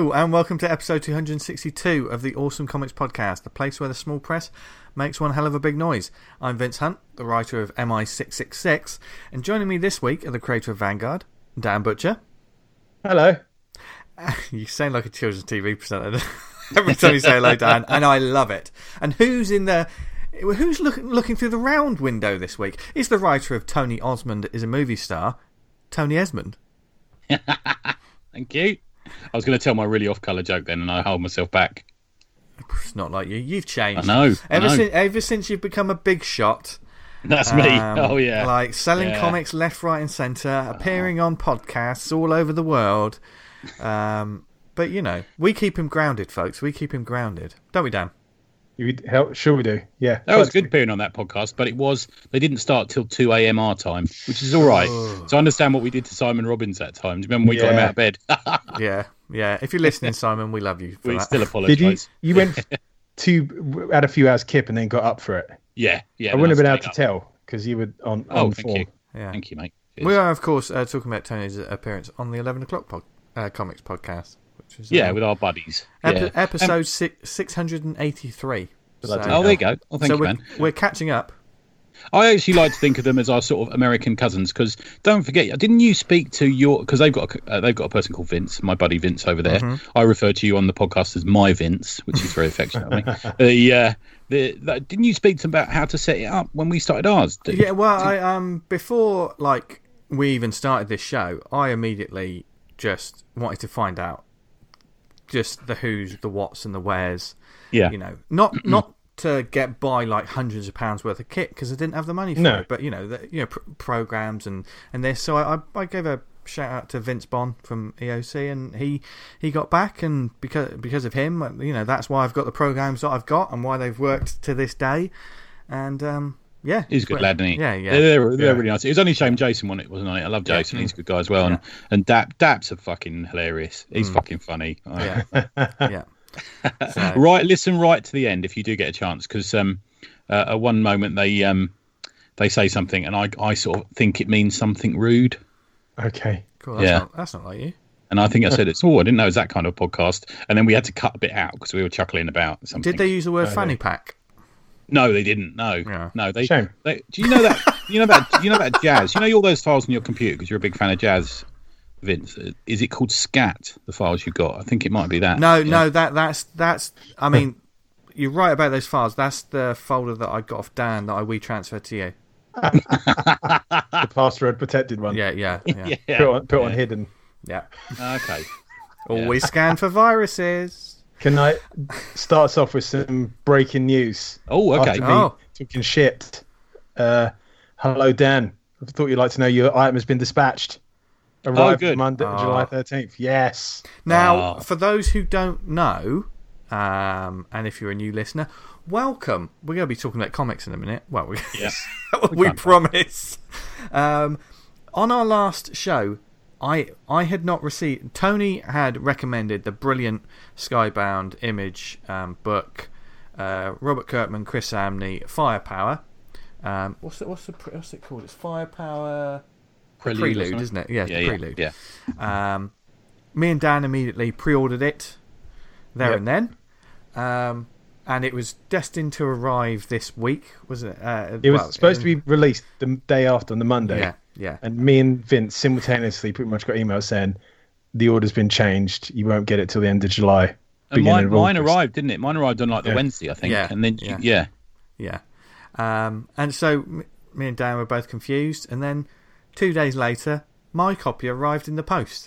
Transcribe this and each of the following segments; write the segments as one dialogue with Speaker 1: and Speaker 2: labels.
Speaker 1: Hello and welcome to episode 262 of the Awesome Comics Podcast, the place where the small press makes one hell of a big noise. I'm Vince Hunt, the writer of MI666, and joining me this week are the creator of Vanguard, Dan Butcher.
Speaker 2: Hello.
Speaker 1: You sound like a children's TV presenter every time you say hello, Dan, and I love it. And who's looking through the round window this week? Is the writer of Tony Osmond is a movie star, Tony Esmond.
Speaker 3: Thank you. I was going to tell my really off-colour joke then, and I hold myself back.
Speaker 1: It's not like you. You've changed.
Speaker 3: I know.
Speaker 1: Ever since you've become a big shot.
Speaker 3: That's me. Oh, yeah.
Speaker 1: Like selling comics left, right and centre, appearing on podcasts all over the world. But, you know, we keep him grounded, folks. We keep him grounded. Don't we, Dan?
Speaker 2: Sure we do, yeah.
Speaker 3: That was good appearing on that podcast, but they didn't start till 2 a.m. our time, which is all right. So I understand what we did to Simon Robbins that time. Do you remember when we got him out of bed?
Speaker 1: Yeah. If you're listening, Simon, we love you for
Speaker 3: we
Speaker 1: that.
Speaker 3: Still apologise.
Speaker 2: You went had a few hours kip and then got up for it?
Speaker 3: Yeah.
Speaker 2: I wouldn't have been able to tell because you were on
Speaker 3: thank
Speaker 2: form.
Speaker 3: you.
Speaker 1: Yeah.
Speaker 3: Thank you, mate. Cheers.
Speaker 1: We are, of course, talking about Tony's appearance on the 11 o'clock comics podcast. Which is,
Speaker 3: with our buddies.
Speaker 1: Episode 683.
Speaker 3: There you go. Well, thank you, man.
Speaker 1: We're catching up.
Speaker 3: I actually like to think of them as our sort of American cousins, because don't forget, didn't you speak to because they've got a person called Vince, my buddy Vince over there. Mm-hmm. I refer to you on the podcast as my Vince, which is very affectionate of me. Didn't you speak to them about how to set it up when we started ours?
Speaker 1: I before we even started this show, I immediately just wanted to find out just the who's, the whats, and the wheres.
Speaker 3: Yeah,
Speaker 1: you know, not to get by like hundreds of pounds worth of kit because I didn't have the money for it. But programs and this. So I gave a shout out to Vince Bond from EOC, and he got back, and because of him, that's why I've got the programs that I've got and why they've worked to this day. And
Speaker 3: he's a good lad, isn't he?
Speaker 1: Yeah.
Speaker 3: They're really nice. It was only a shame Jason won it, wasn't it? I love Jason. He's a good guy as well. And Dap's a fucking hilarious. He's fucking funny.
Speaker 1: Yeah. So.
Speaker 3: Right, listen right to the end if you do get a chance, because at one moment they say something and I sort of think it means something rude.
Speaker 2: Okay,
Speaker 1: cool. That's not like you.
Speaker 3: And I think I said I didn't know it was that kind of podcast, and then we had to cut a bit out because we were chuckling about something.
Speaker 1: Did they use the word fanny pack?
Speaker 3: No, they didn't. No,
Speaker 1: yeah.
Speaker 3: No.
Speaker 2: Shame.
Speaker 3: Do you know that? You know that jazz. You know all those files on your computer because you're a big fan of jazz. Vince, is it called SCAT? The files you got? I think it might be that.
Speaker 1: No, that's. I mean, you're right about those files. That's the folder that I got off Dan that I WeTransferred to you.
Speaker 2: The password protected one.
Speaker 1: Yeah.
Speaker 2: Put on hidden.
Speaker 1: Yeah.
Speaker 3: Okay.
Speaker 1: Always scan for viruses.
Speaker 2: Can I start us off with some breaking news?
Speaker 3: Oh, okay.
Speaker 2: Talking shit. Hello, Dan. I thought you'd like to know your item has been dispatched. Arrived Monday, July 13th. Yes.
Speaker 1: Now, for those who don't know, and if you're a new listener, welcome. We're going to be talking about comics in a minute. Well, we promise. On our last show, I had not received. Tony had recommended the brilliant Skybound Image book. Robert Kirkman, Chris Samney, Firepower. What's it called? It's Firepower. Prelude, isn't it? Yeah, Prelude.
Speaker 3: Yeah.
Speaker 1: Me and Dan immediately pre-ordered it there and then, and it was destined to arrive this week, wasn't it?
Speaker 2: It was supposed to be released the day after, on the Monday.
Speaker 1: Yeah.
Speaker 2: And me and Vince simultaneously pretty much got emails saying the order's been changed. You won't get it till the end of July.
Speaker 3: And mine arrived, didn't it? Mine arrived on the Wednesday, I think.
Speaker 1: Yeah.
Speaker 3: And then
Speaker 1: and so me and Dan were both confused, and then 2 days later, my copy arrived in the post.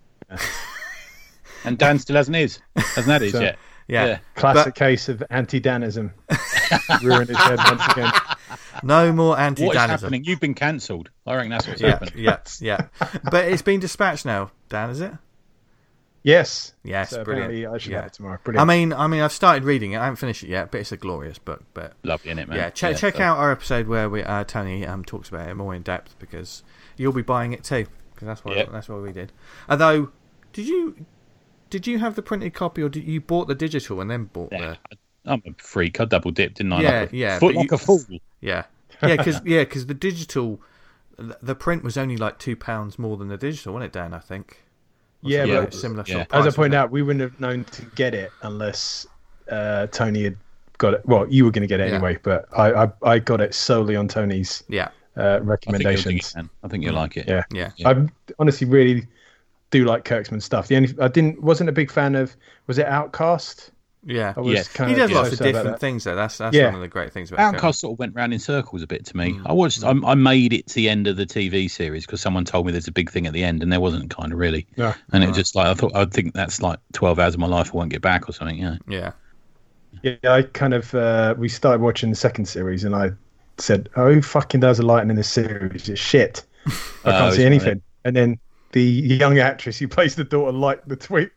Speaker 3: And Dan still hasn't had his yet.
Speaker 1: Yeah.
Speaker 2: Classic case of anti-Danism. Ruined his head once again.
Speaker 1: No more anti-Danism.
Speaker 3: What is happening? You've been cancelled. I reckon that's what's happened.
Speaker 1: Yeah. But it's been dispatched now, Dan, is it?
Speaker 2: Yes.
Speaker 1: So brilliant.
Speaker 2: I should have it tomorrow. Brilliant.
Speaker 1: I mean, I've started reading it. I haven't finished it yet, but it's a glorious book. But
Speaker 3: lovely, isn't it, man?
Speaker 1: Yeah, check out our episode where Tony talks about it more in depth, because you'll be buying it too. Because that's what we did. Although, did you have the printed copy, or did you bought the digital and then bought the?
Speaker 3: I'm a freak. I double dipped, didn't I?
Speaker 1: Like
Speaker 3: a fool.
Speaker 1: Yeah, because the digital, the print was only like £2 more than the digital, wasn't it, Dan? I think.
Speaker 2: But
Speaker 1: similar.
Speaker 2: Sort of as I pointed out, we wouldn't have known to get it unless Tony had got it. Well, you were going to get it anyway, but I got it solely on Tony's recommendations.
Speaker 3: I think you'll like it.
Speaker 1: Yeah.
Speaker 2: I honestly really do like Kirkman stuff. Wasn't a big fan of. Was it Outcast?
Speaker 1: Yeah, he does lots of different things though. That's one of the great things about
Speaker 3: Outcast. Sort of went round in circles a bit to me. I made it to the end of the TV series because someone told me there's a big thing at the end, and there wasn't kind of really.
Speaker 2: No.
Speaker 3: And it was just like I think that's like 12 hours of my life I won't get back or something. Yeah.
Speaker 2: I kind of we started watching the second series, and I said, "Oh, who fucking does a lighting in this series? It's shit. I can't see anything." Right. And then the young actress who plays the daughter liked the tweet.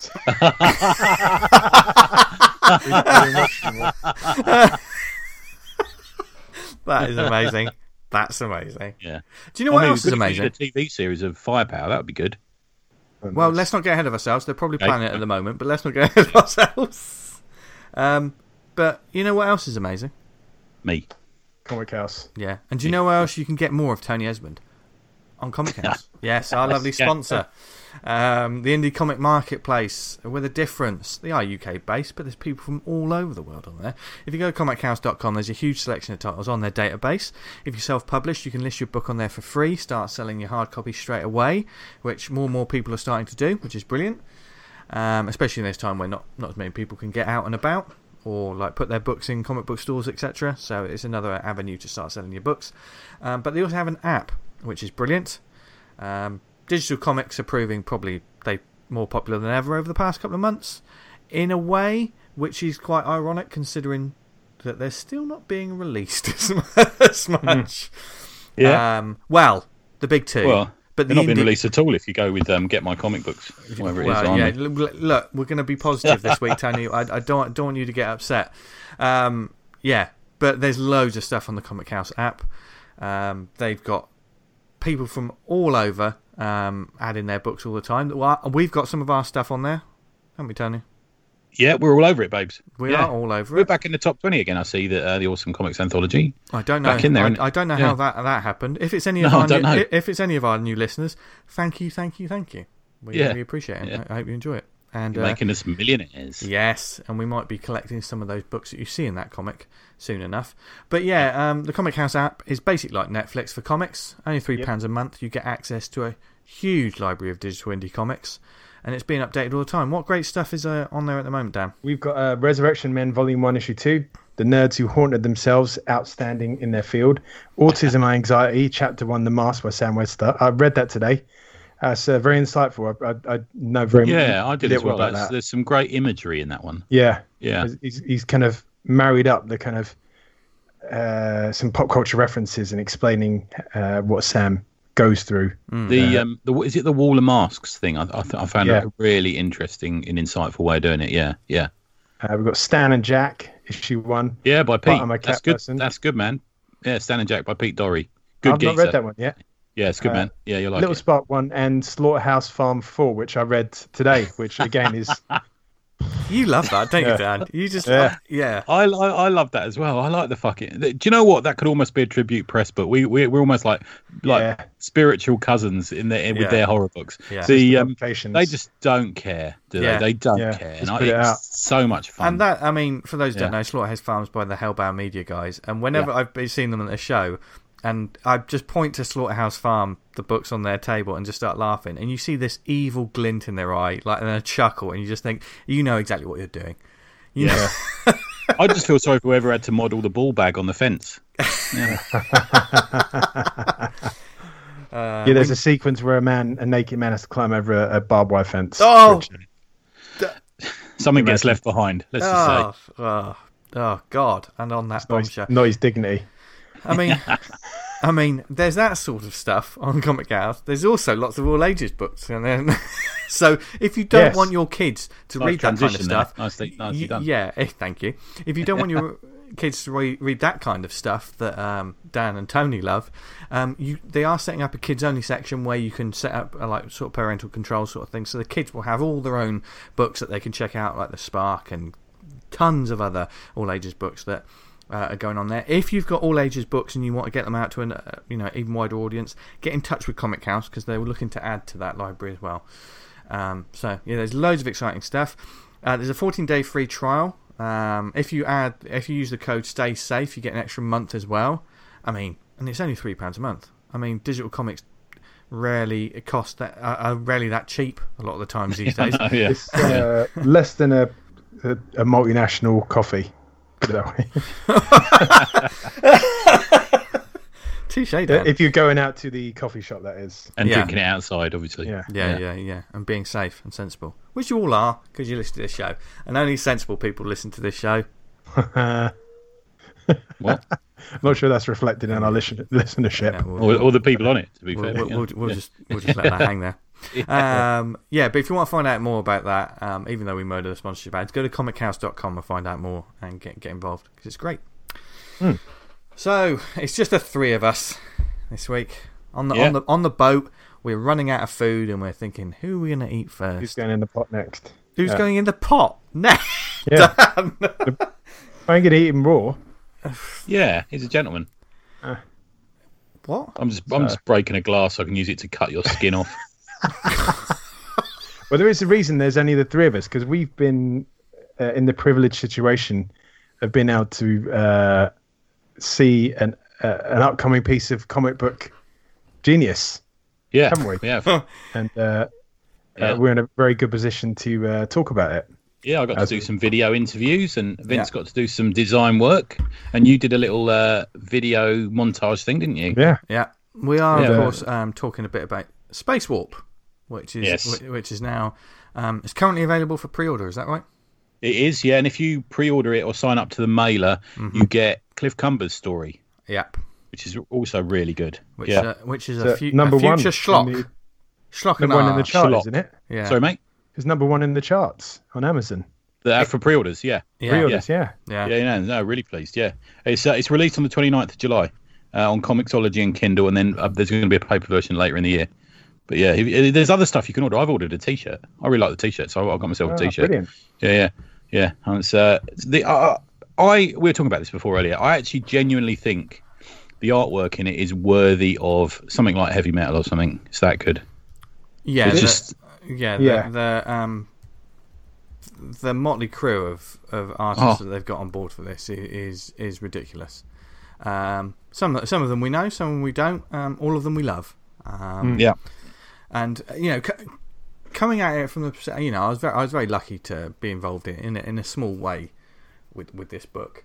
Speaker 1: That is amazing. That's amazing.
Speaker 3: Yeah.
Speaker 1: Do you know what else is amazing?
Speaker 3: A TV series of Firepower. That would be good.
Speaker 1: Well, let's not get ahead of ourselves. They're probably planning it at the moment, but let's not get ahead of ourselves. But you know what else is amazing?
Speaker 3: Me.
Speaker 2: Comic House.
Speaker 1: Yeah. And do you know where else you can get more of Tony Esmond? On Comic House. Yes, our lovely sponsor. The Indie Comic Marketplace with a difference. They are UK based, but there's people from all over the world on there. If you go to comichouse.com, there's a huge selection of titles on their database. If you're self-published, you can list your book on there for free, start selling your hard copy straight away, which more and more people are starting to do, which is brilliant. Especially in this time where not as many people can get out and about or like put their books in comic book stores, etc. So it's another avenue to start selling your books. But they also have an app, which is brilliant. Digital comics are proving probably more popular than ever over the past couple of months, in a way which is quite ironic considering that they're still not being released as much.
Speaker 3: Yeah.
Speaker 1: Well, the big two.
Speaker 3: Well, but they're not being released at all if you go with Get My Comic Books, whatever it is.
Speaker 1: Look, we're going to be positive this week, Tony. I don't want you to get upset. But there's loads of stuff on the Comic House app. They've got people from all over adding their books all the time. We've got some of our stuff on there, haven't we, Tony?
Speaker 3: Yeah, we're all over it, babes.
Speaker 1: We are all over it.
Speaker 3: We're back in the top 20 again. I see that the Awesome Comics Anthology.
Speaker 1: I don't know.
Speaker 3: Back in there,
Speaker 1: I don't know how that happened. If it's any of our new listeners, thank you. We appreciate it. Yeah. I hope you enjoy it. And
Speaker 3: you're making us millionaires.
Speaker 1: Yes, and we might be collecting some of those books that you see in that comic soon enough. But the Comic House app is basically like Netflix for comics. Only £3 a month. You get access to a huge library of digital indie comics. And it's being updated all the time. What great stuff is on there at the moment, Dan?
Speaker 2: We've got Resurrection Men Volume 1, Issue 2. The Nerds Who Haunted Themselves, outstanding in their field. Autism and Anxiety, Chapter 1, The Mask by Sam Webster. I read that today. It's very insightful. I know very much.
Speaker 3: Yeah, I did as well. There's some great imagery in that one.
Speaker 2: Yeah.
Speaker 3: Yeah.
Speaker 2: He's kind of married up the kind of some pop culture references and explaining what Sam goes through.
Speaker 3: Is it the Wall of Masks thing? I found it a really interesting and insightful way of doing it. Yeah.
Speaker 2: We've got Stan and Jack, Issue 1.
Speaker 3: Yeah, by Pete.
Speaker 2: That's good.
Speaker 3: That's good, man. Yeah, Stan and Jack by Pete Dorry. Good.
Speaker 2: I've not read that one yet.
Speaker 3: Yeah, it's good, man. Yeah, you'll like
Speaker 2: Little
Speaker 3: it.
Speaker 2: Spark 1 and Slaughterhouse Farm 4, which I read today, which again is...
Speaker 1: You love that, don't you, Dan? You just...
Speaker 3: I love that as well. I like the fucking... Do you know what? That could almost be a tribute press book. We're almost like spiritual cousins with their horror books.
Speaker 1: Yeah.
Speaker 3: They just don't care, do they? They don't care. And it's so much fun.
Speaker 1: And that, I mean, for those who don't know, Slaughterhouse Farm's by the Hellbound Media guys. And whenever I've seen them at the show... And I just point to Slaughterhouse Farm, the books on their table, and just start laughing. And you see this evil glint in their eye, like, and a chuckle, and you just think, you know exactly what you're doing. You know?
Speaker 3: I just feel sorry for whoever had to model the ball bag on the fence.
Speaker 2: There's a sequence where a naked man has to climb over a barbed wire fence.
Speaker 1: Oh!
Speaker 3: Something gets left behind, let's just say.
Speaker 1: Oh, God. And on that bombshell.
Speaker 2: Not his dignity.
Speaker 1: I mean, there's that sort of stuff on Comic House. There's also lots of all ages books, and then so if you don't want your kids to read that kind of stuff,
Speaker 3: nicely done.
Speaker 1: Thank you. If you don't want your kids to read that kind of stuff that Dan and Tony love, they are setting up a kids only section where you can set up like sort of parental control sort of thing, so the kids will have all their own books that they can check out, like the Spark and tons of other all ages books that are going on there. If you've got all ages books and you want to get them out to an even wider audience, get in touch with Comic House because they were looking to add to that library as well. So yeah, there's loads of exciting stuff. There's a 14-day free trial. If you use the code Stay Safe, you get an extra month as well. I mean, and it's only £3 a month. I mean, digital comics rarely are rarely that cheap a lot of the times these days.
Speaker 3: Yeah.
Speaker 2: It's less than a multinational coffee. Put it that way.
Speaker 1: Touche, Dan.
Speaker 2: If you're going out to the coffee shop, that is.
Speaker 3: And drinking it outside, obviously.
Speaker 1: Yeah. And being safe and sensible. Which you all are, because you listen to this show. And only sensible people listen to this show.
Speaker 3: What?
Speaker 2: I'm not sure that's reflected in our listenership.
Speaker 1: Yeah,
Speaker 3: or the people on it, to be fair.
Speaker 1: We'll just let that hang there. But if you want to find out more about that, even though we murder the sponsorship ads, go to comichouse.com and find out more and get involved, because it's great. So it's just the three of us this week on the boat. We're running out of food and we're thinking, who are we going to eat first?
Speaker 2: Who's going in the pot next?
Speaker 1: Who's going in the pot next?
Speaker 2: Yeah. I'm going to eat him raw.
Speaker 3: Yeah, he's a gentleman.
Speaker 1: What?
Speaker 3: I'm just breaking a glass so I can use it to cut your skin off.
Speaker 2: Well, there is a reason there's only the three of us, because we've been in the privileged situation of being able to see an upcoming piece of comic book genius.
Speaker 3: Yeah,
Speaker 2: haven't we?
Speaker 3: Yeah.
Speaker 2: And we're in a very good position to talk about it.
Speaker 3: Yeah, I got to do some video interviews, and Vince got to do some design work, and you did a little video montage thing, didn't you?
Speaker 2: Yeah.
Speaker 1: We are, of course, talking a bit about Space Warp, which is now it's currently available for pre-order. Is that right?
Speaker 3: It is, yeah. And if you pre-order it or sign up to the mailer, you get Cliff Cumber's story.
Speaker 1: Yep.
Speaker 3: Which is also really good.
Speaker 1: Which is a future
Speaker 2: one
Speaker 1: schlock. Schlock
Speaker 2: number one in the chart, isn't it?
Speaker 1: Yeah.
Speaker 3: Sorry, mate.
Speaker 2: It's number one in the charts on Amazon.
Speaker 3: For pre-orders, yeah.
Speaker 2: Pre-orders, yeah.
Speaker 3: No, really pleased, yeah. It's released on the 29th of July on Comixology and Kindle, and then there's going to be a paper version later in the year. But yeah, there's other stuff you can order. I've ordered a T-shirt. I really like the T-shirt, so I got myself a T-shirt.
Speaker 2: Brilliant.
Speaker 3: Yeah. And it's we were talking about this before earlier. I actually genuinely think the artwork in it is worthy of something like Heavy Metal or something. It's that good.
Speaker 1: Yeah,
Speaker 3: it's just
Speaker 1: the motley crew of artists that they've got on board for this is ridiculous. Some of them we know, some of them we don't. All of them we love. And coming at it from the I was very lucky to be involved in a small way with this book.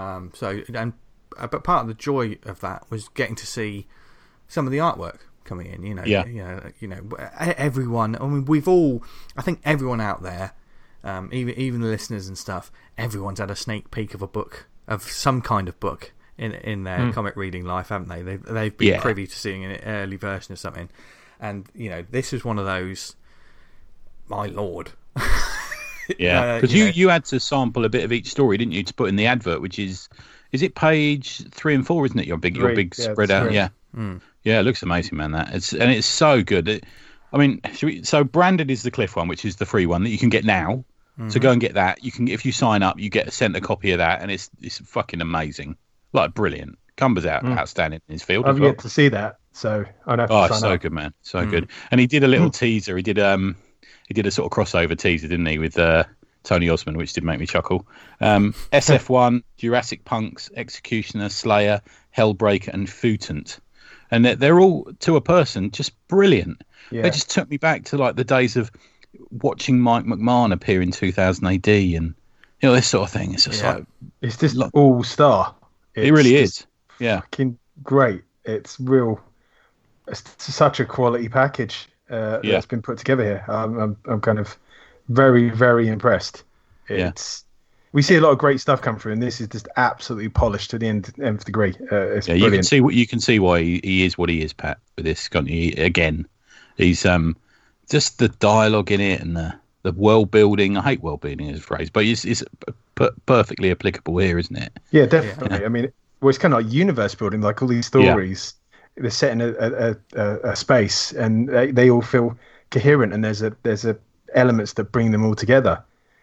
Speaker 1: But part of the joy of that was getting to see some of the artwork coming in. Everyone. I mean, I think everyone out there, even the listeners and stuff, everyone's had a sneak peek of a book, of some kind of book in their comic reading life, haven't they? They've been privy to seeing an early version of something, and this is one of those. My lord.
Speaker 3: Yeah, because you had to sample a bit of each story, didn't you, to put in the advert, which is it page 3 and 4, isn't it? Your big spread out. Yeah. Yeah, it looks amazing, man. It's so good. So Branded is the Cliff one, which is the free one that you can get now. So go and get that. You can, if you sign up, you get sent a copy of that, and it's fucking amazing, like brilliant. Cumber's outstanding in his field.
Speaker 2: I've yet to see that, so I'd have to sign up.
Speaker 3: Oh, so good, man, so good. And he did a little teaser. He did a sort of crossover teaser, didn't he, with Tony Osmond, which did make me chuckle. SF1, Jurassic Punks, Executioner, Slayer, Hellbreaker, and Futant. And they're all, to a person, just brilliant. Yeah. They just took me back to like the days of watching Mike McMahon appear in 2000 AD and this sort of thing. It's just
Speaker 2: it's just all-star.
Speaker 3: It really is. Yeah.
Speaker 2: Fucking great. It's such a quality package that's been put together here. I'm kind of very, very impressed. We see a lot of great stuff come through, and this is just absolutely polished to the nth degree. It's brilliant.
Speaker 3: You can see why he is what he is, Pat. With this, can't you? Again, he's just the dialogue in it and the world building. I hate world building as a phrase, but it's perfectly applicable here, isn't it?
Speaker 2: Yeah, definitely. Yeah. I mean, it's kind of like universe building. Like all these stories, they're set in a space, and they all feel coherent. And there's elements that bring them all together.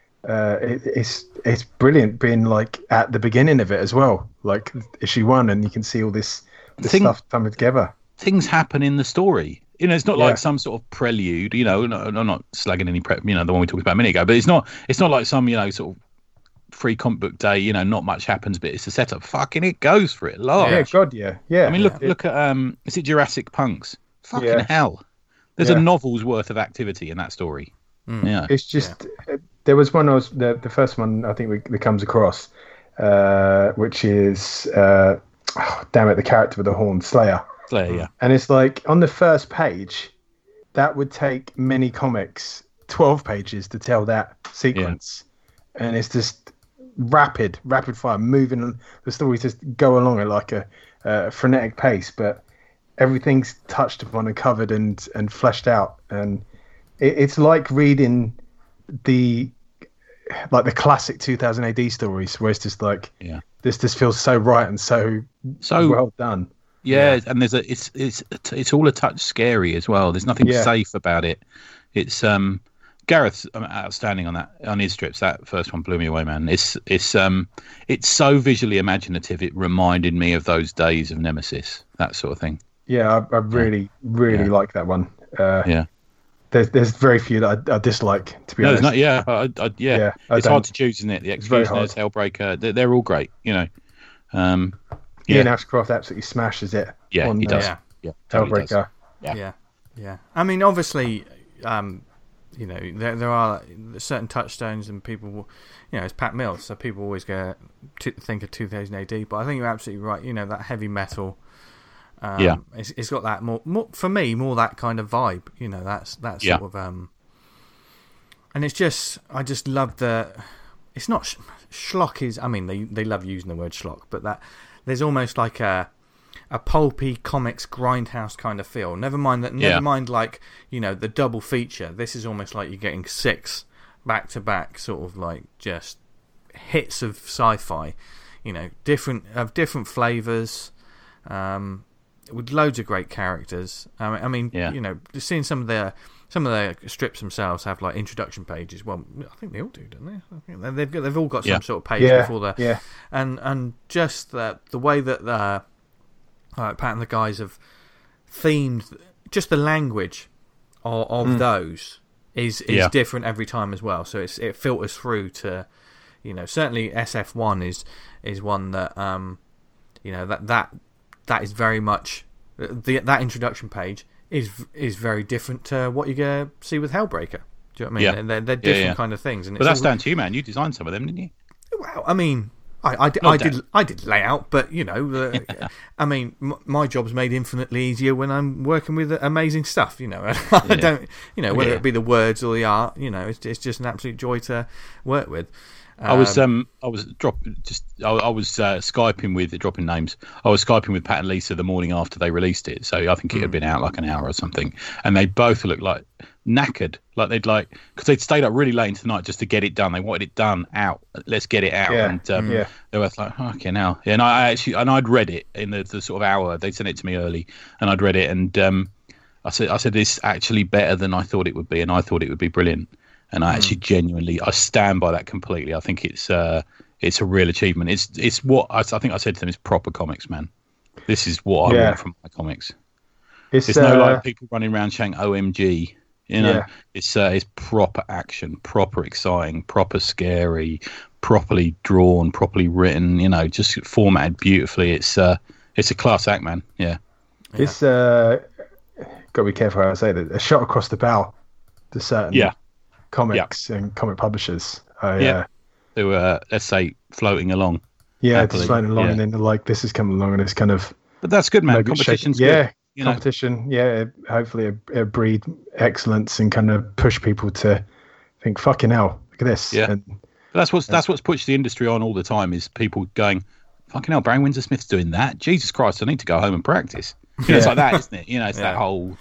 Speaker 2: It's brilliant being like at the beginning of it as well, like issue 1, and you can see all this stuff coming together.
Speaker 3: Things happen in the story it's not like some sort of prelude. No, I'm not slagging any the one we talked about a minute ago. But it's not like some sort of free comic book day. Not much happens, but it's a setup. Fucking it goes for it. Large.
Speaker 2: Yeah, God, yeah.
Speaker 3: I mean, look at is it Jurassic Punks? Fucking hell. There's a novel's worth of activity in that story. Yeah,
Speaker 2: it's just there was one. The first one I think that comes across, which is damn it, the character with the horn, Slayer.
Speaker 3: Yeah.
Speaker 2: And it's like on the first page, that would take many comics 12 pages to tell that sequence, and it's just rapid fire, moving. The stories just go along at like a frenetic pace, but everything's touched upon and covered and fleshed out, and it's like reading the classic 2000 AD stories, where it's just like this just feels so right and so well done.
Speaker 3: Yeah, and there's it's all a touch scary as well. There's nothing safe about it. It's Gareth's outstanding on his strips. That first one blew me away, man. It's so visually imaginative. It reminded me of those days of Nemesis, that sort of thing.
Speaker 2: Yeah, I really like that one. There's very few that I dislike, to be honest.
Speaker 3: It's hard to choose, isn't it? The Executioners, Hellbreaker, they're all great.
Speaker 2: Ian Ashcroft absolutely smashes it.
Speaker 3: Yeah, he does. Yeah, totally
Speaker 2: Hellbreaker.
Speaker 3: Does.
Speaker 1: Yeah. I mean, obviously, there are certain touchstones, and people, it's Pat Mills, so people always go to think of 2000 AD. But I think you're absolutely right. That heavy metal. It's got that more for me, more that kind of vibe. That's sort of and it's just, I just love it's not schlock is. I mean, they love using the word schlock, but that. There's almost like a pulpy comics grindhouse kind of feel. Never mind like the double feature. This is almost like you're getting 6 back to back, sort of like just hits of sci-fi. Different flavors, with loads of great characters. I mean, seeing some of their strips themselves have like introduction pages. Well, I think they all do, don't they? I think they've all got some sort of page before the and just the way that Pat and the guys have themed just the language of those is different every time as well. So it filters through to certainly SF1 is one that that is very much that introduction page is very different to what you're going to see with Hellbreaker. Do you know what I mean?
Speaker 3: Yeah.
Speaker 1: They're different kind of things. And
Speaker 3: but that's down to you, man. You designed some of them, didn't you?
Speaker 1: Well, I mean, I did layout, but I mean, my job's made infinitely easier when I'm working with amazing stuff. I don't, whether it be the words or the art. It's just an absolute joy to work with.
Speaker 3: I was Skyping with dropping names. I was Skyping with Pat and Lisa the morning after they released it, so I think it had been out like an hour or something, and they both looked like knackered, because they'd stayed up really late into the night just to get it done. They wanted it done out. Let's get it out, and they were like, okay, now, and I'd read it in the sort of hour they sent it to me early, and I'd read it, and I said it's actually better than I thought it would be, and I thought it would be brilliant. And I actually genuinely, I stand by that completely. I think it's a real achievement. It's what I think I said to them, it's proper comics, man. This is what I want from my comics. It's no like people running around saying OMG. It's proper action, proper exciting, proper scary, properly drawn, properly written. Just formatted beautifully. It's a class act, man. Yeah.
Speaker 2: It's got to be careful how I say that. A shot across the bow to certain comics and comic publishers.
Speaker 3: They were, let's say, floating along.
Speaker 2: Yeah, just floating along, and then this is coming along, and it's kind of.
Speaker 3: But that's good, man. Competition's good.
Speaker 2: Competition. Yeah, hopefully it breed excellence and kind of push people to think, fucking hell, look at this.
Speaker 3: Yeah. That's what's pushed the industry on all the time, is people going, fucking hell, Brian Windsor Smith's doing that. Jesus Christ, I need to go home and practice. It's like that, isn't it? It's that whole.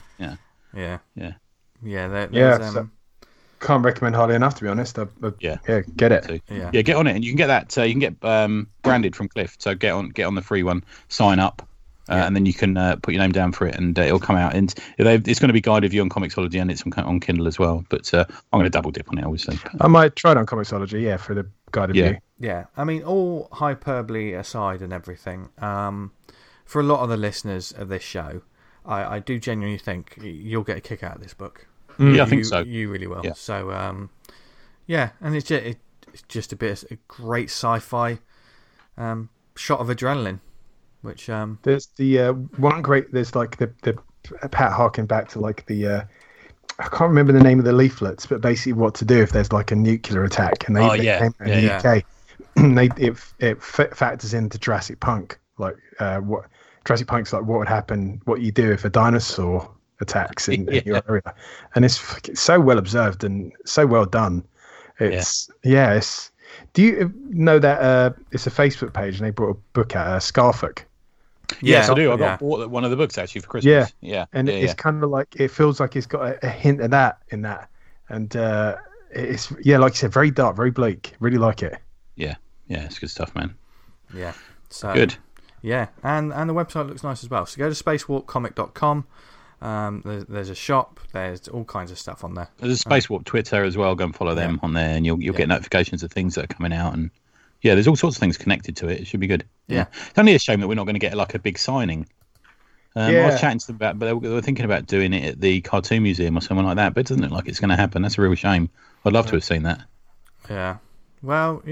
Speaker 2: Can't recommend highly enough, to be honest. Get it.
Speaker 3: Yeah, get on it, and you can get that. You can get branded from Cliff. So get on the free one, sign up, and then you can put your name down for it, and it'll come out. And it's going to be guided view on Comixology, and it's on Kindle as well. But I'm going to double dip on it, obviously.
Speaker 2: I might try it on Comixology, for the guided view.
Speaker 1: Yeah, I mean, all hyperbole aside and everything, for a lot of the listeners of this show, I do genuinely think you'll get a kick out of this book.
Speaker 3: Yeah, I think so.
Speaker 1: You really will.
Speaker 3: Yeah.
Speaker 1: So, and it's just a great sci-fi shot of adrenaline, which
Speaker 2: there's the one great. There's like the Pat harking back to like the. I can't remember the name of the leaflets, but basically what to do if there's like a nuclear attack, and they came out in the UK. It factors into Jurassic Punk, like what Jurassic Punk's like. What would happen? What you do if a dinosaur attacks in your area? And it's so well observed and so well done. It's Do you know that it's a Facebook page and they brought a book out, Scarfolk?
Speaker 3: Yes, I do. I bought one of the books actually for Christmas. It's kind of like it feels like it's got a hint of that in that, and it's like you said, very dark, very bleak. Really like it. Yeah, it's good stuff, man.
Speaker 1: Yeah, so
Speaker 3: good.
Speaker 1: Yeah, and the website looks nice as well. So go to spacewalkcomic.com. There's a shop. There's all kinds of stuff on there.
Speaker 3: There's a Spacewalk Twitter as well. Go and follow them on there, and you'll get notifications of things that are coming out. And there's all sorts of things connected to it. It should be good. Yeah, it's only a shame that we're not going to get like a big signing. I was chatting to them about, but they were thinking about doing it at the Cartoon Museum or something like that. But it doesn't look like it's going to happen. That's a real shame. I'd love to have seen that.
Speaker 1: Yeah. Well,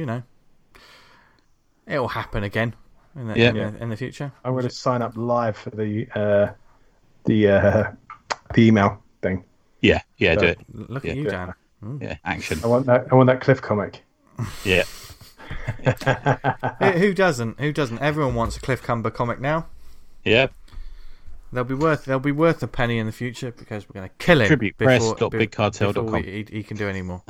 Speaker 1: it'll happen again in the future.
Speaker 2: I'm going to sign up live for the email thing.
Speaker 3: Yeah, do it.
Speaker 1: Look at you, Dan.
Speaker 3: Yeah, action.
Speaker 2: I want that Cliff comic.
Speaker 3: Yeah.
Speaker 1: Who doesn't? Everyone wants a Cliff Cumber comic now.
Speaker 3: Yeah.
Speaker 1: They'll be worth a penny in the future because we're going to kill him.
Speaker 3: TributePress.bigcartel.com.
Speaker 1: He can do any more.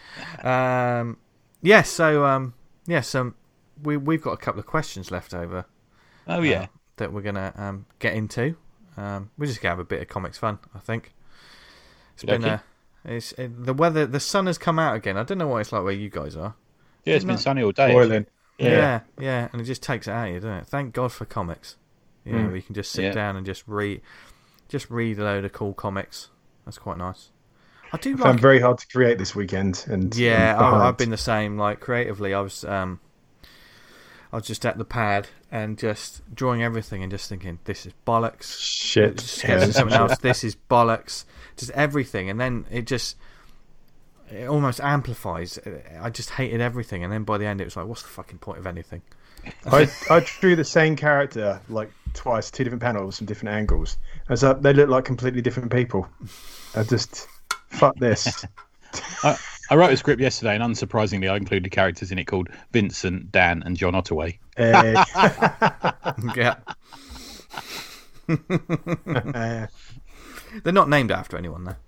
Speaker 1: So we've got a couple of questions left over.
Speaker 3: Oh yeah.
Speaker 1: That we're going to get into. We're just going to have a bit of comics fun, I think. It's been the weather. The sun has come out again. I don't know what it's like where you guys are.
Speaker 3: Yeah, it's been sunny all day.
Speaker 2: Boiling.
Speaker 1: Yeah, and it just takes it out of you, doesn't it? Thank God for comics. Where you can just sit down and just read a load of cool comics. That's quite nice. I found
Speaker 2: very hard to create this weekend, and
Speaker 1: I've been the same. Like creatively, I was just at the pad and just drawing everything and just thinking, this is bollocks.
Speaker 2: Shit.
Speaker 1: Something else. This is bollocks. Just everything, and then it almost amplifies. I just hated everything, and then by the end, it was like, what's the fucking point of anything?
Speaker 2: I drew the same character like twice, 2 different panels from different angles. As they look like completely different people. I just fuck this.
Speaker 3: I wrote a script yesterday, and unsurprisingly, I included characters in it called Vincent, Dan, and John Ottaway.
Speaker 1: Yeah. They're not named after anyone, though.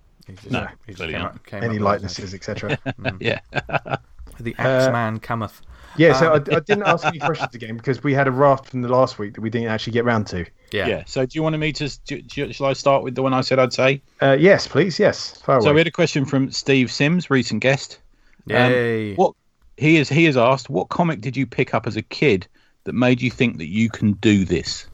Speaker 2: Any likenesses, etc.
Speaker 3: Yeah.
Speaker 1: The Axeman cometh.
Speaker 2: Yeah, so I didn't ask any questions again because we had a raft from the last week that we didn't actually get round to.
Speaker 3: Yeah. So do you want me to? Shall I start with the one I said I'd say?
Speaker 2: Yes, please. Yes. Far away.
Speaker 3: So we had a question from Steve Sims, recent guest.
Speaker 1: Yay.
Speaker 3: What he has asked: what comic did you pick up as a kid that made you think that you can do this?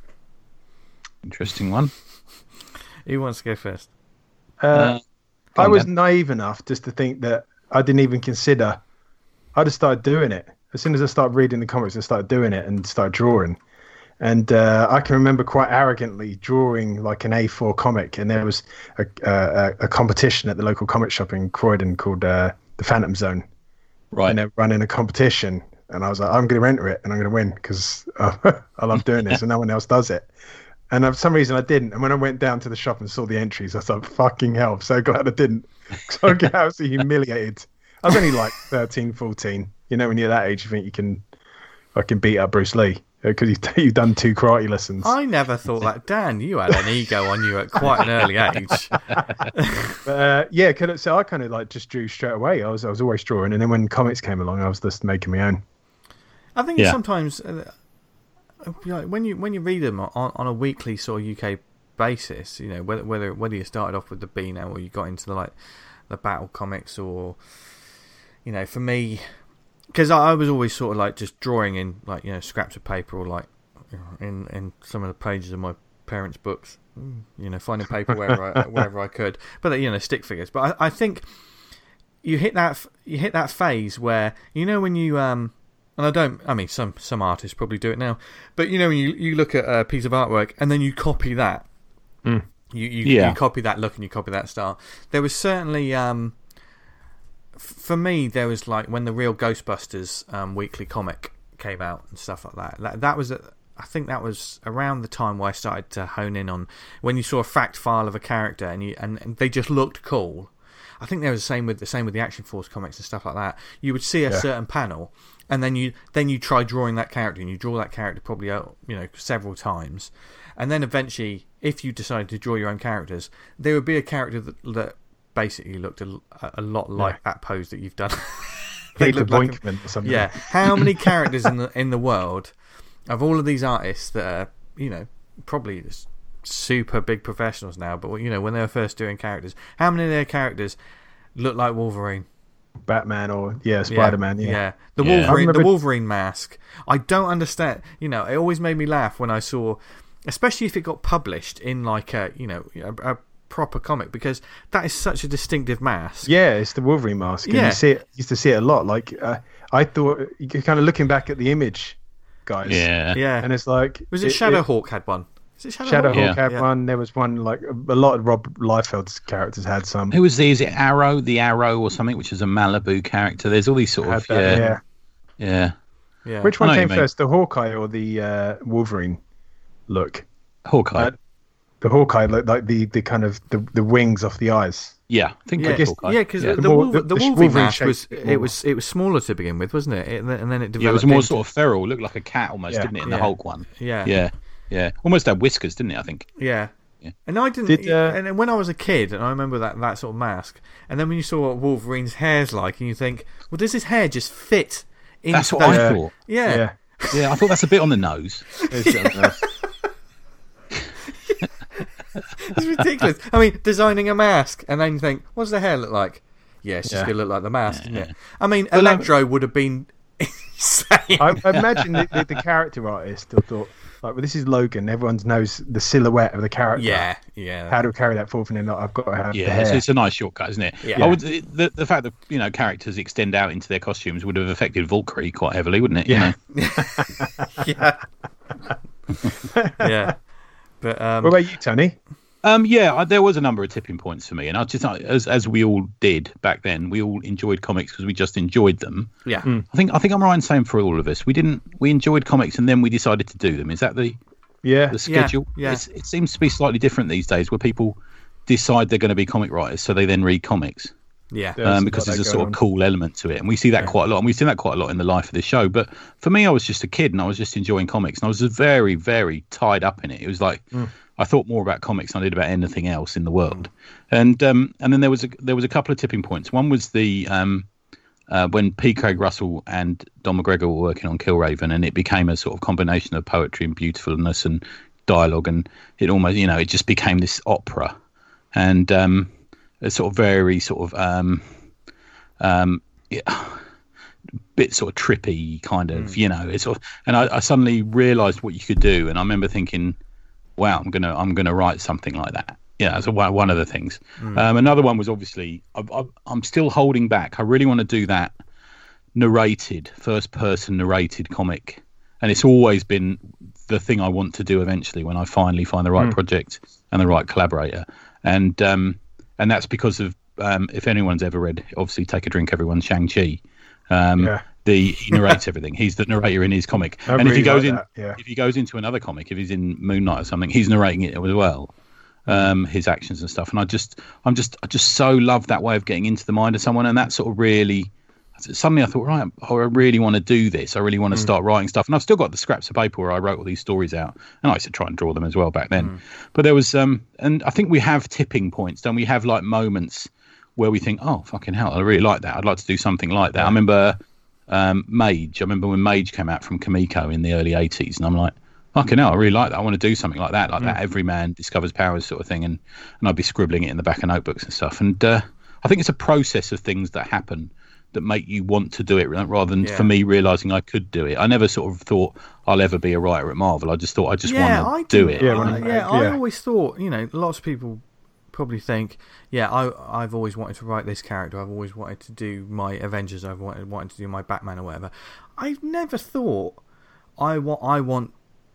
Speaker 3: Interesting one.
Speaker 1: Who wants to go first?
Speaker 2: I was naive enough just to think that I didn't even consider. I just started doing it. As soon as I started reading the comics, I started doing it and started drawing. And I can remember quite arrogantly drawing like an A4 comic. And there was a competition at the local comic shop in Croydon called the Phantom Zone.
Speaker 3: Right.
Speaker 2: And they're running a competition. And I was like, I'm going to enter it and I'm going to win because I love doing this and no one else does it. And for some reason I didn't. And when I went down to the shop and saw the entries, I thought, fucking hell, I'm so glad I didn't. Because I got absolutely humiliated. I was only like 13, 14. You know, when you're that age, you think you can beat up Bruce Lee because you've done 2 karate lessons.
Speaker 1: I never thought that. Dan, you had an ego on you at quite an early age.
Speaker 2: So I kind of like just drew straight away. I was always drawing. And then when comics came along, I was just making my own.
Speaker 1: I think sometimes... when you read them on a weekly sort of UK basis, you know, whether you started off with the Beano or you got into the Battle comics, or you know, for me, because I was always sort of like just drawing in like, you know, scraps of paper or like in some of the pages of my parents' books, you know, finding paper wherever I could, but you know, stick figures. But I think you hit that phase where, you know, when you and some artists probably do it now, but you know, when you look at a piece of artwork and then you copy that You copy that look and you copy that style. There was certainly, for me, there was like when the real Ghostbusters weekly comic came out and stuff like that. That was, I think that was around the time where I started to hone in on when you saw a fact file of a character and they just looked cool. I think there was the same with the Action Force comics and stuff like that. You would see a certain panel, and then you try drawing that character, and you draw that character probably several times, and then eventually, if you decided to draw your own characters, there would be a character that basically looked a lot like that pose that you've done.
Speaker 2: They looked like or something.
Speaker 1: Yeah. How many characters in the world of all of these artists that are probably super big professionals now, but when they were first doing characters, how many of their characters look like Wolverine,
Speaker 2: Batman, or Spider-Man?
Speaker 1: The Wolverine mask. I don't understand. It always made me laugh when I saw, especially if it got published in like a proper comic, because that is such a distinctive mask.
Speaker 2: Yeah, it's the Wolverine mask. And you used to see it a lot. Like I thought, you're kind of looking back at the Image guys.
Speaker 1: Yeah.
Speaker 2: And it's like,
Speaker 1: was it Shadowhawk had one?
Speaker 2: Shadowhawk had one. There was one, like a lot of Rob Liefeld's characters had some.
Speaker 3: Who was is it Arrow, the Arrow or something, which is a Malibu character? There's all these sort of yeah.
Speaker 2: Which one came first, the Hawkeye or the Wolverine look?
Speaker 3: Hawkeye.
Speaker 2: The Hawkeye looked like the kind of the wings off the eyes.
Speaker 3: Yeah, I think Hawkeye.
Speaker 1: Yeah, because the Wolverine mask was smaller to begin with, wasn't it? And then it developed.
Speaker 3: Yeah, it was more sort of feral, looked like a cat almost, didn't it? In the Hulk one. Yeah, almost had whiskers, didn't it? I think.
Speaker 1: Yeah. And I didn't. And when I was a kid, and I remember that sort of mask, and then when you saw what Wolverine's hair's like, and you think, well, does his hair just fit?
Speaker 3: That's what I thought.
Speaker 1: Yeah.
Speaker 3: I thought that's a bit on the nose.
Speaker 1: It's ridiculous. I mean, designing a mask, and then you think, what does the hair look like? Yeah, it's just going to look like the mask, isn't it? I mean, Electro would have been insane.
Speaker 2: I imagine the character artist still thought, like, well, this is Logan. Everyone knows the silhouette of the character.
Speaker 1: Yeah.
Speaker 2: How to carry that forth, and then I've got to have the hair.
Speaker 3: It's a nice shortcut, isn't it?
Speaker 1: Yeah.
Speaker 3: I would, the fact that characters extend out into their costumes would have affected Valkyrie quite heavily, wouldn't it?
Speaker 2: Yeah.
Speaker 1: Yeah. But
Speaker 2: what about you, Tony?
Speaker 3: There was a number of tipping points for me, and I just, as we all did back then, we all enjoyed comics because we just enjoyed them.
Speaker 1: Yeah,
Speaker 3: I think I'm right in saying for all of us, we enjoyed comics and then we decided to do them. Is that the schedule?
Speaker 1: Yeah.
Speaker 3: It seems to be slightly different these days, where people decide they're going to be comic writers, so they then read comics.
Speaker 1: Yeah,
Speaker 3: because there's a sort of cool element to it, and we see that quite a lot, and we've seen that quite a lot in the life of this show. But for me, I was just a kid, and I was just enjoying comics, and I was just very, very tied up in it. It was like I thought more about comics than I did about anything else in the world. And then there was a couple of tipping points. One was the when P. Craig Russell and Don McGregor were working on Killraven, and it became a sort of combination of poetry and beautifulness and dialogue, and it almost it just became this opera, and a sort of very sort of bit sort of trippy kind of it's sort of, and I suddenly realized what you could do, and I remember thinking, wow, I'm gonna write something like that. That's one of the things. Another one was obviously I'm still holding back. I really want to do that narrated, first person narrated comic, and it's always been the thing I want to do eventually when I finally find the right project and the right collaborator. And that's because of if anyone's ever read, obviously, Take a Drink, Everyone, Shang-Chi. He narrates everything. He's the narrator in his comic. And if he goes if he goes into another comic, if he's in Moon Knight or something, he's narrating it as well. His actions and stuff. And I just so love that way of getting into the mind of someone. And that sort of really, suddenly I thought, right, I really want to do this. I really want to start writing stuff. And I've still got the scraps of paper where I wrote all these stories out. And I used to try and draw them as well back then. But there was, and I think we have tipping points. Don't we have like moments where we think, oh, fucking hell, I really like that. I'd like to do something like that. I remember Mage. I remember when Mage came out from Kamiko in the early 80s. And I'm like, fucking hell, I really like that. I want to do something like that every man discovers powers sort of thing. And I'd be scribbling it in the back of notebooks and stuff. And I think it's a process of things that happen that make you want to do it rather than for me realizing I could do it. I never sort of thought I'll ever be a writer at Marvel. I just thought I just want to do it.
Speaker 1: I always thought, lots of people probably think, I've always wanted to write this character. I've always wanted to do my Avengers. I've wanted to do my Batman or whatever. I've never thought I want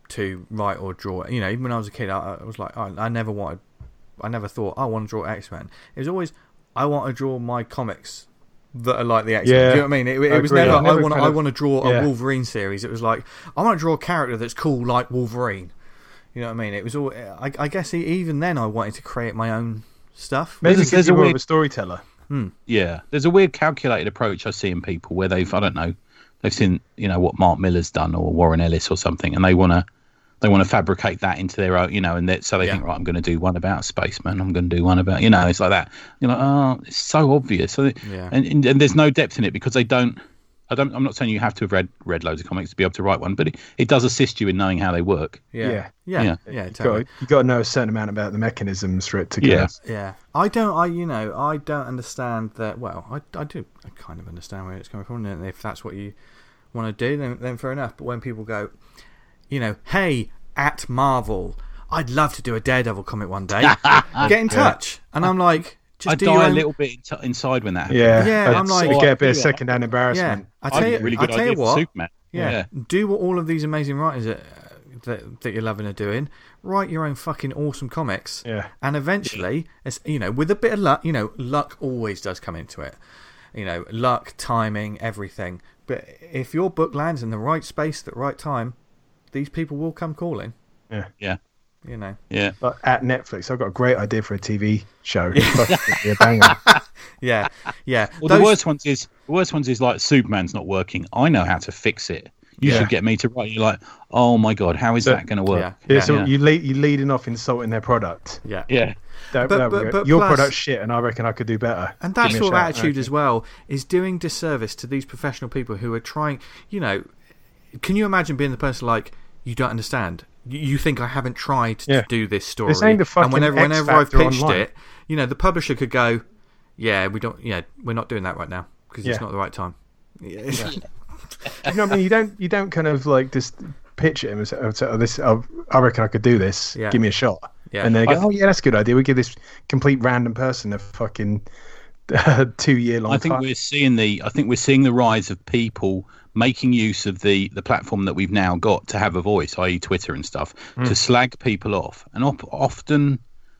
Speaker 1: to write or draw. You know, even when I was a kid, I was like, I never thought I want to draw X-Men. It was always, I want to draw my comics that are like the X-Men.
Speaker 2: Yeah,
Speaker 1: do you know what I mean? It was never I want to draw a
Speaker 2: yeah.
Speaker 1: Wolverine series. It was like, I want to draw a character that's cool like Wolverine. You know what I mean? It was all. I guess even then I wanted to create my own stuff.
Speaker 2: Maybe
Speaker 3: There's
Speaker 2: you're
Speaker 3: a
Speaker 2: more
Speaker 3: weird-
Speaker 2: of a storyteller.
Speaker 3: Yeah, there's a weird calculated approach I see in people where they've seen what Mark Miller's done or Warren Ellis or something, and they want to fabricate that into their own, so they think, right, I'm going to do one about spaceman, I'm going to do one about, it's like that. You're like, oh, it's so obvious. So and there's no depth in it because they don't. I'm not saying you have to have read loads of comics to be able to write one, but it does assist you in knowing how they work.
Speaker 1: Yeah.
Speaker 2: Totally. You got to know a certain amount about the mechanisms for it to go.
Speaker 1: Yeah. I don't understand that. Well, I do. I kind of understand where it's coming from, and if that's what you want to do, then fair enough. But when people go, hey, at Marvel, I'd love to do a Daredevil comic one day. Get in touch, and I'm like.
Speaker 3: I die a little bit inside when that happens.
Speaker 2: Yeah,
Speaker 1: I'm like,
Speaker 2: you get a bit of second-hand embarrassment.
Speaker 1: I tell you,
Speaker 3: really good idea
Speaker 1: what,
Speaker 3: for Superman.
Speaker 1: Yeah, do what all of these amazing writers that you're loving are doing. Write your own fucking awesome comics.
Speaker 2: Yeah,
Speaker 1: and eventually, with a bit of luck, luck always does come into it. Luck, timing, everything. But if your book lands in the right space at the right time, these people will come calling.
Speaker 2: Yeah.
Speaker 3: Yeah.
Speaker 2: But at Netflix, I've got a great idea for a TV show. It'd be a banger.
Speaker 1: Yeah.
Speaker 3: Well, the worst ones is like Superman's not working. I know how to fix it. You should get me to write. You're like, oh my god, how is that going to work?
Speaker 2: So you leading off insulting their product.
Speaker 3: Yeah.
Speaker 2: But your product's shit, and I reckon I could do better.
Speaker 1: And that sort of attitude as well is doing disservice to these professional people who are trying. Can you imagine being the person like, you don't understand? You think I haven't tried to do this story?
Speaker 2: And
Speaker 1: whenever I've pitched it, the publisher could go, we're not doing that right now because it's not the right time.
Speaker 2: You know what I mean? You don't kind of like just pitch it and say, I reckon I could do this.
Speaker 1: Yeah.
Speaker 2: Give me a shot.
Speaker 1: Yeah.
Speaker 2: And then they go, oh yeah, that's a good idea. We give this complete random person a fucking 2-year-long.
Speaker 3: I think we're seeing the rise of people making use of the platform that we've now got to have a voice, i.e. Twitter and stuff, to slag people off, and often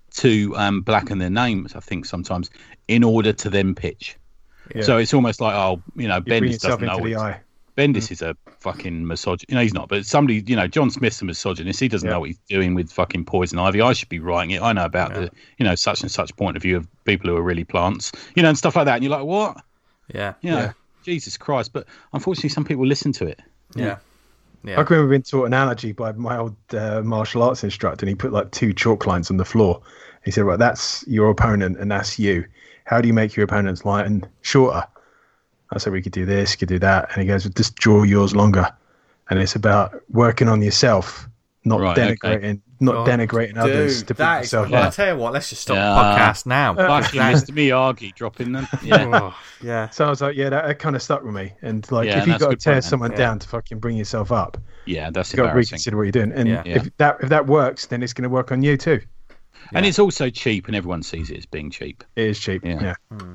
Speaker 3: to blacken their names, I think, sometimes, in order to then pitch. Yeah. So it's almost like, Bendis doesn't know Bendis is a fucking misogynist. He's not, but somebody, John Smith's a misogynist. He doesn't know what he's doing with fucking Poison Ivy. I should be writing it. I know about the, such and such point of view of people who are really plants, and stuff like that. And you're like, what?
Speaker 1: Yeah.
Speaker 3: Jesus Christ. But unfortunately, some people listen to it.
Speaker 1: Yeah.
Speaker 2: I can remember being taught an analogy by my old martial arts instructor, and he put like 2 chalk lines on the floor. He said, right, that's your opponent and that's you. How do you make your opponent's line shorter? I said, we could do this, could do that. And he goes, just draw yours longer. And it's about working on yourself, not denigrating others to put yourself up.
Speaker 1: I tell you what, let's just stop the podcast now.
Speaker 3: Fucking Mr. Miyagi dropping them.
Speaker 1: Yeah.
Speaker 2: So I was like, that kind of stuck with me. And like, if you've got to tear someone down to fucking bring yourself up,
Speaker 3: that's
Speaker 2: you've got to reconsider what you're doing. And if that works, then it's going to work on you too.
Speaker 3: And it's also cheap, and everyone sees it as being cheap.
Speaker 2: It is cheap. Yeah.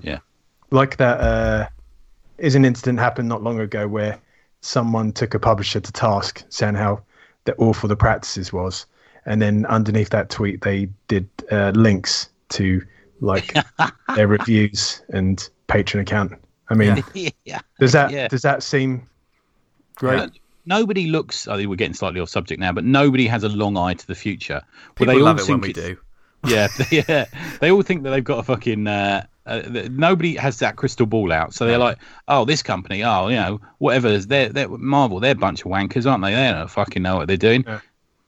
Speaker 3: Like
Speaker 2: that. Is an incident happened not long ago where someone took a publisher to task saying how awful the practices was, and then underneath that tweet they did links to like their reviews and Patreon account. I mean, does that seem great?
Speaker 3: Nobody looks. I think we're getting slightly off subject now, but nobody has a long eye to the future.
Speaker 1: People love it when we do.
Speaker 3: Yeah. They all think that they've got a fucking. Nobody has that crystal ball out, so they're like, "Oh, this company, whatever. They're Marvel. They're a bunch of wankers, aren't they? They don't fucking know what they're doing." Yeah.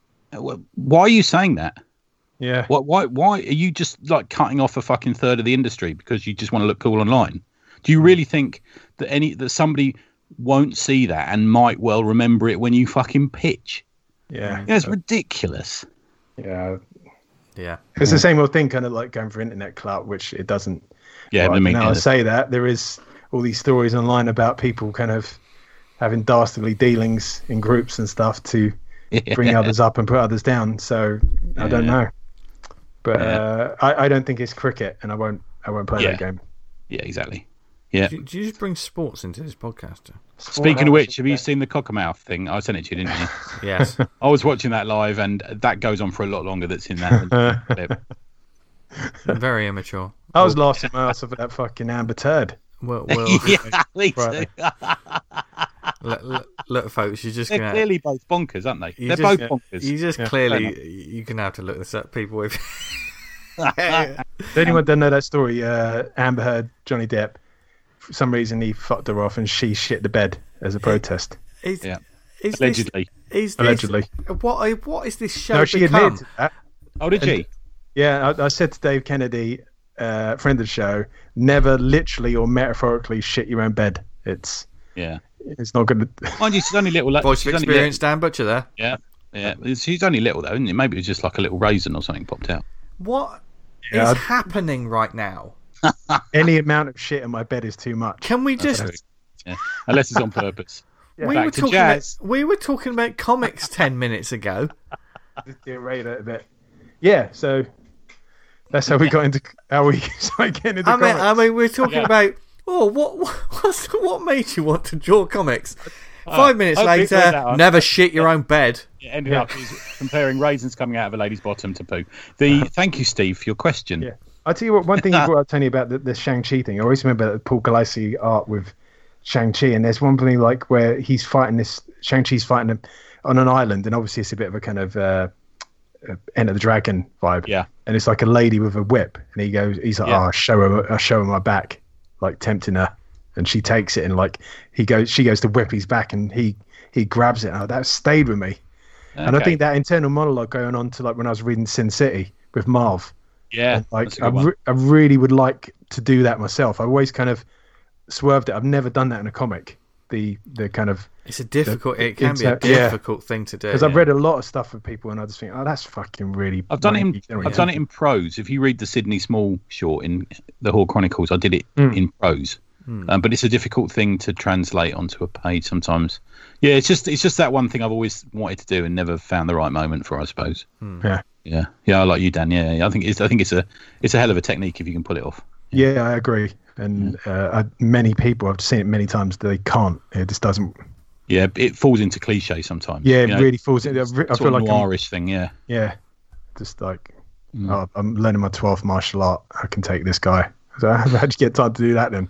Speaker 3: Why are you saying that?
Speaker 2: Yeah.
Speaker 3: Why are you just like cutting off a fucking third of the industry because you just want to look cool online? Do you really think that somebody won't see that and might well remember it when you fucking pitch?
Speaker 2: Yeah.
Speaker 3: It's ridiculous.
Speaker 2: Yeah.
Speaker 1: Yeah.
Speaker 2: It's the same old thing, kind of like going for internet clout, which it doesn't.
Speaker 3: Yeah,
Speaker 2: right, now I say that there is all these stories online about people kind of having dastardly dealings in groups and stuff to bring others up and put others down. So I don't know, but I don't think it's cricket, and I won't play that game.
Speaker 3: Yeah, exactly. Yeah.
Speaker 1: Do you just bring sports into this podcast?
Speaker 3: Speaking of which, have you seen the Cockermouth thing? I sent it to you, didn't you?
Speaker 1: Yes.
Speaker 3: I was watching that live, and that goes on for a lot longer. That's in that clip.
Speaker 1: Very immature.
Speaker 2: I was laughing my ass off at that fucking Amber Turd.
Speaker 1: Well,
Speaker 3: Yeah, me too.
Speaker 2: Right.
Speaker 1: look, folks, you're just
Speaker 3: They're
Speaker 1: gonna.
Speaker 3: clearly both bonkers, aren't they?
Speaker 1: You
Speaker 3: They're both
Speaker 1: just-
Speaker 3: bonkers.
Speaker 1: You just
Speaker 2: Yeah,
Speaker 1: clearly. You're gonna have to look this up, people. If
Speaker 2: Does anyone don't know that story? Amber Heard, Johnny Depp. For some reason, he fucked her off, and she shit the bed as a protest.
Speaker 1: is,
Speaker 3: Yeah.
Speaker 1: is
Speaker 3: Allegedly.
Speaker 1: This,
Speaker 2: Allegedly.
Speaker 1: What is this show
Speaker 2: No, she
Speaker 1: become?
Speaker 2: admitted to that.
Speaker 3: Oh, did she?
Speaker 2: Yeah, I said to Dave Kennedy, friend of the show, never literally or metaphorically shit your own bed. It's not good.
Speaker 3: Mind you, she's only little.
Speaker 1: Voice
Speaker 3: she's
Speaker 1: of
Speaker 3: only
Speaker 1: experience, Dan Butcher there.
Speaker 3: little. Yeah. She's only little though, isn't it? Maybe it was just like a little raisin or something popped out.
Speaker 1: What is
Speaker 2: Yeah,
Speaker 1: happening right now?
Speaker 2: Any amount of shit in my bed is too much.
Speaker 1: Can we just?
Speaker 3: Yeah. Unless it's on purpose.
Speaker 1: We
Speaker 3: Back
Speaker 1: were
Speaker 3: to
Speaker 1: talking.
Speaker 3: jazz.
Speaker 1: We were talking about comics 10 minutes ago.
Speaker 2: Just derail it a bit. Yeah, so that's how we got into. How we started getting into comics.
Speaker 1: I mean, we're talking
Speaker 3: Yeah.
Speaker 1: about. Oh, what made you want to draw comics? 5 minutes
Speaker 3: I think
Speaker 1: later,
Speaker 3: that one.
Speaker 1: never shit your own bed.
Speaker 3: It ended up comparing raisins coming out of a lady's bottom to poo. Thank you, Steve, for your question.
Speaker 2: Yeah. I'll tell you what, one thing you brought up, Tony, about the Shang-Chi thing. I always remember the Paul Galassi art with Shang-Chi, and there's one thing like where he's fighting Shang-Chi's fighting him on an island, and obviously it's a bit of a kind of Enter the Dragon vibe.
Speaker 3: Yeah.
Speaker 2: And it's like a lady with a whip, and he's like,
Speaker 3: Yeah.
Speaker 2: I'll show her my back, like tempting her. And she takes it, and like she goes to whip his back, and he grabs it. And that stayed with me. And I
Speaker 3: Okay.
Speaker 2: think that internal monologue going on to like when I was reading Sin City with Marv.
Speaker 3: Yeah.
Speaker 2: Like
Speaker 3: that's a good one.
Speaker 2: I really would like to do that myself. I always kind of swerved it. I've never done that in a comic. The kind of
Speaker 1: It's a difficult. It can be a
Speaker 2: yeah.
Speaker 1: difficult thing to do.
Speaker 2: because I've read a lot of stuff of people, and I just think, oh, that's fucking really.
Speaker 3: I've done
Speaker 2: wanky.
Speaker 3: I've done it in prose. If you read the Sydney Small short in the Hall Chronicles, I did it in prose. But it's a difficult thing to translate onto a page sometimes. Yeah, it's just that one thing I've always wanted to do and never found the right moment for, I suppose.
Speaker 2: Yeah.
Speaker 3: Yeah. I like you, Dan. Yeah. I think it's a hell of a technique if you can pull it off.
Speaker 2: Yeah, I agree. And many people, I've seen it many times, they can't. It just doesn't.
Speaker 3: Yeah, it falls into cliche sometimes.
Speaker 2: Yeah,
Speaker 3: you
Speaker 2: it
Speaker 3: know,
Speaker 2: really falls. I feel like
Speaker 3: noirish thing. Yeah.
Speaker 2: yeah, just like oh, I'm learning my 12th martial art. I can take this guy. So how'd you get time to do that then?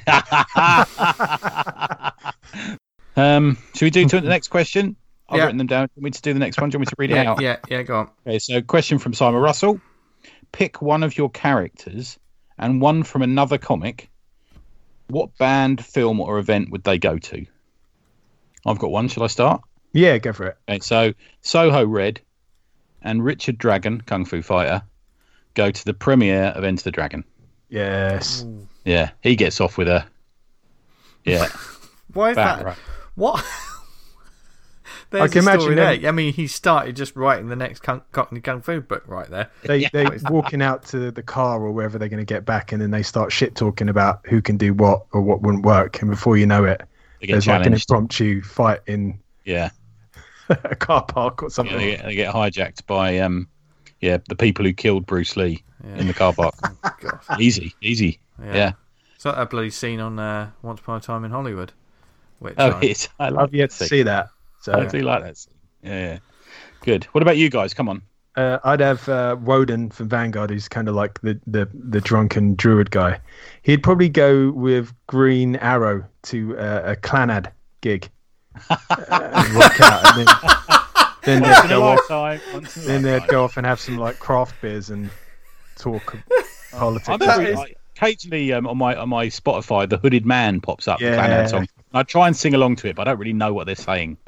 Speaker 3: Should we do to the next question? I've
Speaker 1: Yeah.
Speaker 3: written them down. Do you want me to do the next one? Do you want me to read it out?
Speaker 1: Yeah, go on.
Speaker 3: Okay, so question from Simon Russell. Pick one of your characters and one from another comic. What band, film, or event would they go to? I've got one. Shall I start?
Speaker 2: Yeah, go for it.
Speaker 3: Okay, so Soho Red and Richard Dragon, Kung Fu Fighter, go to the premiere of Enter the Dragon.
Speaker 2: Yes.
Speaker 3: Yeah, he gets off with a... Yeah.
Speaker 1: Why is
Speaker 3: Back,
Speaker 1: that?
Speaker 3: right.
Speaker 1: What? There's
Speaker 2: I can
Speaker 1: a story
Speaker 2: imagine
Speaker 1: there.
Speaker 2: them-
Speaker 1: I mean, he started just writing the next Cockney Kung Fu book right there.
Speaker 2: They walking out to the car or wherever they're going to get back, and then they start shit talking about who can do what or what wouldn't work, and before you know it,
Speaker 3: They get
Speaker 2: there's like an
Speaker 3: challenged.
Speaker 2: impromptu fight in
Speaker 3: Yeah.
Speaker 2: a car park or something.
Speaker 3: They get hijacked by the people who killed Bruce Lee in the car park.
Speaker 1: God.
Speaker 3: Easy. Yeah.
Speaker 1: It's like that bloody scene on Once Upon a Time in Hollywood. Which
Speaker 3: Oh, it's. I like
Speaker 2: I've yet to see that. So
Speaker 3: I do like that scene. Yeah. Good. What about you guys? Come on.
Speaker 2: I'd have Woden from Vanguard, who's kind of like the drunken druid guy. He'd probably go with Green Arrow to a Clanad gig. And rock out, and then they'd go off. Then they'd go off and have some like craft beers and talk politics.
Speaker 3: Occasionally on my Spotify, the Hooded Man pops up.
Speaker 2: Yeah.
Speaker 3: Playing that song. I try and sing along to it, but I don't really know what they're saying.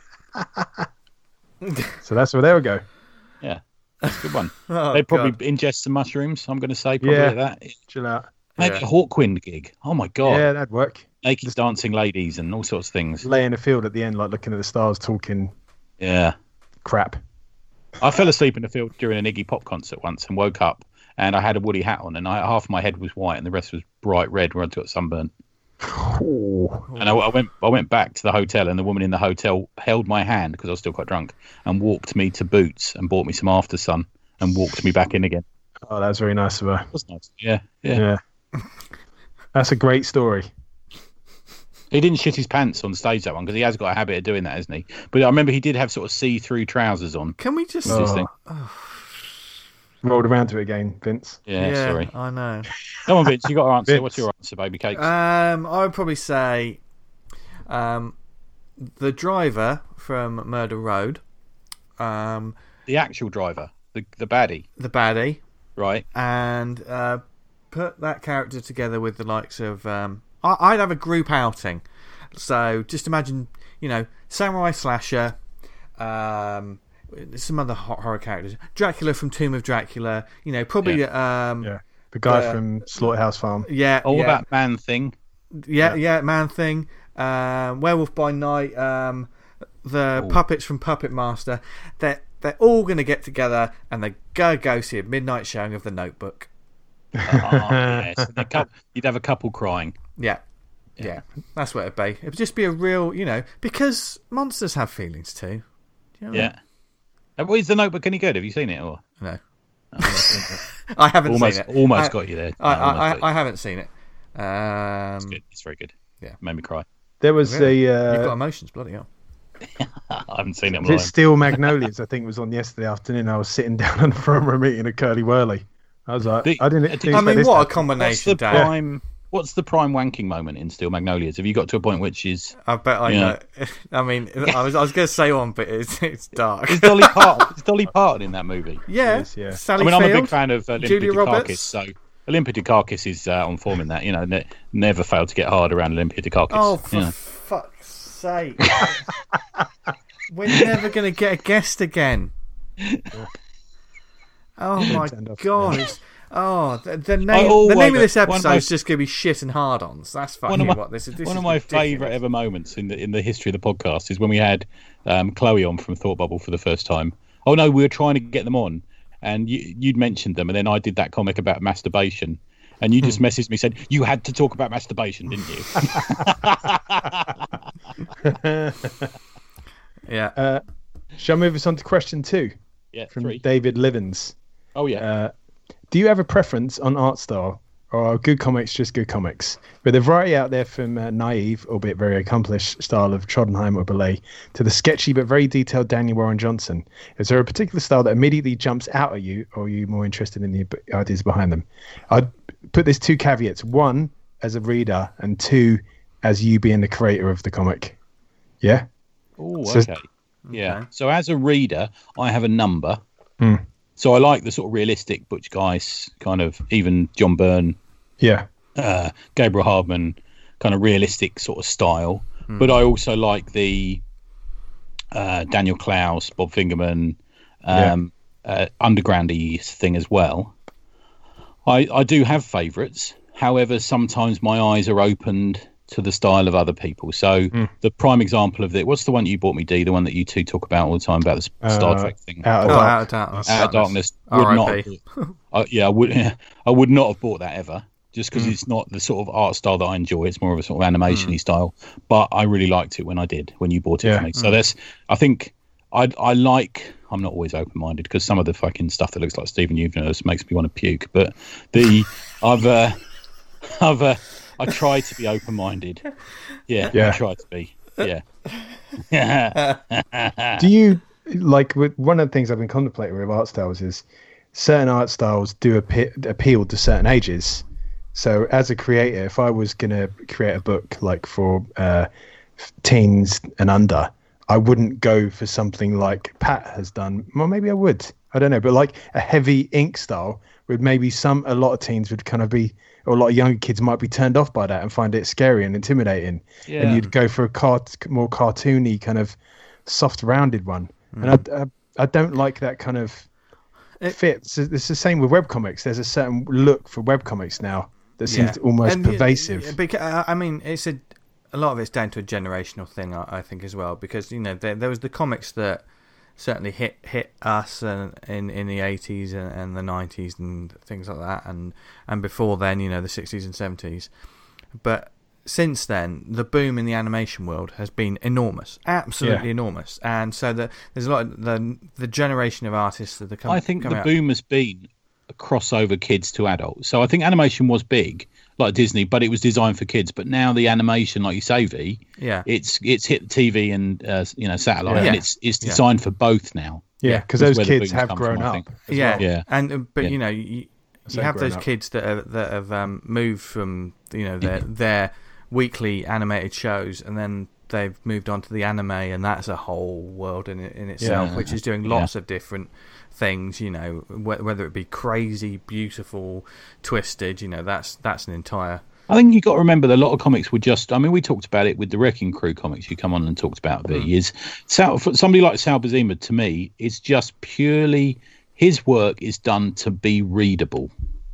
Speaker 2: So that's where they would go.
Speaker 3: Yeah, that's a good one.
Speaker 1: Oh,
Speaker 3: They'd probably
Speaker 1: God.
Speaker 3: ingest some mushrooms. I'm going to say probably
Speaker 2: Yeah.
Speaker 3: like that.
Speaker 2: Chill out.
Speaker 3: Maybe
Speaker 1: Yeah.
Speaker 3: a Hawkwind gig. Oh my god!
Speaker 2: Yeah, that'd work.
Speaker 3: Naked dancing ladies and all sorts of things.
Speaker 2: Lay in the field at the end, like looking at the stars, talking
Speaker 3: Yeah.
Speaker 2: crap.
Speaker 3: I fell asleep in the field during an Iggy Pop concert once and woke up and I had a woolly hat on and half my head was white and the rest was bright red where I got sunburn.
Speaker 2: Oh,
Speaker 3: And I went back to the hotel and the woman in the hotel held my hand because I was still quite drunk and walked me to Boots and bought me some After Sun and walked me back in again.
Speaker 2: that's very nice of her.
Speaker 3: That was nice. Yeah.
Speaker 2: Yeah. That's a great story.
Speaker 3: He didn't shit his pants on stage, that one, because he has got a habit of doing that, hasn't he? But I remember he did have sort of see-through trousers on.
Speaker 1: Can we just...
Speaker 2: Rolled around to it again, Vince.
Speaker 3: Yeah, sorry.
Speaker 1: I know.
Speaker 3: Come on, Vince, you got to answer.
Speaker 2: Vince.
Speaker 3: What's your answer, baby cakes?
Speaker 1: I would probably say the driver from Murder Road.
Speaker 3: The actual driver, the baddie.
Speaker 1: The baddie.
Speaker 3: Right.
Speaker 1: And put that character together with the likes of... I'd have a group outing. So just imagine, Samurai Slasher, some other horror characters. Dracula from Tomb of Dracula, probably...
Speaker 2: The guy from Slaughterhouse Farm.
Speaker 1: Yeah.
Speaker 3: All that Man Thing.
Speaker 1: Yeah, Man Thing. Werewolf by Night. The puppets from Puppet Master. They're all going to get together and they go see a midnight showing of The Notebook.
Speaker 3: Yes. You'd have a couple crying.
Speaker 1: Yeah, that's what it'd be. It'd just be a real, because monsters have feelings too. Do you know what I mean?
Speaker 3: Is The Notebook any good? Have you seen it? Or
Speaker 1: no? I haven't seen it.
Speaker 3: Almost got you there.
Speaker 1: I haven't seen it.
Speaker 3: It's good. It's very good.
Speaker 1: Yeah,
Speaker 3: made me cry.
Speaker 2: There was
Speaker 1: You've got emotions, bloody hell.
Speaker 3: I haven't seen it.
Speaker 2: It's Steel Magnolias, I think, was on yesterday afternoon. I was sitting down on the front row eating a curly whirly. I was like, I didn't.
Speaker 1: What a combination, Dave.
Speaker 3: What's the prime wanking moment in Steel Magnolias? Have you got to a point which is...
Speaker 1: I bet I know. I mean, I was going to say one, but it's dark.
Speaker 3: Is Dolly Parton in that movie?
Speaker 1: Yeah. Sally Field,
Speaker 3: I'm a big fan of Olympia
Speaker 1: Julia
Speaker 3: Dukakis,
Speaker 1: Roberts.
Speaker 3: so Olympia Dukakis is on form in that. Never failed to get hard around Olympia Dukakis.
Speaker 1: Oh, for fuck's sake. We're never going to get a guest again. Oh, my God. The name of this episode is just going to be shit and hard-ons. That's fucking what this is.
Speaker 3: One of my favourite ever moments in the history of the podcast is when we had Chloe on from Thought Bubble for the first time. Oh no, we were trying to get them on, and you'd mentioned them, and then I did that comic about masturbation, and you just messaged me said you had to talk about masturbation, didn't you?
Speaker 2: Yeah. Shall I move us on to question 2?
Speaker 3: Yeah.
Speaker 2: From
Speaker 3: 3.
Speaker 2: David Livens.
Speaker 3: Oh yeah.
Speaker 2: Do you have a preference on art style, or are good comics just good comics? With a variety out there from naive, albeit very accomplished, style of Trondheim or Belay to the sketchy but very detailed Daniel Warren Johnson, is there a particular style that immediately jumps out at you, or are you more interested in the ideas behind them? I'd put this 2 caveats. 1, as a reader, and 2, as you being the creator of the comic. Yeah?
Speaker 3: Oh, okay. Yeah. So as a reader, I have a number. So I like the sort of realistic Butch Guice, kind of, even John Byrne, Gabriel Hardman, kind of realistic sort of style. But I also like the Daniel Klaus, Bob Fingerman, underground-y thing as well. I do have favourites. However, sometimes my eyes are opened to the style of other people. So the prime example of it, what's the one you bought me, Dee? The one that you two talk about all the time about the Star Trek thing.
Speaker 1: Out of Darkness.
Speaker 3: Would not. I would not have bought that ever, just because it's not the sort of art style that I enjoy. It's more of a sort of animation-y style. But I really liked it when you bought it for me. So that's. I think I like. I'm not always open-minded because some of the fucking stuff that looks like Steven Universe makes me want to puke. But I try to be open-minded. Yeah. I try to be. Yeah.
Speaker 2: Do you like? One of the things I've been contemplating with art styles is certain art styles do appeal to certain ages. So, as a creator, if I was going to create a book like for teens and under, I wouldn't go for something like Pat has done. Well, maybe I would. I don't know, but like a heavy ink style would maybe a lot of teens would kind of be. Or a lot of younger kids might be turned off by that and find it scary and intimidating. Yeah. And you'd go for a more cartoony, kind of soft, rounded one. And I don't like that kind of fit. It's the same with webcomics. There's a certain look for webcomics now that seems almost pervasive.
Speaker 1: I mean, a lot of it's down to a generational thing, I think, as well. Because, there was the comics that certainly hit us in the 80s and the 90s and things like that, and before then, the 60s and 70s. But since then, the boom in the animation world has been enormous, absolutely enormous. And so there's a lot of the generation of artists that are coming.
Speaker 3: I think the boom has been crossover kids to adults. So I think animation was big, like Disney, but it was designed for kids. But now the animation, like you say, V, it's hit TV and satellite, and it's designed for both now.
Speaker 2: Yeah, because those kids have grown up.
Speaker 1: But you have those kids that have moved from their weekly animated shows, and then they've moved on to the anime, and that's a whole world in itself, which is doing lots of different things. Whether it be crazy, beautiful, twisted. That's an entire.
Speaker 3: I think you got to remember that a lot of comics were just. I mean, we talked about it with the Wrecking Crew comics. You come on and talked about V. Somebody like Sal Buscema, to me, is just purely his work is done to be readable.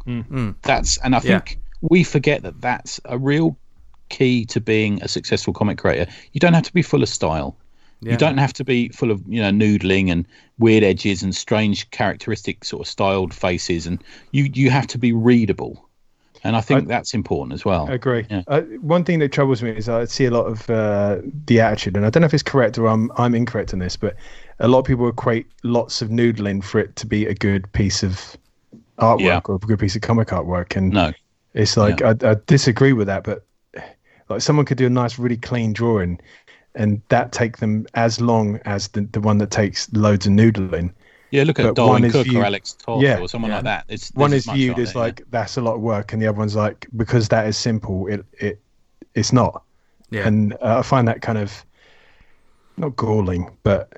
Speaker 3: I think we forget that that's a real key to being a successful comic creator. You don't have to be full of style. You don't have to be full of noodling and weird edges and strange characteristic sort of styled faces, and you have to be readable. And I think that's important as well.
Speaker 2: I agree. One thing that troubles me is I see a lot of the attitude, and I don't know if it's correct or I'm incorrect on this, but a lot of people equate lots of noodling for it to be a good piece of artwork or a good piece of comic artwork. And it's like I disagree with that, but like someone could do a nice, really clean drawing, and that take them as long as the one that takes loads of noodling.
Speaker 3: Yeah, look at Darwin Cook or Alex Toth or someone like that.
Speaker 2: One is viewed as like that's a lot of work, and the other one's like because that is simple. It's not. Yeah. And I find that kind of not galling, but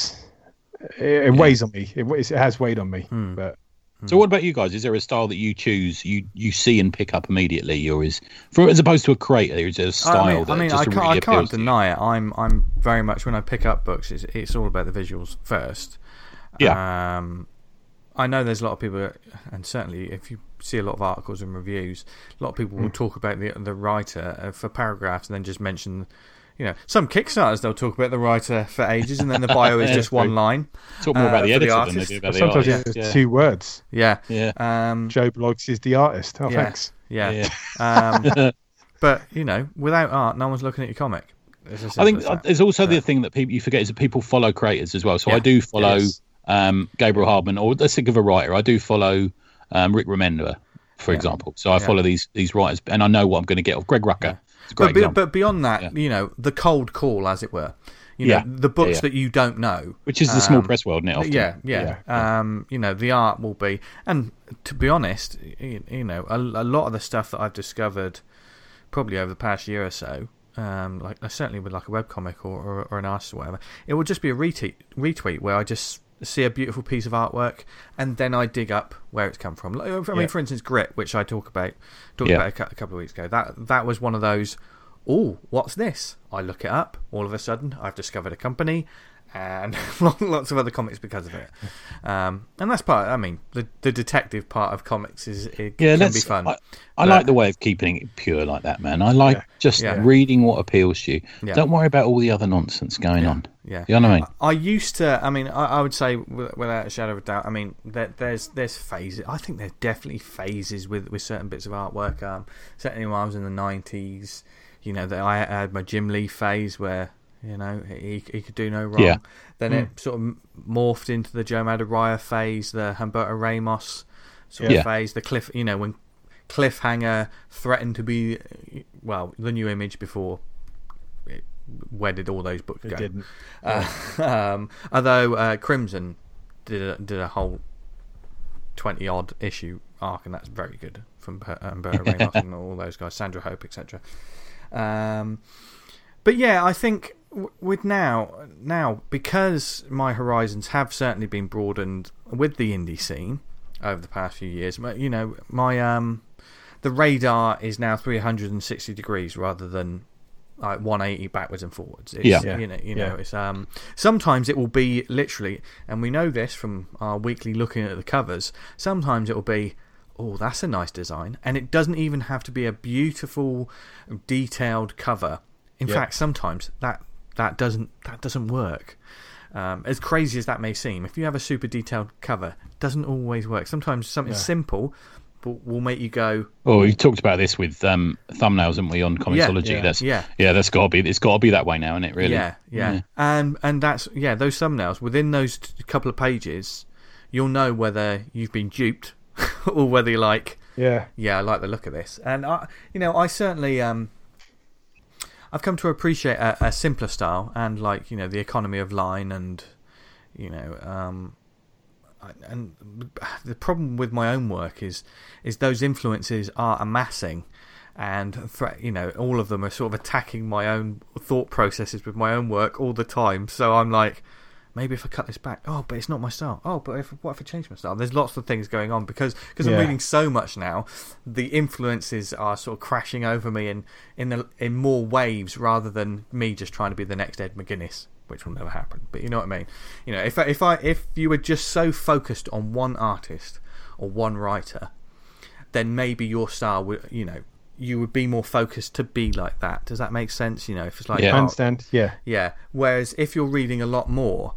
Speaker 2: it weighs on me. It has weighed on me. But
Speaker 3: so, what about you guys? Is there a style that you choose, you see and pick up immediately, or as opposed to a creator? Is there a style
Speaker 1: I can't deny it. I'm very much when I pick up books, it's all about the visuals first.
Speaker 3: Yeah.
Speaker 1: I know there's a lot of people, and certainly if you see a lot of articles and reviews, a lot of people will talk about the writer for paragraphs and then just mention. Some Kickstarters, they'll talk about the writer for ages, and then the bio is just one line.
Speaker 3: Talk more about the editor than they do about the
Speaker 2: artist.
Speaker 3: Sometimes
Speaker 2: it's 2 words.
Speaker 1: Yeah.
Speaker 2: Joe Bloggs is the artist. Oh, thanks.
Speaker 1: Yeah. But, without art, no one's looking at your comic.
Speaker 3: I think there's also the thing that you forget is that people follow creators as well. So I do follow Gabriel Hardman, or let's think of a writer. I do follow Rick Remender, for example. So I follow these writers, and I know what I'm going to get off Greg Rucka.
Speaker 1: Yeah. But beyond that, the cold call, as it were, the books that you don't know,
Speaker 3: which is the small press world, isn't it?
Speaker 1: Often. The art will be, and to be honest, a lot of the stuff that I've discovered, probably over the past year or so, certainly with like a webcomic or an artist or whatever, it will just be a retweet where I just see a beautiful piece of artwork and then I dig up where it's come from. I mean, for instance, Grit, which I talked about a couple of weeks ago. That was one of those. Oh, what's this? I look it up. All of a sudden, I've discovered a company and lots of other comics because of it. And that's part. I mean, the detective part of comics can be fun.
Speaker 3: I like the way of keeping it pure like that, man. I like reading what appeals to you. Yeah. Don't worry about all the other nonsense going on.
Speaker 1: Yeah,
Speaker 3: you know what I mean.
Speaker 1: I used to. I mean, I would say without a shadow of a doubt. I mean, there's phases. I think there's definitely phases with certain bits of artwork. Certainly when I was in the 90s, I had my Jim Lee phase where. He could do no wrong. Yeah. Then it sort of morphed into the Joe Madureira phase, the Humberto Ramos sort of phase, the Cliff. When Cliffhanger threatened to be, the New Image before. Where did all those books go?
Speaker 2: It didn't.
Speaker 1: Although Crimson did a whole 20-odd issue arc, and that's very good from Humberto Ramos and all those guys, Sandra Hope, etc. But yeah, I think with now because my horizons have certainly been broadened with the indie scene over the past few years. My the radar is now 360 degrees rather than like 180 backwards and forwards. It's, It's sometimes it will be literally, and we know this from our weekly looking at the covers. Sometimes it will be, oh, that's a nice design, and it doesn't even have to be a beautiful, detailed cover. In fact, sometimes that doesn't work. As crazy as that may seem, if you have a super detailed cover, it doesn't always work. Sometimes something simple will make you go.
Speaker 3: Oh, we talked about this with thumbnails, haven't we, on Comixology? That's got to be. It's got to be that way now, isn't it? Really?
Speaker 1: Yeah. And that's those thumbnails within those couple of pages, you'll know whether you've been duped or whether you're like,
Speaker 2: yeah,
Speaker 1: I like the look of this. And I certainly I've come to appreciate a simpler style, and like the economy of line, and and the problem with my own work is those influences are amassing, and all of them are sort of attacking my own thought processes with my own work all the time. So I'm like, maybe if I cut this back, but it's not my style. But what if I change my style? There's lots of things going on because I'm reading so much now. The influences are sort of crashing over me in more waves, rather than me just trying to be the next Ed McGuinness, which will never happen. But you know what I mean. If you were just so focused on one artist or one writer, then maybe your style would you would be more focused to be like that. Does that make sense? If it's like,
Speaker 2: I understand. Yeah.
Speaker 1: Whereas if you're reading a lot more,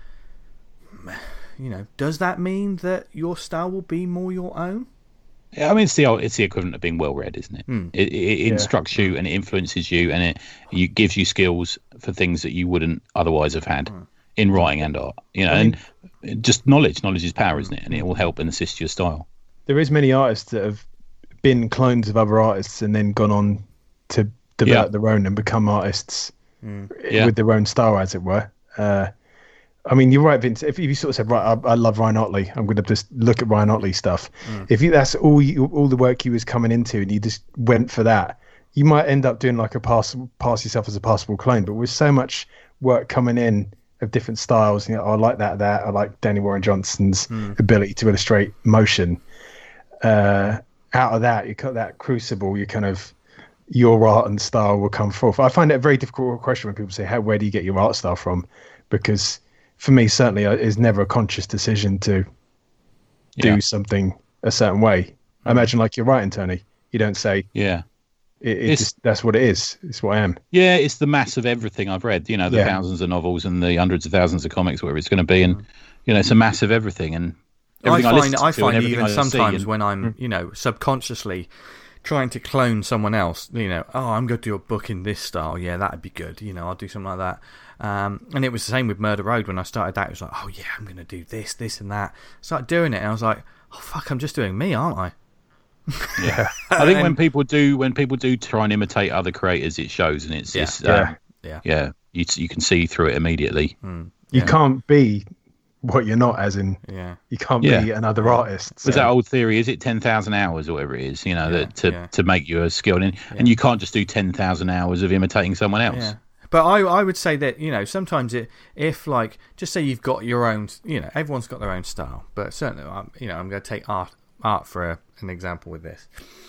Speaker 1: does that mean that your style will be more your own?
Speaker 3: Yeah, I mean, it's the equivalent of being well read, isn't it? It instructs you, and it influences you, and it gives you skills for things that you wouldn't otherwise have had in writing and art. And just knowledge is power, isn't it? And it will help and assist your style.
Speaker 2: There is many artists that have been clones of other artists and then gone on to develop their own and become artists with their own style, as it were. I mean, you're right, Vince. If you sort of said, right, I love Ryan Otley, I'm going to just look at Ryan Otley stuff. If that's all the work you was coming into, and you just went for that, you might end up doing like pass yourself as a passable clone. But with so much work coming in of different styles, I like that. I like Danny Warren Johnson's ability to illustrate motion. Out of that, you cut that crucible. You kind of your art and style will come forth. I find it a very difficult question when people say, where do you get your art style from? Because for me, certainly, it's never a conscious decision to do something a certain way. I imagine, like you're writing, Tony. You don't say, it's just, that's what it is. It's what I am.
Speaker 3: Yeah, it's the mass of everything I've read. The thousands of novels and the hundreds of thousands of comics, whatever it's going to be, and it's a mass of everything. And everything
Speaker 1: I find even sometimes when I'm, subconsciously trying to clone someone else, I'm going to do a book in this style. Yeah, that'd be good. I'll do something like that. And it was the same with Murder Road. When I started that, it was like, oh yeah, I'm going to do this and that. Started doing it, and I was like, oh fuck, I'm just doing me, aren't I?
Speaker 3: Yeah. I think when people do try and imitate other creators, it shows, and you can see through it immediately.
Speaker 2: You can't be what you're not, as in you can't be another artist.
Speaker 3: So. There's that old theory, is it 10,000 hours or whatever it is, to make you a skilled in, and you can't just do 10,000 hours of imitating someone else.
Speaker 1: Yeah. But I would say that, sometimes if like, just say you've got your own, everyone's got their own style, but certainly, I'm going to take art for an example with this.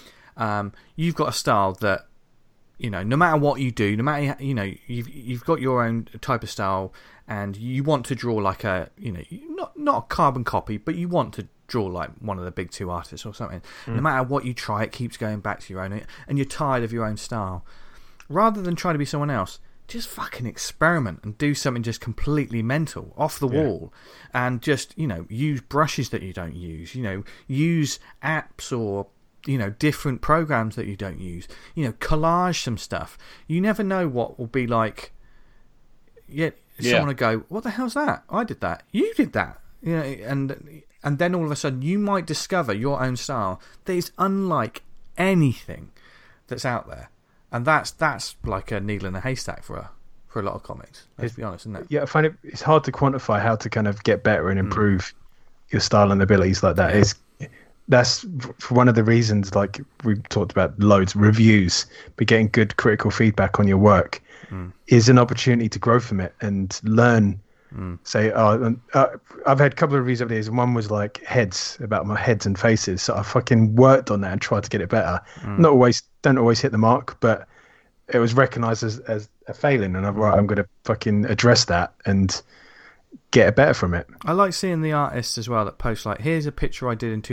Speaker 1: You've got a style that, no matter what you do, no matter, you've got your own type of style, and you want to draw like a, not a carbon copy, but you want to draw like one of the big two artists or something. No matter what you try, it keeps going back to your own, and you're tired of your own style. Rather than trying to be someone else, just fucking experiment and do something just completely mental, off the wall, and just, use brushes that you don't use, use apps or, different programs that you don't use, collage some stuff. You never know what will be like. Someone will go, what the hell's that? I did that. You did that. And then all of a sudden you might discover your own style that is unlike anything that's out there. And that's like a needle in a haystack for a lot of comics. Let's be honest, isn't it?
Speaker 2: Yeah, I find it's hard to quantify how to kind of get better and improve your style and abilities like that. That's one of the reasons, like we talked about loads, reviews, but getting good critical feedback on your work is an opportunity to grow from it and learn. Say, I've had a couple of reviews over the years, and one was like about my heads and faces. So I fucking worked on that and tried to get it better. Don't always hit the mark, but it was recognised as a failing, and I'm going to fucking address that and get better from it.
Speaker 1: I like seeing the artists as well that post like, here's a picture I did in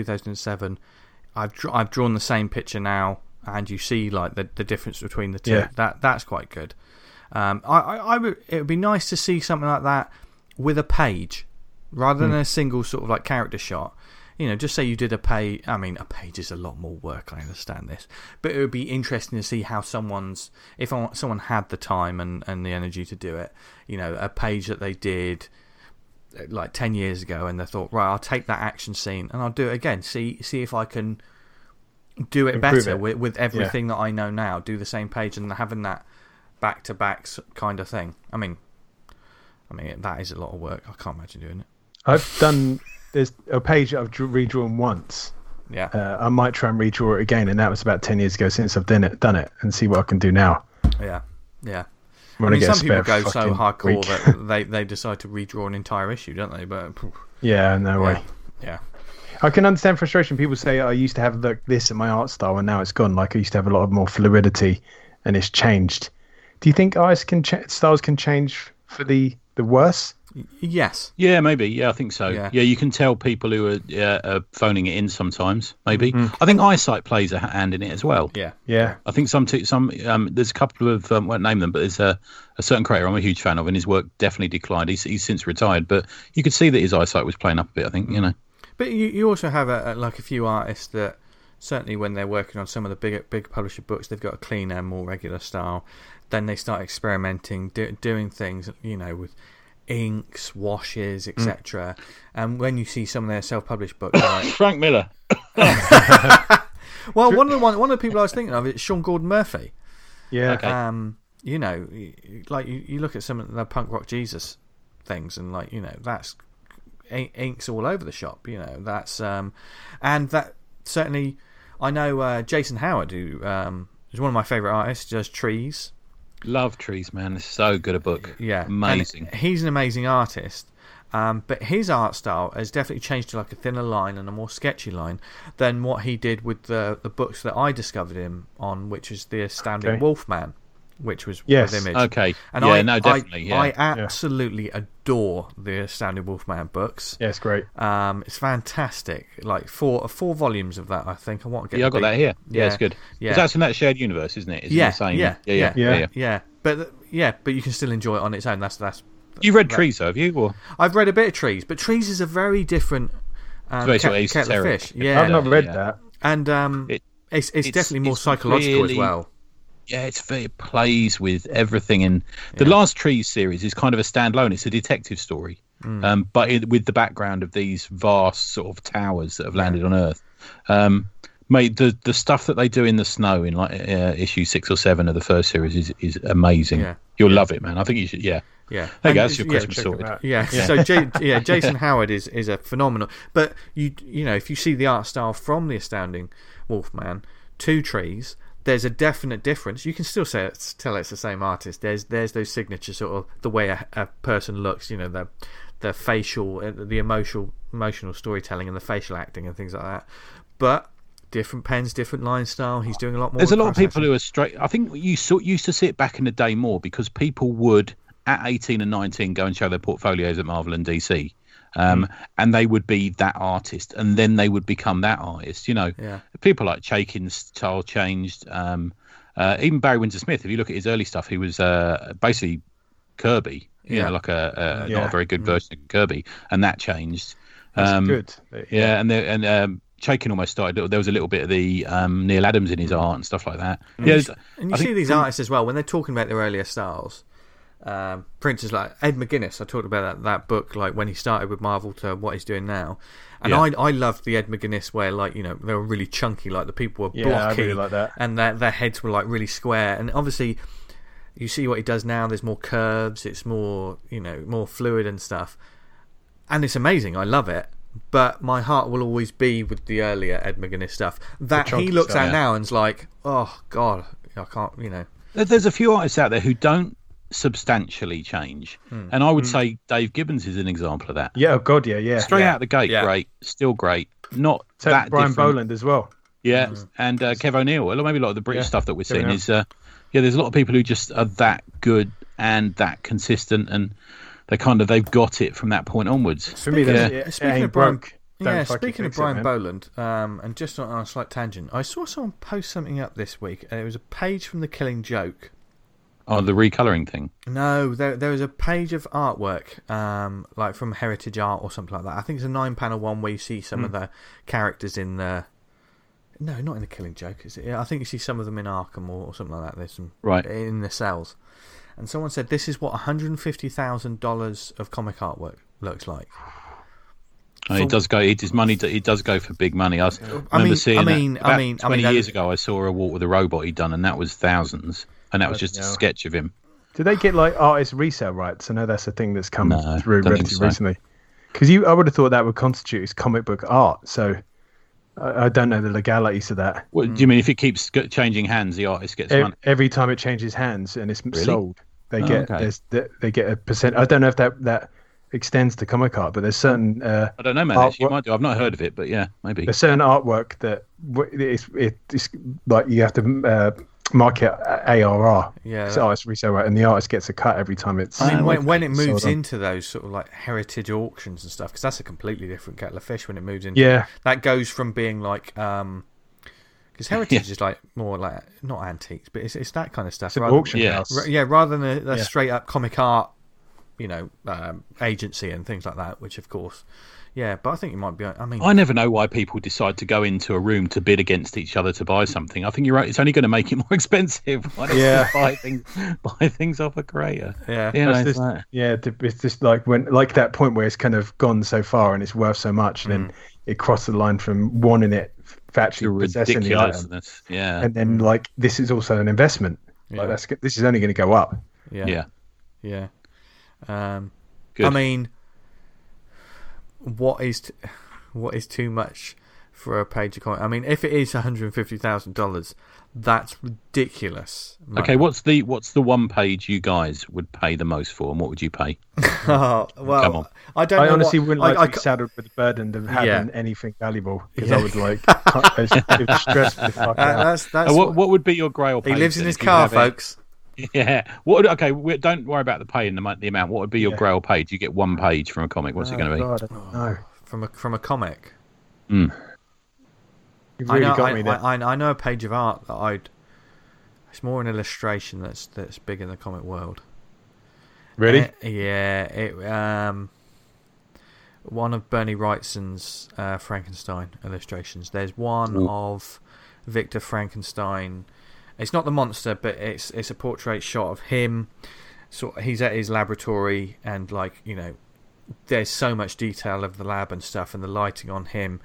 Speaker 1: 2007. I've drawn the same picture now, and you see like the difference between the two. That's quite good. It would be nice to see something like that with a page rather than a single sort of like character shot. Just say you did a page. I mean, a page is a lot more work, I understand this, but it would be interesting to see how someone had the time and the energy to do it. A page that they did like 10 years ago, and they thought, right, I'll take that action scene and I'll do it again. See if I can do it
Speaker 2: Improve
Speaker 1: better
Speaker 2: it.
Speaker 1: with everything that I know now. Do the same page and having that back-to-back kind of thing. I mean, that is a lot of work. I can't imagine doing it.
Speaker 2: There's a page that I've redrawn once.
Speaker 1: Yeah.
Speaker 2: I might try and redraw it again, and that was about 10 years ago since I've done it, and see what I can do now.
Speaker 1: Yeah.
Speaker 2: I
Speaker 1: I mean, some people
Speaker 2: spare
Speaker 1: go so
Speaker 2: fucking
Speaker 1: hardcore
Speaker 2: week.
Speaker 1: that they decide to redraw an entire issue, don't they? But
Speaker 2: Yeah, no way.
Speaker 1: yeah.
Speaker 2: I can understand frustration. People say I used to have this in my art style, and now it's gone. Like I used to have a lot of more fluidity, and it's changed. Do you think styles can change for the worse?
Speaker 1: Yes.
Speaker 3: Yeah, maybe. Yeah, I think so.
Speaker 1: Yeah.
Speaker 3: You can tell people who are phoning it in sometimes. Maybe. I think eyesight plays a hand in it as well.
Speaker 2: Yeah.
Speaker 3: I think there's a couple of won't name them, but there's a certain creator I'm a huge fan of, and his work definitely declined. He's since retired, but you could see that his eyesight was playing up a bit. I think
Speaker 1: But you also have a few artists that certainly when they're working on some of the big publisher books, they've got a cleaner, more regular style. Then they start experimenting, doing things, with inks, washes, etc. And when you see some of their self-published books, like
Speaker 3: Frank Miller.
Speaker 1: well, one of the people I was thinking of is Sean Gordon Murphy.
Speaker 2: Yeah.
Speaker 3: Okay.
Speaker 1: Like you look at some of the Punk Rock Jesus things, and that's inks all over the shop. That's and that certainly I know Jason Howard, who is one of my favourite artists, does Trees.
Speaker 3: Love Trees, man. It's so good a book.
Speaker 1: Yeah,
Speaker 3: amazing.
Speaker 1: And he's an amazing artist, but his art style has definitely changed to like a thinner line and a more sketchy line than what he did with the books that I discovered him on, which is the Astounding Wolfman, which was with Image.
Speaker 3: Okay.
Speaker 1: And
Speaker 3: definitely.
Speaker 1: I absolutely adore the Astounding Wolfman books.
Speaker 2: Yeah, it's great.
Speaker 1: It's fantastic. Like four volumes of that, I think. I want to get.
Speaker 3: Yeah, I got that here. Yeah, it's good.
Speaker 1: Yeah,
Speaker 3: because that's in that shared universe, isn't it? It's
Speaker 1: yeah,
Speaker 3: the same.
Speaker 1: Yeah. But you can still enjoy it on its own. That's.
Speaker 3: You read Trees, though, have you? Or
Speaker 1: I've read a bit of Trees, but Trees is a very different kettle of fish. Yeah,
Speaker 2: I've not read that,
Speaker 1: and it's definitely more psychological as well.
Speaker 3: Yeah, it plays with everything. In the last Trees series is kind of a standalone. It's a detective story, but with the background of these vast sort of towers that have landed on Earth. Mate, the stuff that they do in the snow in like issue 6 or 7 of the first series is amazing. Yeah. You'll love it, man. I think you should. Yeah.
Speaker 1: Yeah,
Speaker 3: there you go. That's your Christmas sorted.
Speaker 1: Yeah. So Jason Howard is a phenomenal. But if you see the art style from the Astounding Wolfman to Trees, there's a definite difference. You can still tell it's the same artist. There's those signatures, sort of the way a person looks. The facial, the emotional storytelling, and the facial acting and things like that. But different pens, different line style. He's doing a lot more.
Speaker 3: There's a lot of people who are straight. I think you used to see it back in the day more because people would at 18 and 19 go and show their portfolios at Marvel and DC. And they would be that artist, and then they would become that artist. People like Chaikin's style changed. Even Barry Windsor Smith. If you look at his early stuff, he was basically Kirby. Like a not a very good version of Kirby, and that changed.
Speaker 2: That's good.
Speaker 3: Yeah, and Chaikin almost started. There was a little bit of the Neil Adams in his art and stuff like that.
Speaker 1: And you see these artists as well when they're talking about their earlier styles. For instance, like Ed McGuinness, I talked about that book, like when he started with Marvel to what he's doing now, and I loved the Ed McGuinness where, like, they were really chunky, like the people were blocky,
Speaker 2: I really like that,
Speaker 1: and their heads were like really square, and obviously you see what he does now. There's more curves, it's more more fluid and stuff, and it's amazing. I love it. But my heart will always be with the earlier Ed McGuinness stuff that he looks at now and's like, oh god, I can't.
Speaker 3: There's a few artists out there who don't substantially change, and I would say Dave Gibbons is an example of that.
Speaker 2: Yeah, God, yeah.
Speaker 3: Straight out the gate, great, still great. Not that
Speaker 2: Brian
Speaker 3: different.
Speaker 2: Boland as well.
Speaker 3: Yeah, and Kev O'Neill. Or maybe a lot of the British stuff that we're seeing is there's a lot of people who just are that good and that consistent, and they've got it from that point onwards.
Speaker 2: For me,
Speaker 1: speaking of Brian Boland, and just on a slight tangent, I saw someone post something up this week, and it was a page from The Killing Joke.
Speaker 3: Oh, the recolouring thing? No,
Speaker 1: there was a page of artwork, like from Heritage Art or something like that. I think it's a 9-panel one where you see some of the characters in the... No, not in The Killing Joke. Is it? I think you see some of them in Arkham or something like that. There's some in the cells. And someone said this is what $150,000 of comic artwork looks like.
Speaker 3: He does go. He does go for big money. I remember seeing. 20 years ago, I saw a Walk with a Robot he'd done, and that was thousands, and that was just a sketch of him.
Speaker 2: Do they get like artist resale rights? I know that's a thing that's come through relatively recently. Because I would have thought that would constitute as comic book art. So I don't know the legalities of that.
Speaker 3: What do you mean? If it keeps changing hands, the artist gets money
Speaker 2: every time it changes hands and it's sold. They get a percent. I don't know if that extends to comic art, but there's certain.
Speaker 3: I don't know, man. You might do. I've not heard of it, but yeah, maybe.
Speaker 2: There's certain artwork that it's like you have to mark it ARR.
Speaker 1: Yeah,
Speaker 2: so artist resale right, and the artist gets a cut every time it's.
Speaker 1: I mean, when it moves into those sort of like heritage auctions and stuff, because that's a completely different kettle of fish when it moves into.
Speaker 2: Yeah,
Speaker 1: that goes from being like. Because heritage is like more like not antiques, but it's that kind of stuff.
Speaker 2: It's an auction house.
Speaker 1: Rather than a straight up comic art, agency and things like that. Which of course, but I think it might be. I mean,
Speaker 3: I never know why people decide to go into a room to bid against each other to buy something. I think you're right. It's only going to make it more expensive. Why don't you buy things off a creator?
Speaker 1: Yeah,
Speaker 2: it's just like that point where it's kind of gone so far and it's worth so much, and then it crossed the line from wanting it. Actually possessing the item, and then like this is also an investment. Like this is only going to go up.
Speaker 1: Yeah. I mean, what is too much for a page of comic? I mean, if it is $150,000, that's ridiculous.
Speaker 3: Okay, what's the one page you guys would pay the most for, and what would you pay?
Speaker 1: Well, come on. I
Speaker 2: honestly wouldn't like to be saddled with the burden of having anything valuable, because I would like it would stress me the fuck out.
Speaker 3: What would be your grail page?
Speaker 1: He lives in his car, folks.
Speaker 3: Yeah. Don't worry about the pay and the amount. What would be your grail page? You get one page from a comic. What's it going to be?
Speaker 2: God, I don't know.
Speaker 1: From a comic.
Speaker 2: You've really got me there.
Speaker 1: I know a page of art that it's more an illustration that's big in the comic world.
Speaker 2: Really?
Speaker 1: One of Bernie Wrightson's Frankenstein illustrations. There's one of Victor Frankenstein. It's not the monster, but it's a portrait shot of him. So he's at his laboratory, and there's so much detail of the lab and stuff, and the lighting on him.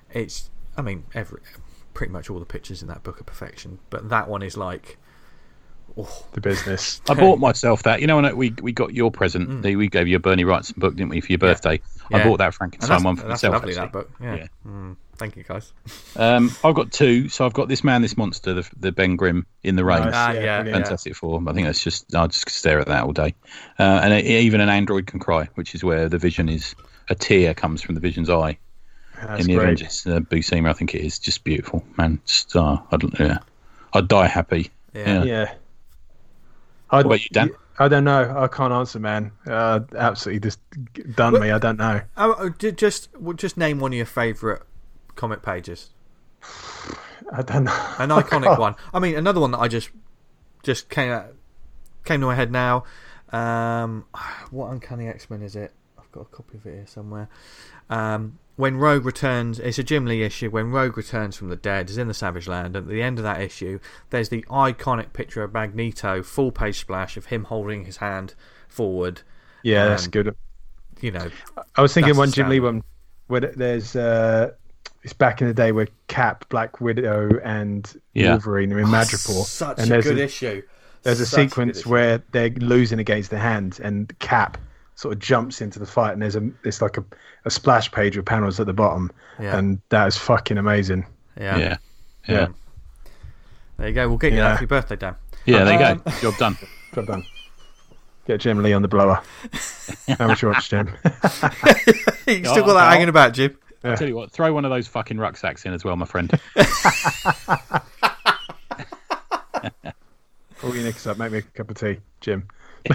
Speaker 1: Pretty much all the pictures in that book are perfection, but that one is like
Speaker 2: the business.
Speaker 3: I bought myself that. When we got your present, we gave you a Bernie Wrightson book, didn't we, for your birthday? I bought that Frankenstein one for myself.
Speaker 1: That's lovely, that book. Yeah. Thank you, guys.
Speaker 3: I've got two. So I've got This Man, This Monster, the Ben Grimm In the Rain. Fantastic form. I think I'll just stare at that all day. And even An Android Can Cry, which is where the Vision is. A tear comes from the Vision's eye.
Speaker 2: That's
Speaker 3: in the
Speaker 2: great.
Speaker 3: Avengers, Buscema, I think it is. Just beautiful, man. I'd die happy.
Speaker 2: Yeah.
Speaker 3: What about you, Dan?
Speaker 2: I don't know. I can't answer, man. Absolutely just done me. I don't know.
Speaker 1: Just name one of your favourite comic pages.
Speaker 2: I don't know.
Speaker 1: An iconic one. I mean, another one that I just came to my head now. What Uncanny X-Men is it? I've got a copy of it here somewhere. When Rogue returns, it's a Jim Lee issue. When Rogue returns from the dead, is in the Savage Land. At the end of that issue, there's the iconic picture of Magneto, full page splash of him holding his hand forward.
Speaker 2: Yeah, that's good. I was thinking one Jim Lee one where there's it's back in the day where Cap, Black Widow, and Wolverine are in Madripoor.
Speaker 1: Such a good issue.
Speaker 2: There's a sequence where they're losing against the Hand, and Cap sort of jumps into the fight, and there's like a splash page with panels at the bottom, and that is fucking amazing.
Speaker 1: Yeah. There you go. We'll get you that for your birthday, Dan.
Speaker 3: Yeah, there you go. Job done.
Speaker 2: Get Jim Lee on the blower. How much you watch, Jim?
Speaker 1: You still got that hanging about, Jim?
Speaker 3: Yeah. I'll tell you what, throw one of those fucking rucksacks in as well, my friend.
Speaker 2: Pull your knickers up, make me a cup of tea, Jim.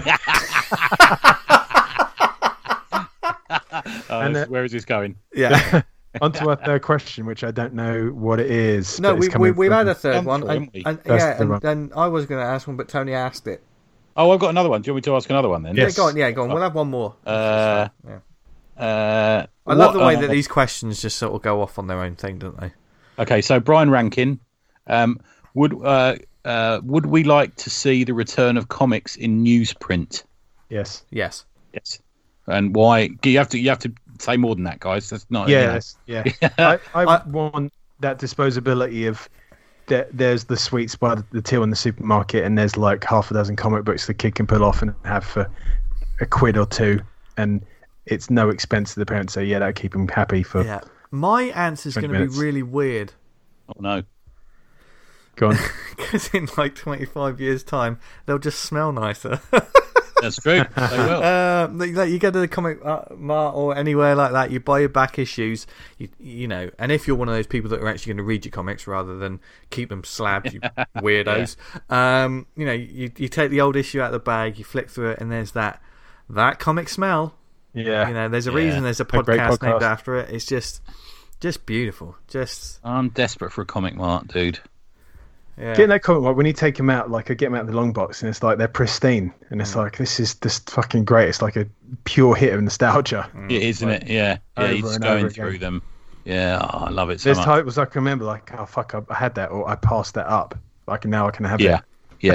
Speaker 3: Where is this going?
Speaker 1: Yeah.
Speaker 2: On to our third question, which I don't know what it is.
Speaker 1: No, we've had a third one. And I was going to ask one, but Tony asked it.
Speaker 3: Oh, I've got another one. Do you want me to ask another one then?
Speaker 2: Yes.
Speaker 1: Go on. We'll have one more.
Speaker 3: I
Speaker 1: love the way that these questions just sort of go off on their own thing, don't they?
Speaker 3: Okay, so Brian Rankin, would we like to see the return of comics in newsprint?
Speaker 2: Yes.
Speaker 3: And why? You have to say more than that, guys. That's not.
Speaker 2: Yes, yeah. I want that disposability of. There's the sweet spot, the till in the supermarket, and there's like half a dozen comic books the kid can pull off and have for a quid or two, and it's no expense to the parents. So yeah, that'll keep them happy for.
Speaker 1: Yeah, my answer's going to be really weird.
Speaker 3: Oh no.
Speaker 2: Go on.
Speaker 1: Because in like 25 years' time, they'll just smell nicer.
Speaker 3: That's true. They will.
Speaker 1: You go to the comic mart or anywhere like that, you buy your back issues, you know, and if you're one of those people that are actually going to read your comics rather than keep them slabbed, you weirdos, you know, you take the old issue out of the bag, you flick through it, and there's that comic smell.
Speaker 2: Yeah.
Speaker 1: You know, there's a reason there's a podcast named after it. It's just beautiful.
Speaker 3: I'm desperate for a comic mart, dude.
Speaker 1: Yeah.
Speaker 2: Getting that comic, like when you take them out, like I get them out of the long box, and it's like they're pristine, and it's like this is just fucking great. It's like a pure hit of nostalgia.
Speaker 3: It is, isn't it? Yeah, you're just going through them. Yeah, I love it so
Speaker 2: There's
Speaker 3: much.
Speaker 2: titles I can remember, like, oh fuck, I had that, or I passed that up. Like now I can have it.
Speaker 3: Yeah.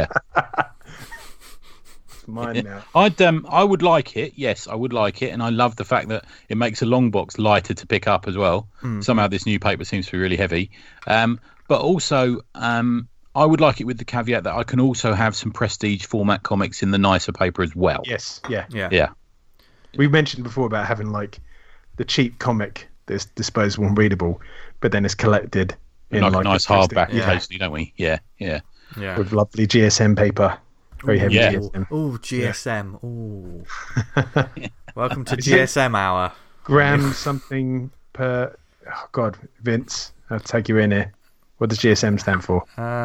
Speaker 2: It's mine now.
Speaker 3: I would like it. Yes, I would like it, and I love the fact that it makes a long box lighter to pick up as well. Somehow this new paper seems to be really heavy. But also, I would like it with the caveat that I can also have some prestige format comics in the nicer paper as well.
Speaker 2: Yes, yeah.
Speaker 3: We
Speaker 2: mentioned before about having like the cheap comic that's disposable and readable, but then it's collected in
Speaker 3: like
Speaker 2: like
Speaker 3: a nice hardback occasionally, don't we? Yeah.
Speaker 2: With lovely GSM paper, very heavy GSM.
Speaker 1: Oh, GSM. Oh. Welcome to GSM hour.
Speaker 2: Gram something per. Oh God, Vince, I'll take you in here. What does GSM stand for?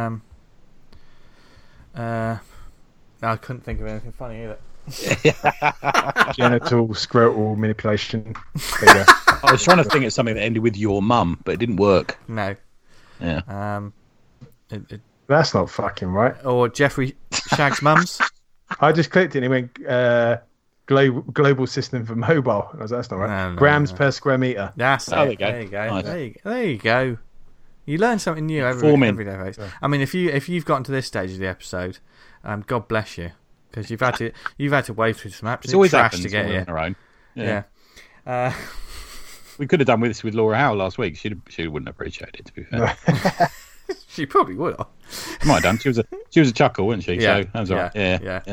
Speaker 1: I couldn't think of anything funny either.
Speaker 2: Genital scrotal manipulation. There you go.
Speaker 3: I was trying to think of something that ended with your mum, but it didn't work.
Speaker 1: No.
Speaker 3: Yeah.
Speaker 2: That's not fucking right.
Speaker 1: Or Jeffrey Shag's mums.
Speaker 2: I just clicked it and it went global system for mobile. I was like, that's not right.
Speaker 1: No,
Speaker 2: Grams per square meter.
Speaker 1: That's
Speaker 3: there
Speaker 1: it.
Speaker 3: you go.
Speaker 1: There you go.
Speaker 3: Nice.
Speaker 1: There you go. You learn something new every day, folks. I mean, if you've gotten to this stage of the episode, God bless you, because you've had to wade through some absolute trash to get here.
Speaker 3: On our own.
Speaker 1: Yeah.
Speaker 3: We could have done this with Laura Howe last week. She wouldn't appreciate it, to be fair.
Speaker 1: She probably would have.
Speaker 3: She might have done. She was a chuckle, wasn't she?
Speaker 1: Yeah.
Speaker 3: So that was all right.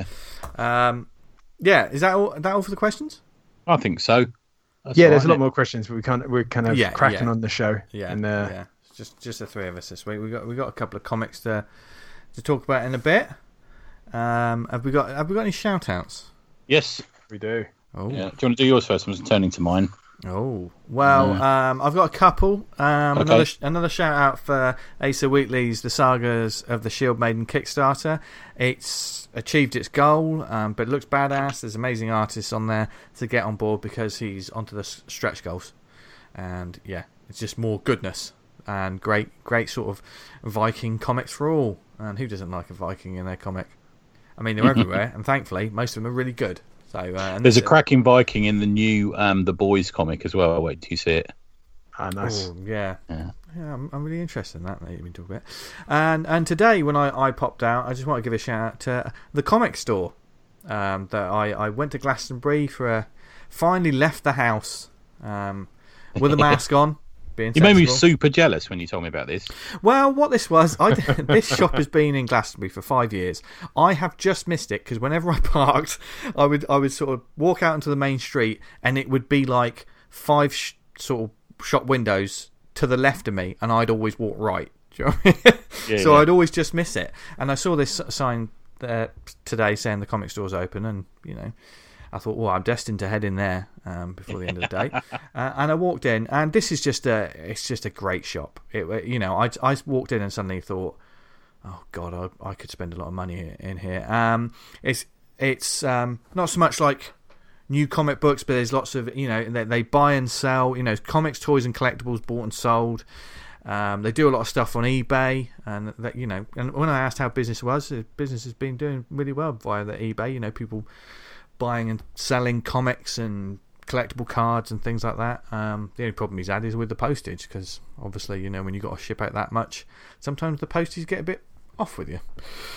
Speaker 1: Yeah. Is that all for the questions?
Speaker 3: I think so.
Speaker 2: There's a lot more questions, but we're kind of cracking on the show.
Speaker 1: Yeah.
Speaker 2: And,
Speaker 1: Just the three of us this week. We got a couple of comics to talk about in a bit. Have we got any shout outs?
Speaker 3: Yes,
Speaker 2: we do.
Speaker 3: Oh. Yeah. Do you want to do yours first? I'm turning to mine.
Speaker 1: Oh well, I've got a couple.
Speaker 3: Okay.
Speaker 1: Another shout out for Asa Wheatley's The Sagas of the Shield Maiden Kickstarter. It's achieved its goal, but it looks badass. There's amazing artists on there to get on board because he's onto the stretch goals, and it's just more goodness and great sort of Viking comics for all. And who doesn't like a Viking in their comic? I mean, they're everywhere, and thankfully most of them are really good. So
Speaker 3: there's a cracking Viking in the new The Boys comic as well. Wait till you see it.
Speaker 2: Ah, nice.
Speaker 1: Oh, yeah. I'm really interested in that you've been talking about. And today when I popped out, I just want to give a shout out to the comic store. That I went to Glastonbury finally left the house with a mask on.
Speaker 3: You made me super jealous when you told me about this.
Speaker 1: Well, what this was, this shop has been in Glastonbury for 5 years. I have just missed it because whenever I parked, I would sort of walk out into the main street and it would be like five sort of shop windows to the left of me, and I'd always walk right. Do you know what I mean? I'd always just miss it. And I saw this sign today saying the comic store's open, and I thought, well, I'm destined to head in there before the end of the day. And I walked in, and this is just a great shop. I walked in and suddenly thought, oh God, I could spend a lot of money in here. It's not so much like new comic books, but there's lots of they buy and sell comics, toys, and collectibles bought and sold. They do a lot of stuff on eBay, and and when I asked how business was, business has been doing really well via the eBay. People buying and selling comics and collectible cards and things like that. The only problem he's had is with the postage, because obviously when you've got to ship out that much, sometimes the postage get a bit off with you.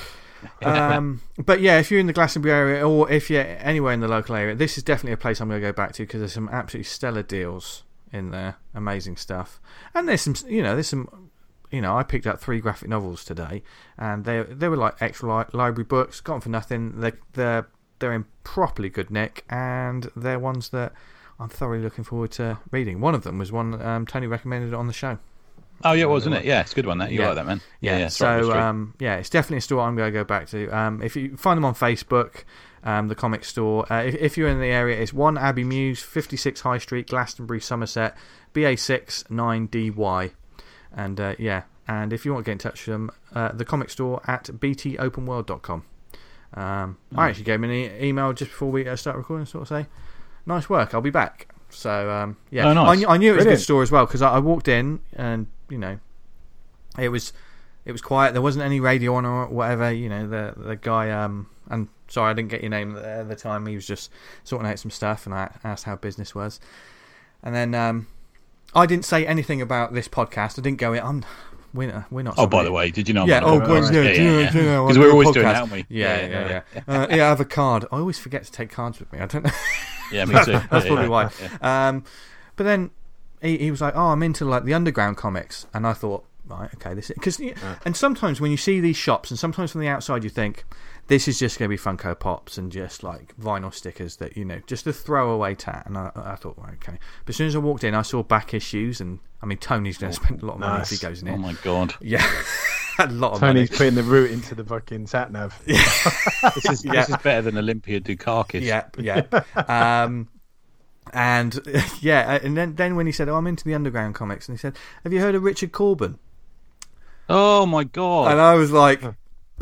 Speaker 1: But yeah, if you're in the Glastonbury area or if you're anywhere in the local area, this is definitely a place I'm going to go back to because there's some absolutely stellar deals in there, amazing stuff, and there's some, I picked up 3 graphic novels today, and they were like extra library books, got them for nothing. They're in properly good nick, and they're ones that I'm thoroughly looking forward to reading. One of them was one Tony recommended on the show.
Speaker 3: Oh yeah, wasn't it? Yeah, it's a good one. That you like that, man.
Speaker 1: Yeah. So it's definitely a store I'm going to go back to. If you find them on Facebook, the comic store. If you're in the area, it's 1 Abbey Mews, 56 High Street, Glastonbury, Somerset, BA6 9DY. And and if you want to get in touch with them, the comic store at btopenworld.com. I actually gave him an email just before we start recording, sort of say, nice work, I'll be back. So
Speaker 3: nice.
Speaker 1: I knew it was a good store as well because I walked in and it was quiet. There wasn't any radio on or whatever. The guy and sorry I didn't get your name at the time. He was just sorting out some stuff, and I asked how business was, and then I didn't say anything about this podcast. I didn't go in. We're not.
Speaker 3: Oh, by the way, did you know?
Speaker 1: Yeah. Because
Speaker 3: we're always doing that, aren't we?
Speaker 1: Yeah. I have a card. I always forget to take cards with me. I don't know.
Speaker 3: Yeah, me too.
Speaker 1: That's probably why. Yeah. But then he was like, "Oh, I'm into like the underground comics," and I thought, right, okay, this is because. And sometimes when you see these shops, and sometimes from the outside, you think this is just going to be Funko Pops and just like vinyl stickers that just a throwaway tat. And I thought, right, okay. But as soon as I walked in, I saw back issues, and I mean, Tony's going to spend a lot of money if he goes in here.
Speaker 3: Oh my god!
Speaker 1: Yeah, a lot of
Speaker 2: Tony's
Speaker 1: money.
Speaker 2: Putting the route into the fucking sat nav.
Speaker 3: This is better than Olympia Dukakis.
Speaker 1: Yeah. And then when he said, "Oh, I'm into the underground comics," and he said, "Have you heard of Richard Corbin?"
Speaker 3: Oh my god!
Speaker 1: And I was like, "Bing!"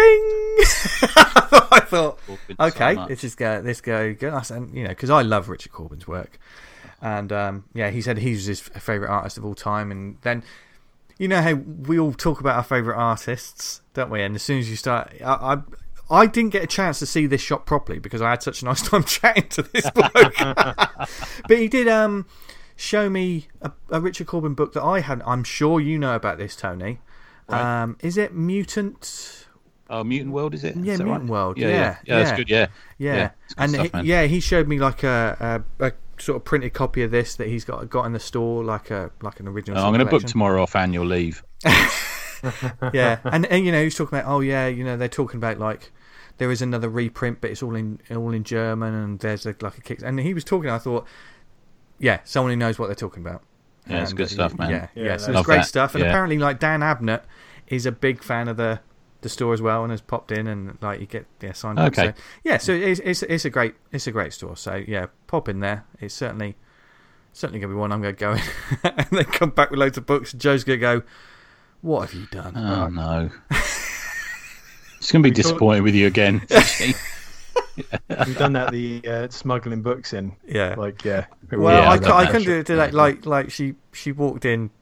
Speaker 1: I thought, okay, this go good. I said, because I love Richard Corbin's work, and he said he's his favourite artist of all time. And then, how we all talk about our favourite artists, don't we? And as soon as you start, I didn't get a chance to see this shop properly because I had such a nice time chatting to this bloke. But he did show me a Richard Corbin book that I hadn't. I'm sure you know about this, Tony. Right. Is it Mutant?
Speaker 3: Oh, Mutant World, is it?
Speaker 1: Yeah,
Speaker 3: is
Speaker 1: Mutant World.
Speaker 3: Yeah, that's good. Yeah.
Speaker 1: And he showed me like a sort of printed copy of this that he's got in the store, like an original.
Speaker 3: I'm going to book tomorrow off annual leave.
Speaker 1: Yeah, and he's talking about they're talking about like there is another reprint, but it's all in German, and there's like a kick. And he was talking. I thought, someone who knows what they're talking about.
Speaker 3: Yeah, it's good stuff, man.
Speaker 1: Yeah. So it's great stuff, and apparently, like Dan Abnett is a big fan of the store as well, and has popped in and like you get signed up.
Speaker 3: Okay.
Speaker 1: So it's a great store. So pop in there. It's certainly gonna be one I'm gonna go in and then come back with loads of books. And Joe's gonna go, "What have you done?"
Speaker 3: Oh no. It's gonna be disappointed with you again.
Speaker 2: We've done that. The smuggling books in.
Speaker 1: Yeah.
Speaker 2: Like yeah.
Speaker 1: Well, I couldn't do it today. Like she walked in.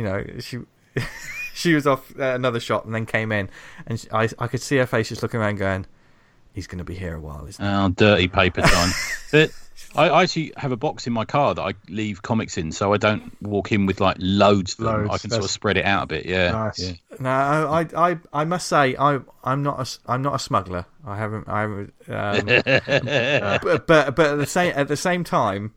Speaker 1: She was off at another shop and then came in, and I could see her face just looking around, going, "He's going to be here a while, isn't he?"
Speaker 3: Oh, dirty paper time. But I actually have a box in my car that I leave comics in, so I don't walk in with like loads of them. I can sort of spread it out a bit. Yeah.
Speaker 2: Nice.
Speaker 3: Yeah.
Speaker 1: No, I must say I'm not a smuggler. I haven't. But at the same time,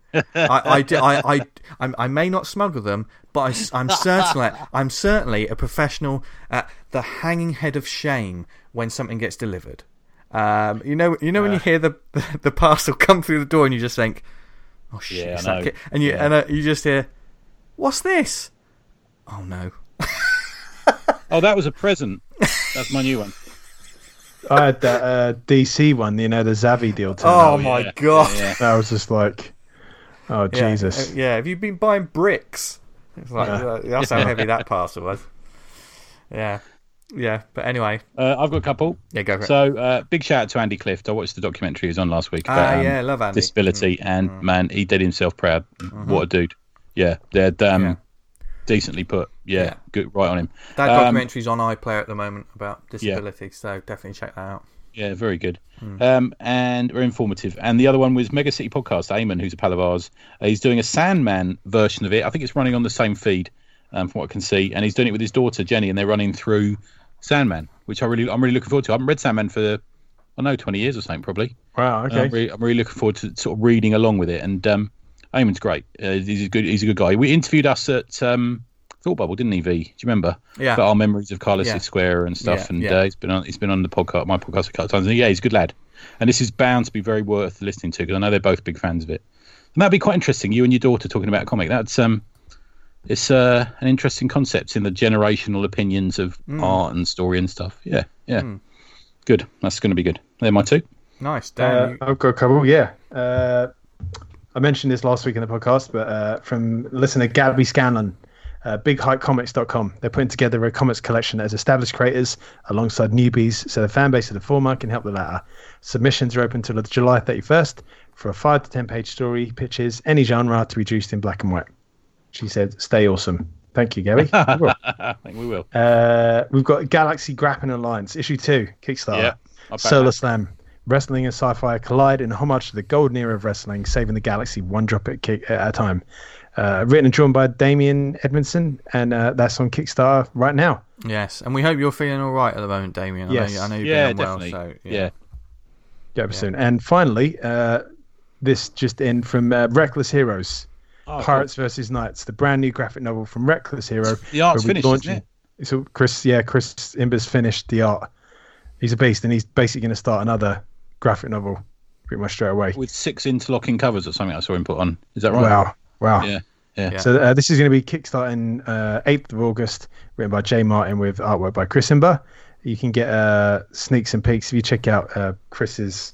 Speaker 1: I may not smuggle them, but I'm certainly a professional at the hanging head of shame when something gets delivered. When you hear the parcel come through the door and you just think, "Oh shit!"
Speaker 3: Yeah, I know.
Speaker 1: And you just hear, "What's this?" Oh no.
Speaker 3: Oh, that was a present. That's my new one.
Speaker 2: I had that DC one, the Xavi deal.
Speaker 1: Oh my god!
Speaker 3: Yeah.
Speaker 2: That was just like, oh Jesus!
Speaker 1: Yeah, have you been buying bricks? It's like that's how heavy that parcel was. Yeah. But anyway,
Speaker 3: I've got a couple.
Speaker 1: Yeah, go for it.
Speaker 3: So, big shout out to Andy Clift. I watched the documentary he was on last week about
Speaker 1: love Andy.
Speaker 3: disability, and man, he did himself proud. What a dude! Yeah, they're decently put. Yeah, good, right on him.
Speaker 1: That documentary's on iPlayer at the moment about disability, so definitely check that out.
Speaker 3: Yeah, very good. And very informative. And the other one was Mega City Podcast. Eamon, who's a pal of ours, he's doing a Sandman version of it. I think it's running on the same feed, from what I can see. And he's doing it with his daughter, Jenny, and they're running through Sandman, which I'm really looking forward to. I haven't read Sandman for 20 years or something probably.
Speaker 2: Wow. Okay.
Speaker 3: I'm really looking forward to sort of reading along with it. And Eamon's great. He's a good guy. We interviewed us at Thought Bubble, didn't he? V? Do you remember?
Speaker 1: Yeah.
Speaker 3: For our memories of Carlos Square and stuff. He's been on the podcast, my podcast a couple of times. And he's a good lad. And this is bound to be very worth listening to because I know they're both big fans of it. And that'd be quite interesting. You and your daughter talking about a comic. That's it's an interesting concept in the generational opinions of art and story and stuff. Yeah. Good. That's going to be good. They're my two.
Speaker 1: Nice. Dan,
Speaker 2: I've got a couple. Yeah. I mentioned this last week in the podcast, but from listener Gabby Scanlon, BigHikeComics.com. They're putting together a comics collection that has established creators alongside newbies, so the fan base of the former can help the latter. Submissions are open till July 31st for a 5 to 10 page story, pitches, any genre to be juiced in black and white. She said, "Stay awesome." Thank you, Gabby.
Speaker 3: I think we will.
Speaker 2: We've got Galaxy Grappling Alliance, issue 2, Kickstarter.
Speaker 3: Yeah,
Speaker 2: Solar Slam. Wrestling and sci-fi collide in homage to the golden era of wrestling, saving the galaxy one drop at a time. Written and drawn by Damien Edmondson, and that's on Kickstarter right now.
Speaker 1: Yes, and we hope you're feeling all right at the moment, Damien.
Speaker 2: Yes.
Speaker 1: I know you've been
Speaker 3: definitely.
Speaker 1: unwell, so
Speaker 3: yeah.
Speaker 2: Get up soon. And finally, this just in from Reckless Heroes. Pirates versus Knights, the brand new graphic novel from Reckless Hero.
Speaker 3: The art's finished, isn't it?
Speaker 2: So Chris Imber's finished the art. He's a beast, and he's basically going to start another graphic novel pretty much straight away.
Speaker 3: With 6 interlocking covers or something I saw him put on. Is that right?
Speaker 2: Wow.
Speaker 3: Yeah.
Speaker 2: So this is going to be kickstarting 8th of August, written by Jay Martin with artwork by Chris Imber. You can get sneaks and peeks if you check out Chris's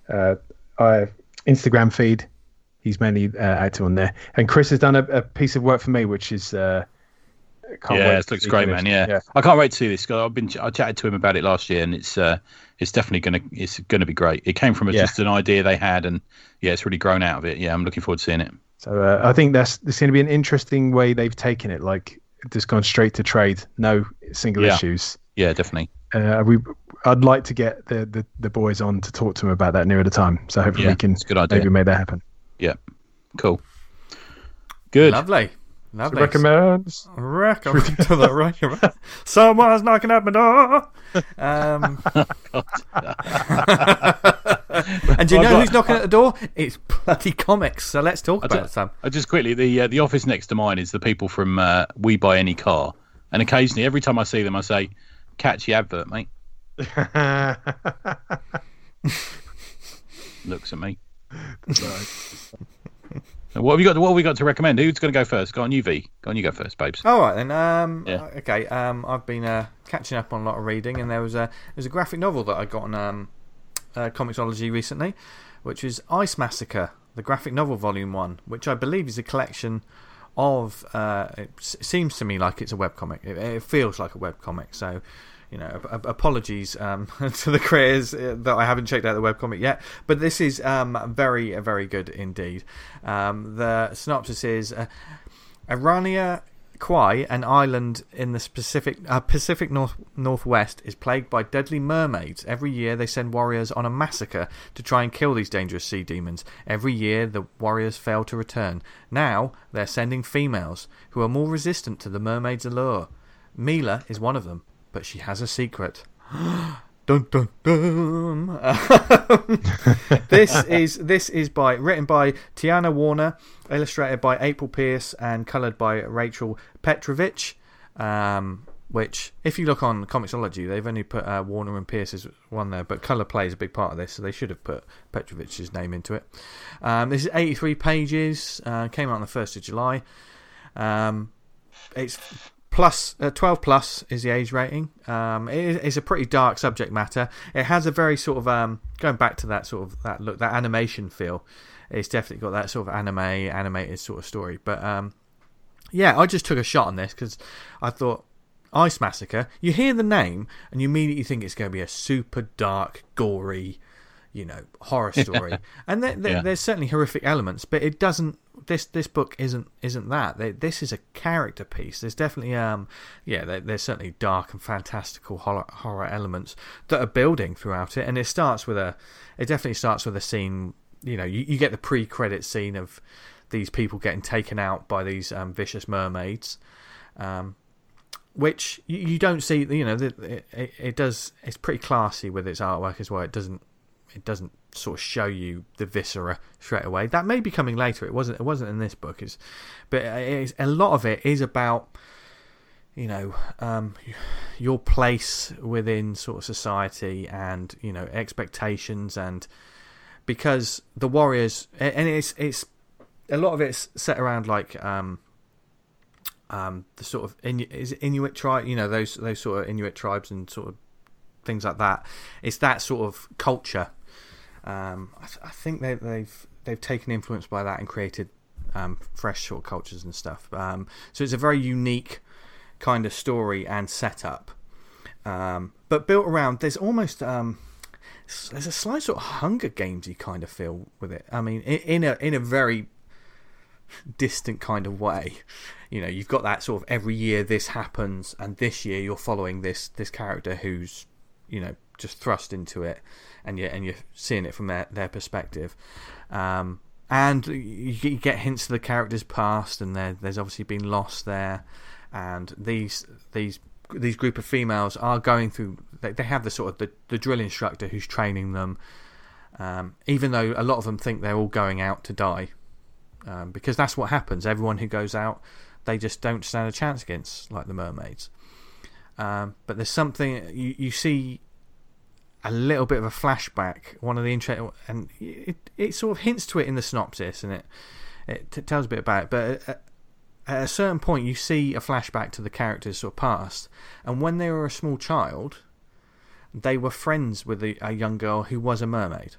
Speaker 2: Instagram feed. He's mainly active on there. And Chris has done a piece of work for me, which is... it
Speaker 3: looks great, man. Yeah. I can't wait to see this. I chatted to him about it last year, and it's definitely gonna be great. It came from just an idea they had, and it's really grown out of it. Yeah, I'm looking forward to seeing it.
Speaker 2: So I think this is going to be an interesting way they've taken it. Like just gone straight to trade, no single issues.
Speaker 3: Yeah, definitely.
Speaker 2: I'd like to get the boys on to talk to them about that near the time. So hopefully we can maybe make that happen.
Speaker 3: Yeah, cool. Good.
Speaker 1: Lovely.
Speaker 2: Recommends.
Speaker 1: To the recommend. Someone's knocking at my door. And do you know who's knocking at the door? It's bloody comics. So let's talk about some.
Speaker 3: Just quickly, the office next to mine is the people from We Buy Any Car, and occasionally, every time I see them, I say, "Catchy advert, mate." Looks at me. What have we got to recommend? Who's going to go first? Go on, you, V. Go on, you go first, babes.
Speaker 1: All right then. Okay. I've been catching up on a lot of reading, and there was a graphic novel that I got on Comixology recently, which is Ice Massacre, the graphic novel volume 1, which I believe is a collection of. It seems to me like it's a webcomic. It feels like a webcomic. So, apologies to the creators that I haven't checked out the webcomic yet, but this is very, very good indeed. The synopsis is Arania Quai, an island in the Pacific Northwest, is plagued by deadly mermaids. Every year they send warriors on a massacre to try and kill these dangerous sea demons. Every year the warriors fail to return. Now they're sending females who are more resistant to the mermaids' allure. Mila is one of them, but she has a secret. Dun dun dun. This is written by Tiana Warner, illustrated by April Pierce, and coloured by Rachel Petrovich. Which, if you look on Comixology, they've only put Warner and Pierce's one there, but colour plays a big part of this, so they should have put Petrovich's name into it. This is 83 pages. Came out on the 1st of July. It's 12 plus is the age rating. It's a pretty dark subject matter. It has a very sort of going back to that sort of that look, that animation feel. It's definitely got that sort of animated sort of story. But I just took a shot on this because I thought Ice Massacre. You hear the name and you immediately think it's going to be a super dark, gory, horror story. And there's certainly horrific elements, but it doesn't. This book isn't that. This is a character piece. There's definitely there's certainly dark and fantastical horror elements that are building throughout it. And it definitely starts with a scene. You get the pre-credit scene of these people getting taken out by these vicious mermaids. which you don't see. It does. It's pretty classy with its artwork as well. It doesn't sort of show you the viscera straight away. That may be coming later. It wasn't in this book. But a lot of it is about your place within sort of society and expectations, and because the warriors, and it's a lot of it's set around like the sort of Inuit tribe, those sort of Inuit tribes and sort of things like that. It's that sort of culture. I think they've taken influence by that and created fresh sort of cultures and stuff. So it's a very unique kind of story and setup, but built around. There's almost there's a slight sort of Hunger Gamesy kind of feel with it. I mean, in a very distant kind of way. You've got that sort of every year this happens, and this year you're following this character who's just thrust into it, and you're seeing it from their perspective, and you get hints of the character's past, and there's obviously been loss there, and these group of females are going through. They have the sort of the drill instructor who's training them, even though a lot of them think they're all going out to die, because that's what happens. Everyone who goes out, they just don't stand a chance against, like the mermaids. But there's something you see a little bit of a flashback. One of the and it sort of hints to it in the synopsis, and it tells a bit about it. But at a certain point, you see a flashback to the character's sort of past, and when they were a small child, they were friends with a young girl who was a mermaid.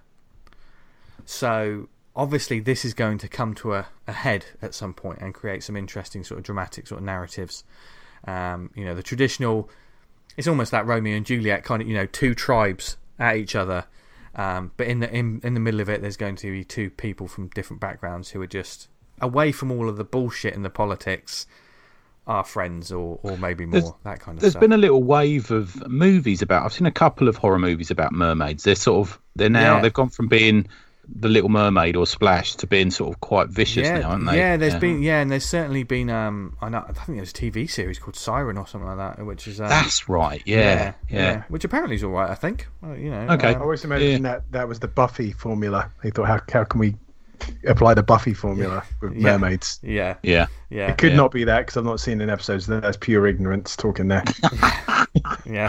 Speaker 1: So obviously, this is going to come to a head at some point and create some interesting sort of dramatic sort of narratives. The traditional, it's almost that Romeo and Juliet kind of, two tribes at each other, but in the middle of it, there's going to be two people from different backgrounds who are just away from all of the bullshit and the politics, are friends, or maybe more, that kind of stuff.
Speaker 3: There's been a little wave of movies I've seen a couple of horror movies about mermaids. They've gone from being The Little Mermaid or Splash to being sort of quite vicious now, aren't they?
Speaker 1: Yeah, and there's certainly been I think there's a TV series called Siren or something like that, which is
Speaker 3: that's right, yeah,
Speaker 1: which apparently is all right, I think.
Speaker 3: Okay.
Speaker 2: I always imagined that was the Buffy formula. They thought, how can we apply the Buffy formula with mermaids?
Speaker 1: Yeah.
Speaker 2: It could not be that, because I've not seen an episode. So that's pure ignorance talking there.
Speaker 1: Yeah,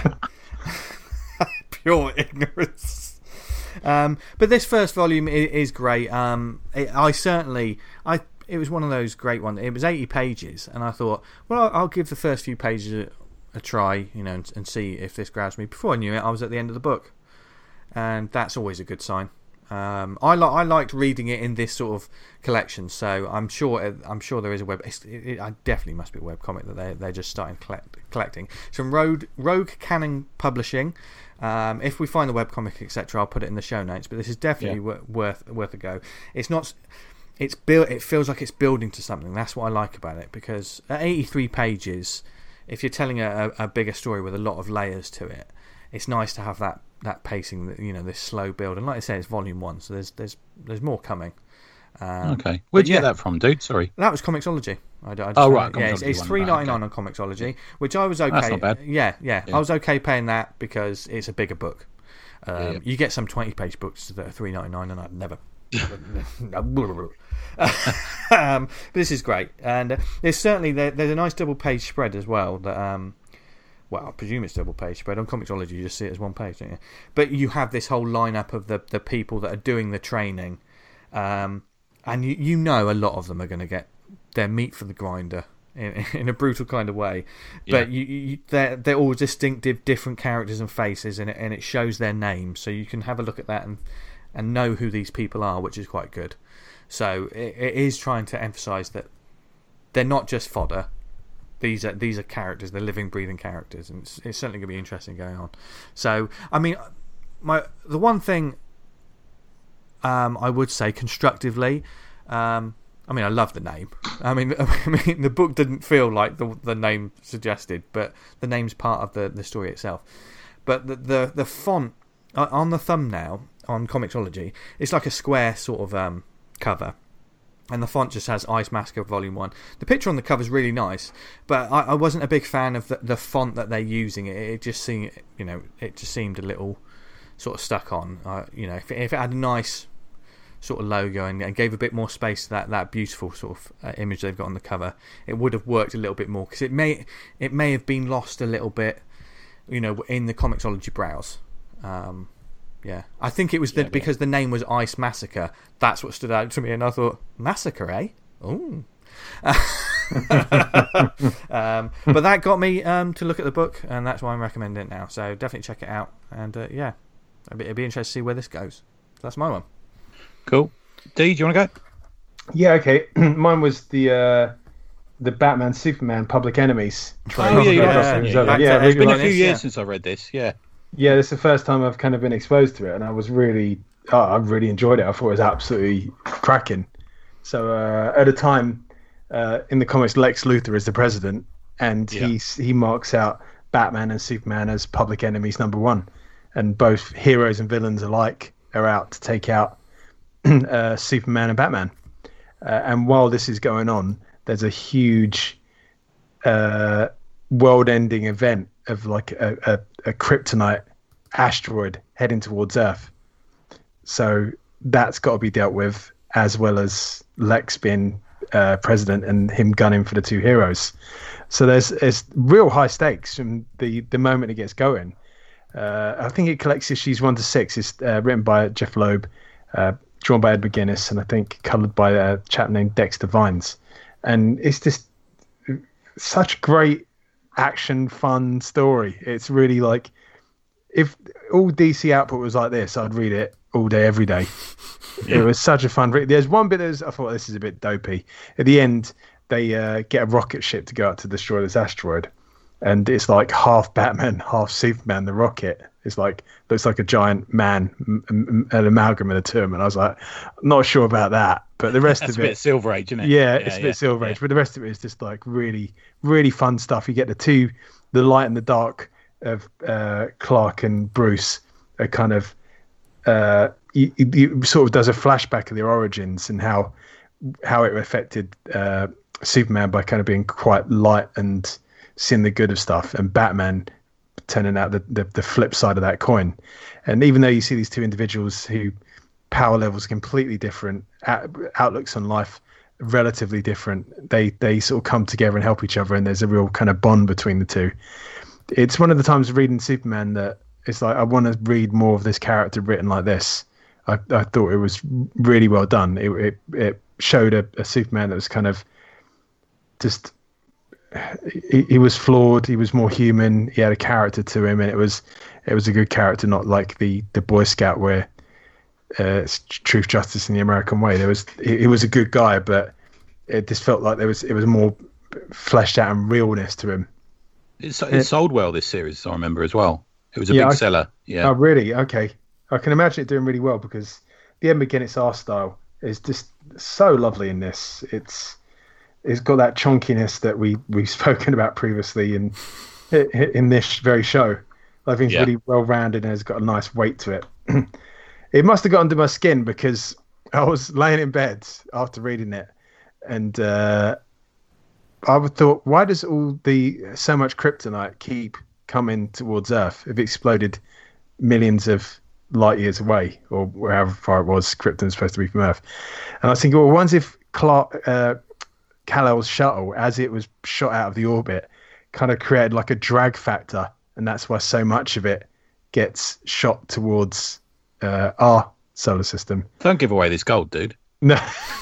Speaker 1: pure ignorance. But this first volume is great. It was one of those great ones. It was 80 pages, and I thought, well, I'll give the first few pages a try, and see if this grabs me. Before I knew it, I was at the end of the book, and that's always a good sign. I liked reading it in this sort of collection, so I'm sure there is a web. I definitely must be a web comic that they're just starting collecting. It's from Rogue Cannon Publishing. If we find the webcomic, etc., I'll put it in the show notes. But this is definitely worth a go. It's not. It's built. It feels like it's building to something. That's what I like about it, because at 83 pages, if you're telling a bigger story with a lot of layers to it, it's nice to have that pacing. This slow build. And like I say, it's volume 1, so there's more coming.
Speaker 3: Okay, where'd you get that from, dude? Sorry,
Speaker 1: that was Comixology. Right.
Speaker 3: Yeah,
Speaker 1: it's $3.99 on Comixology, which I was okay.
Speaker 3: That's not bad.
Speaker 1: Yeah. I was okay paying that because it's a bigger book. You get some 20-page books that are $3.99, and I'd never. But this is great, and there's certainly there's a nice double-page spread as well. That I presume it's double-page spread. On Comixology, you just see it as one page, don't you? But you have this whole lineup of the people that are doing the training. And a lot of them are going to get their meat for the grinder in a brutal kind of way. But they're all distinctive, different characters and faces, and it shows their names, so you can have a look at that and know who these people are, which is quite good. So it is trying to emphasise that they're not just fodder. These are characters. They're living, breathing characters, and it's certainly going to be interesting going on. So I mean, the one thing. I would say constructively, I love the name. I mean, the book didn't feel like the name suggested, but the name's part of the story itself. But the font on the thumbnail on Comixology, it's like a square sort of cover, and the font just has Ice Massacre Volume 1. The picture on the cover is really nice, but I wasn't a big fan of the font that they're using. It just seemed, it just seemed a little sort of stuck on. If it had a nice sort of logo and gave a bit more space to that beautiful sort of image they've got on the cover, it would have worked a little bit more, because it may have been lost a little bit, in the Comixology browse. Yeah, I think it was because the name was Ice Massacre. That's what stood out to me, and I thought, massacre, eh? Oh. But that got me to look at the book, and that's why I'm recommending it now. So definitely check it out, and it'd be interesting to see where this goes. So that's my one.
Speaker 3: Cool. D, do you want to go?
Speaker 2: Yeah, okay. Mine was the Batman Superman Public Enemies.
Speaker 3: Oh yeah. It's been a few years since I read this.
Speaker 2: Yeah, this is the first time I've kind of been exposed to it, and I really enjoyed it. I thought it was absolutely cracking. So at the time, in the comics, Lex Luthor is the president, and he marks out Batman and Superman as public enemies number one, and both heroes and villains alike are out to take out Superman and Batman. And while this is going on, there's a huge world-ending event of like a kryptonite asteroid heading towards Earth. So that's got to be dealt with, as well as Lex being president and him gunning for the two heroes. So there's real high stakes from the moment it gets going. I think it collects issues 1 to 6. It's written by Jeff Loeb, drawn by Ed McGuinness, and I think coloured by a chap named Dexter Vines. And it's just such great action, fun story. It's really like, if all DC output was like this, I'd read it all day, every day. It was such a fun read. There's one bit I thought, this is a bit dopey. At the end, they get a rocket ship to go out to destroy this asteroid, and it's like half Batman, half Superman. The rocket is like, looks like a giant man, an amalgam of the two. And I was like, not sure about that. But the rest of it,
Speaker 3: it's a bit Silver Age, isn't it?
Speaker 2: Yeah, it's a bit Silver Age. But the rest of it is just like really, really fun stuff. You get the light and the dark of Clark and Bruce are kind of, he sort of does a flashback of their origins and how it affected Superman by kind of being quite light and seeing the good of stuff, and Batman turning out the flip side of that coin. And even though you see these two individuals who power levels completely different, outlooks on life relatively different, they sort of come together and help each other, and there's a real kind of bond between the two. It's one of the times reading Superman that it's like, I want to read more of this character written like this. I thought it was really well done. It showed a Superman that was kind of just, he was flawed, he was more human, he had a character to him, and it was a good character, not like the Boy Scout where it's truth, justice, and the American way. He was a good guy, but it just felt like it was more fleshed out and realness to him.
Speaker 3: It sold well, this series, I remember as well. It was a big seller. Yeah.
Speaker 2: Oh, really? Okay. I can imagine it doing really well, because the Ed McGuinness art style is just so lovely in this. It's got that chunkiness that we've spoken about previously in this very show. I think it's really well rounded and has got a nice weight to it. It must have got under my skin, because I was laying in bed after reading it, and I thought, why does so much kryptonite keep coming towards Earth? If it exploded millions of light years away, or however far it was, Krypton's supposed to be from Earth. And I was thinking, well, what if Kal-El's shuttle, as it was shot out of the orbit, kind of created like a drag factor, and that's why so much of it gets shot towards our solar system.
Speaker 3: Don't give away this gold, dude.
Speaker 2: No.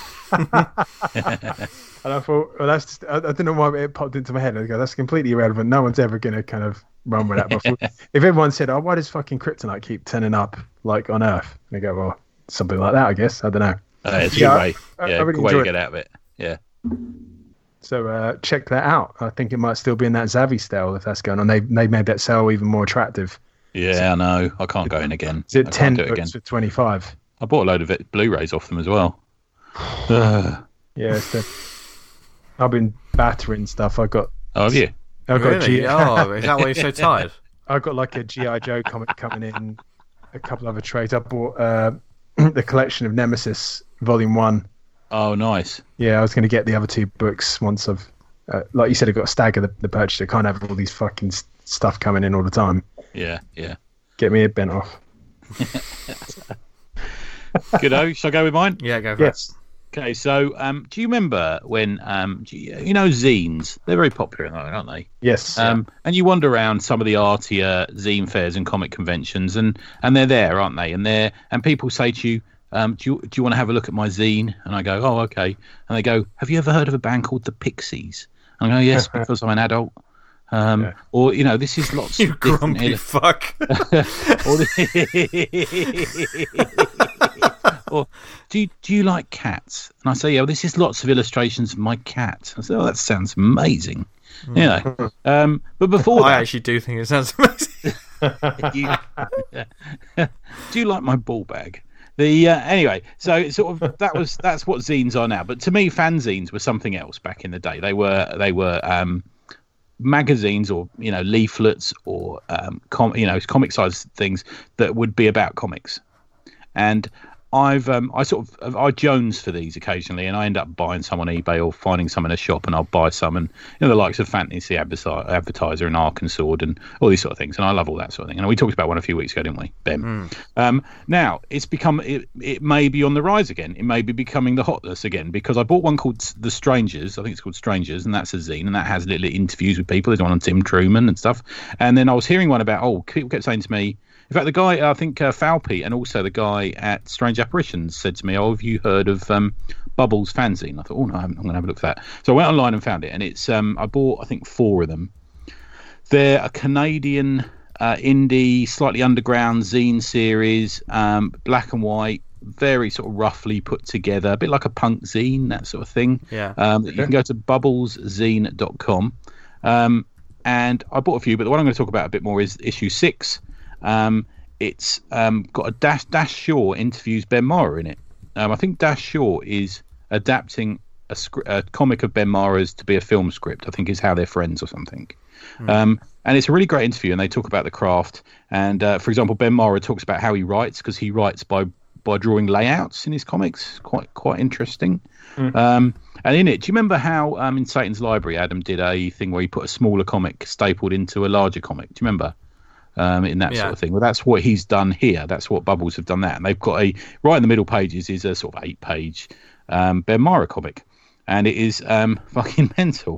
Speaker 2: And I thought, well, that's just, I don't know why it popped into my head. I go, that's completely irrelevant. No one's ever going to kind of run with that. But if everyone said, oh, why does fucking kryptonite keep turning up like on Earth? And they go, well, something like that, I guess. I don't know.
Speaker 3: It's a good way. I really good way to get out of it. Yeah.
Speaker 2: So check that out. I think it might still be in that Zavvi style if that's going on. They made that sale even more attractive.
Speaker 3: Yeah, I know. I can't go in again.
Speaker 2: Is it 10 books for 25?
Speaker 3: I bought a load of Blu-rays off them as well.
Speaker 2: Yeah, I've been battering stuff. I got.
Speaker 3: Oh, have you?
Speaker 2: I got
Speaker 1: really? Oh, is that why you're so tired?
Speaker 2: I got like a G.I. Joe comic coming in, a couple other trades. I bought the collection of Nemesis Volume 1
Speaker 3: Oh, nice.
Speaker 2: Yeah, I was going to get the other 2 books once I've, like you said, I've got to stagger the purchase. I can't have all these fucking stuff coming in all the time.
Speaker 3: Yeah.
Speaker 2: Get me a bent off.
Speaker 3: Good-o. Shall I go with mine?
Speaker 1: Yeah, go for it.
Speaker 3: Okay, so do you remember when, you know, zines? They're very popular, aren't they?
Speaker 2: Yes.
Speaker 3: And you wander around some of the artier zine fairs and comic conventions, and they're there, aren't they? And people say to you, do you want to have a look at my zine? And I go, oh, okay. And they go, have you ever heard of a band called the Pixies? And I go, yes, because I'm an adult. Or, you know, this is lots
Speaker 1: You
Speaker 3: of different...
Speaker 1: grumpy fuck.
Speaker 3: Or do you like cats? And I say, yeah, well, this is lots of illustrations of my cat. I say, oh, that sounds amazing. You know, but before
Speaker 1: I
Speaker 3: that,
Speaker 1: actually do think it sounds amazing.
Speaker 3: do you like my ball bag? Anyway, so it's sort of that's what zines are now. But to me, fanzines were something else back in the day. They were magazines, or, you know, leaflets, or comic sized things that would be about comics. And I jones for these occasionally, and I end up buying some on eBay or finding some in a shop, and I'll buy some, and, you know, the likes of Fantasy Advertiser and Arkansas and all these sort of things, and I love all that sort of thing. And we talked about one a few weeks ago, didn't we, Ben? Now it's become, it may be on the rise again. It may be becoming the hotness again, because I bought one called The Strangers. I think it's called Strangers, and that's a zine, and that has little interviews with people. There's one on Tim Truman and stuff. And then I was hearing one about, people kept saying to me, in fact, the guy, I think Falpy, and also the guy at Strange Apparitions said to me, oh, have you heard of Bubbles fanzine? I thought, oh, no, I haven't. I'm going to have a look for that. So I went online and found it, and it's I bought, I think, 4 of them. They're a Canadian indie, slightly underground zine series, black and white, very sort of roughly put together, a bit like a punk zine, that sort of thing.
Speaker 1: Yeah.
Speaker 3: You can go to bubbleszine.com. And I bought a few, but the one I'm going to talk about a bit more is issue 6. It's got a Dash Shaw interviews Ben Mara in it. I think Dash Shaw is adapting a comic of Ben Mara's to be a film script. I think is how they're friends or something. And it's a really great interview, and they talk about the craft. And for example, Ben Mara talks about how he writes, because he writes by drawing layouts in his comics. Quite interesting. And in it, do you remember how in Satan's Library, Adam did a thing where he put a smaller comic stapled into a larger comic? Do you remember? In that sort of thing. Well, that's what he's done here. That's what Bubbles have done that. And they've got right in the middle pages is a sort of 8-page Ben Mara comic. And it is fucking mental.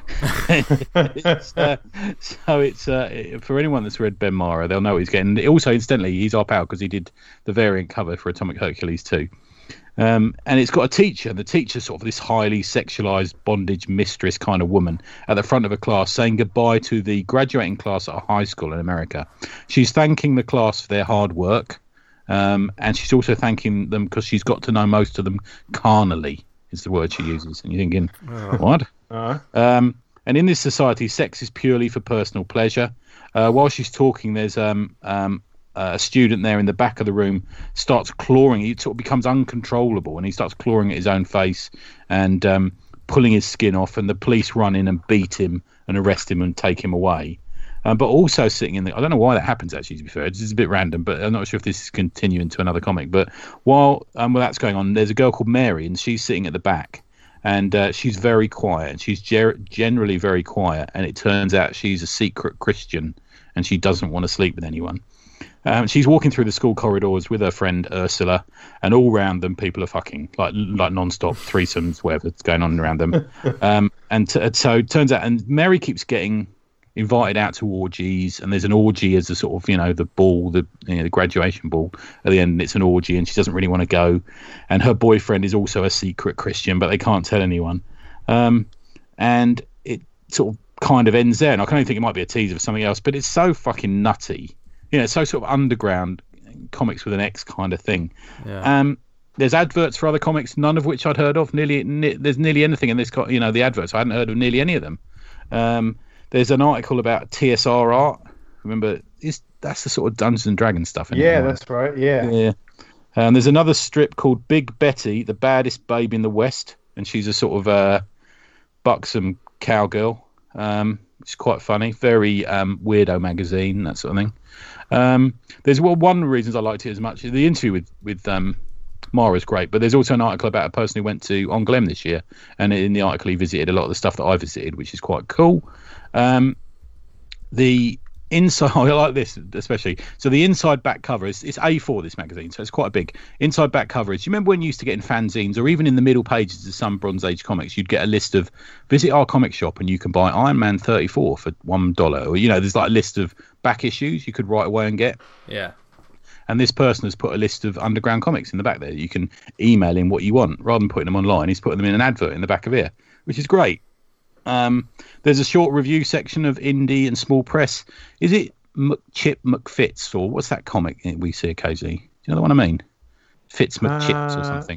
Speaker 3: So it's for anyone that's read Ben Mara, they'll know what he's getting. Also, incidentally, he's our pal because he did the variant cover for Atomic Hercules too. And it's got a teacher, and the teacher's sort of this highly sexualized bondage mistress kind of woman at the front of a class saying goodbye to the graduating class at a high school in America. She's thanking the class for their hard work, and she's also thanking them because she's got to know most of them carnally, is the word she uses. And you're thinking, what? And in this society, sex is purely for personal pleasure. While she's talking, there's a student there in the back of the room starts clawing. He sort of becomes uncontrollable, and he starts clawing at his own face and pulling his skin off, and the police run in and beat him and arrest him and take him away. But also sitting in I don't know why that happens, actually, to be fair. It's a bit random, but I'm not sure if this is continuing to another comic. But while that's going on, there's a girl called Mary, and she's sitting at the back, and she's very quiet, and she's generally very quiet, and it turns out she's a secret Christian, and she doesn't want to sleep with anyone. She's walking through the school corridors with her friend Ursula, and all around them people are fucking like non-stop threesomes, whatever's going on around them. So it turns out, and Mary keeps getting invited out to orgies, and there's an orgy as a sort of, the ball, the graduation ball at the end. It's an orgy, and she doesn't really want to go. And her boyfriend is also a secret Christian, but they can't tell anyone. And it sort of kind of ends there. And I can only think it might be a teaser for something else, but it's so fucking nutty. It's so sort of underground comics with an X kind of thing. Yeah. There's adverts for other comics, none of which I'd heard of. There's nearly anything in this, the adverts. I hadn't heard of nearly any of them. There's an article about TSR art. Remember, that's the sort of Dungeons and Dragons stuff.
Speaker 2: Yeah, that's right. Yeah.
Speaker 3: And there's another strip called Big Betty, the baddest babe in the West, and she's a sort of buxom cowgirl. It's quite funny, very weirdo magazine, that sort of thing. There's one of the reasons I liked it as much. The interview with Mara's great. But there's also an article about a person who went to On Glen this year, and in the article he visited a lot of the stuff that I visited, which is quite cool. The inside, I like this especially. So the inside back cover it's A4, this magazine, so it's quite a big inside back cover. You remember when you used to get in fanzines, or even in the middle pages of some Bronze Age comics, you'd get a list of visit our comic shop and you can buy Iron Man 34 for $1, or there's like a list of back issues you could write away and get.
Speaker 1: Yeah.
Speaker 3: And this person has put a list of underground comics in the back there. You can email him what you want rather than putting them online. He's putting them in an advert in the back of here, which is great. There's a short review section of indie and small press. Is it Chip McFitz, or what's that comic we see occasionally? Do you know the one I mean? Fitz McChips or something.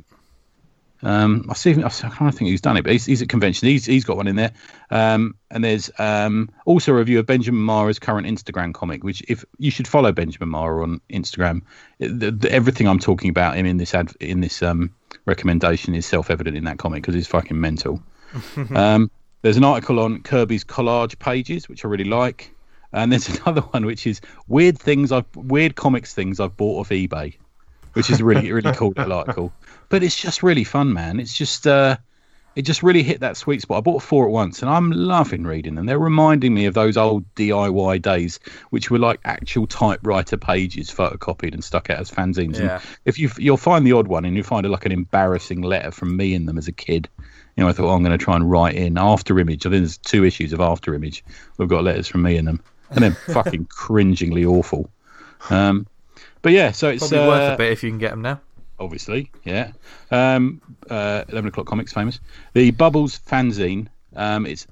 Speaker 3: I can't think who's done it, but he's at convention. He's got one in there. And there's also a review of Benjamin Mara's current Instagram comic, which if you should follow Benjamin Mara on Instagram. Everything I'm talking about him in this recommendation is self-evident in that comic because he's fucking mental. There's an article on Kirby's collage pages, which I really like. And there's another one, which is weird comics things I've bought off eBay, which is really, really cool little article. But it's just really fun, man. It's just, it just really hit that sweet spot. I bought 4 at once and I'm loving reading them. They're reminding me of those old DIY days, which were like actual typewriter pages photocopied and stuck out as fanzines. Yeah. And if you'll find the odd one and you find like an embarrassing letter from me in them as a kid. I thought, I'm going to try and write in After Image. I think there's 2 issues of After Image. We've got letters from me in them. And they're fucking cringingly awful. But yeah, so it's...
Speaker 1: Probably worth a bit if you can get them now.
Speaker 3: Obviously, yeah. 11 O'Clock Comics, famous. The Bubbles fanzine, it's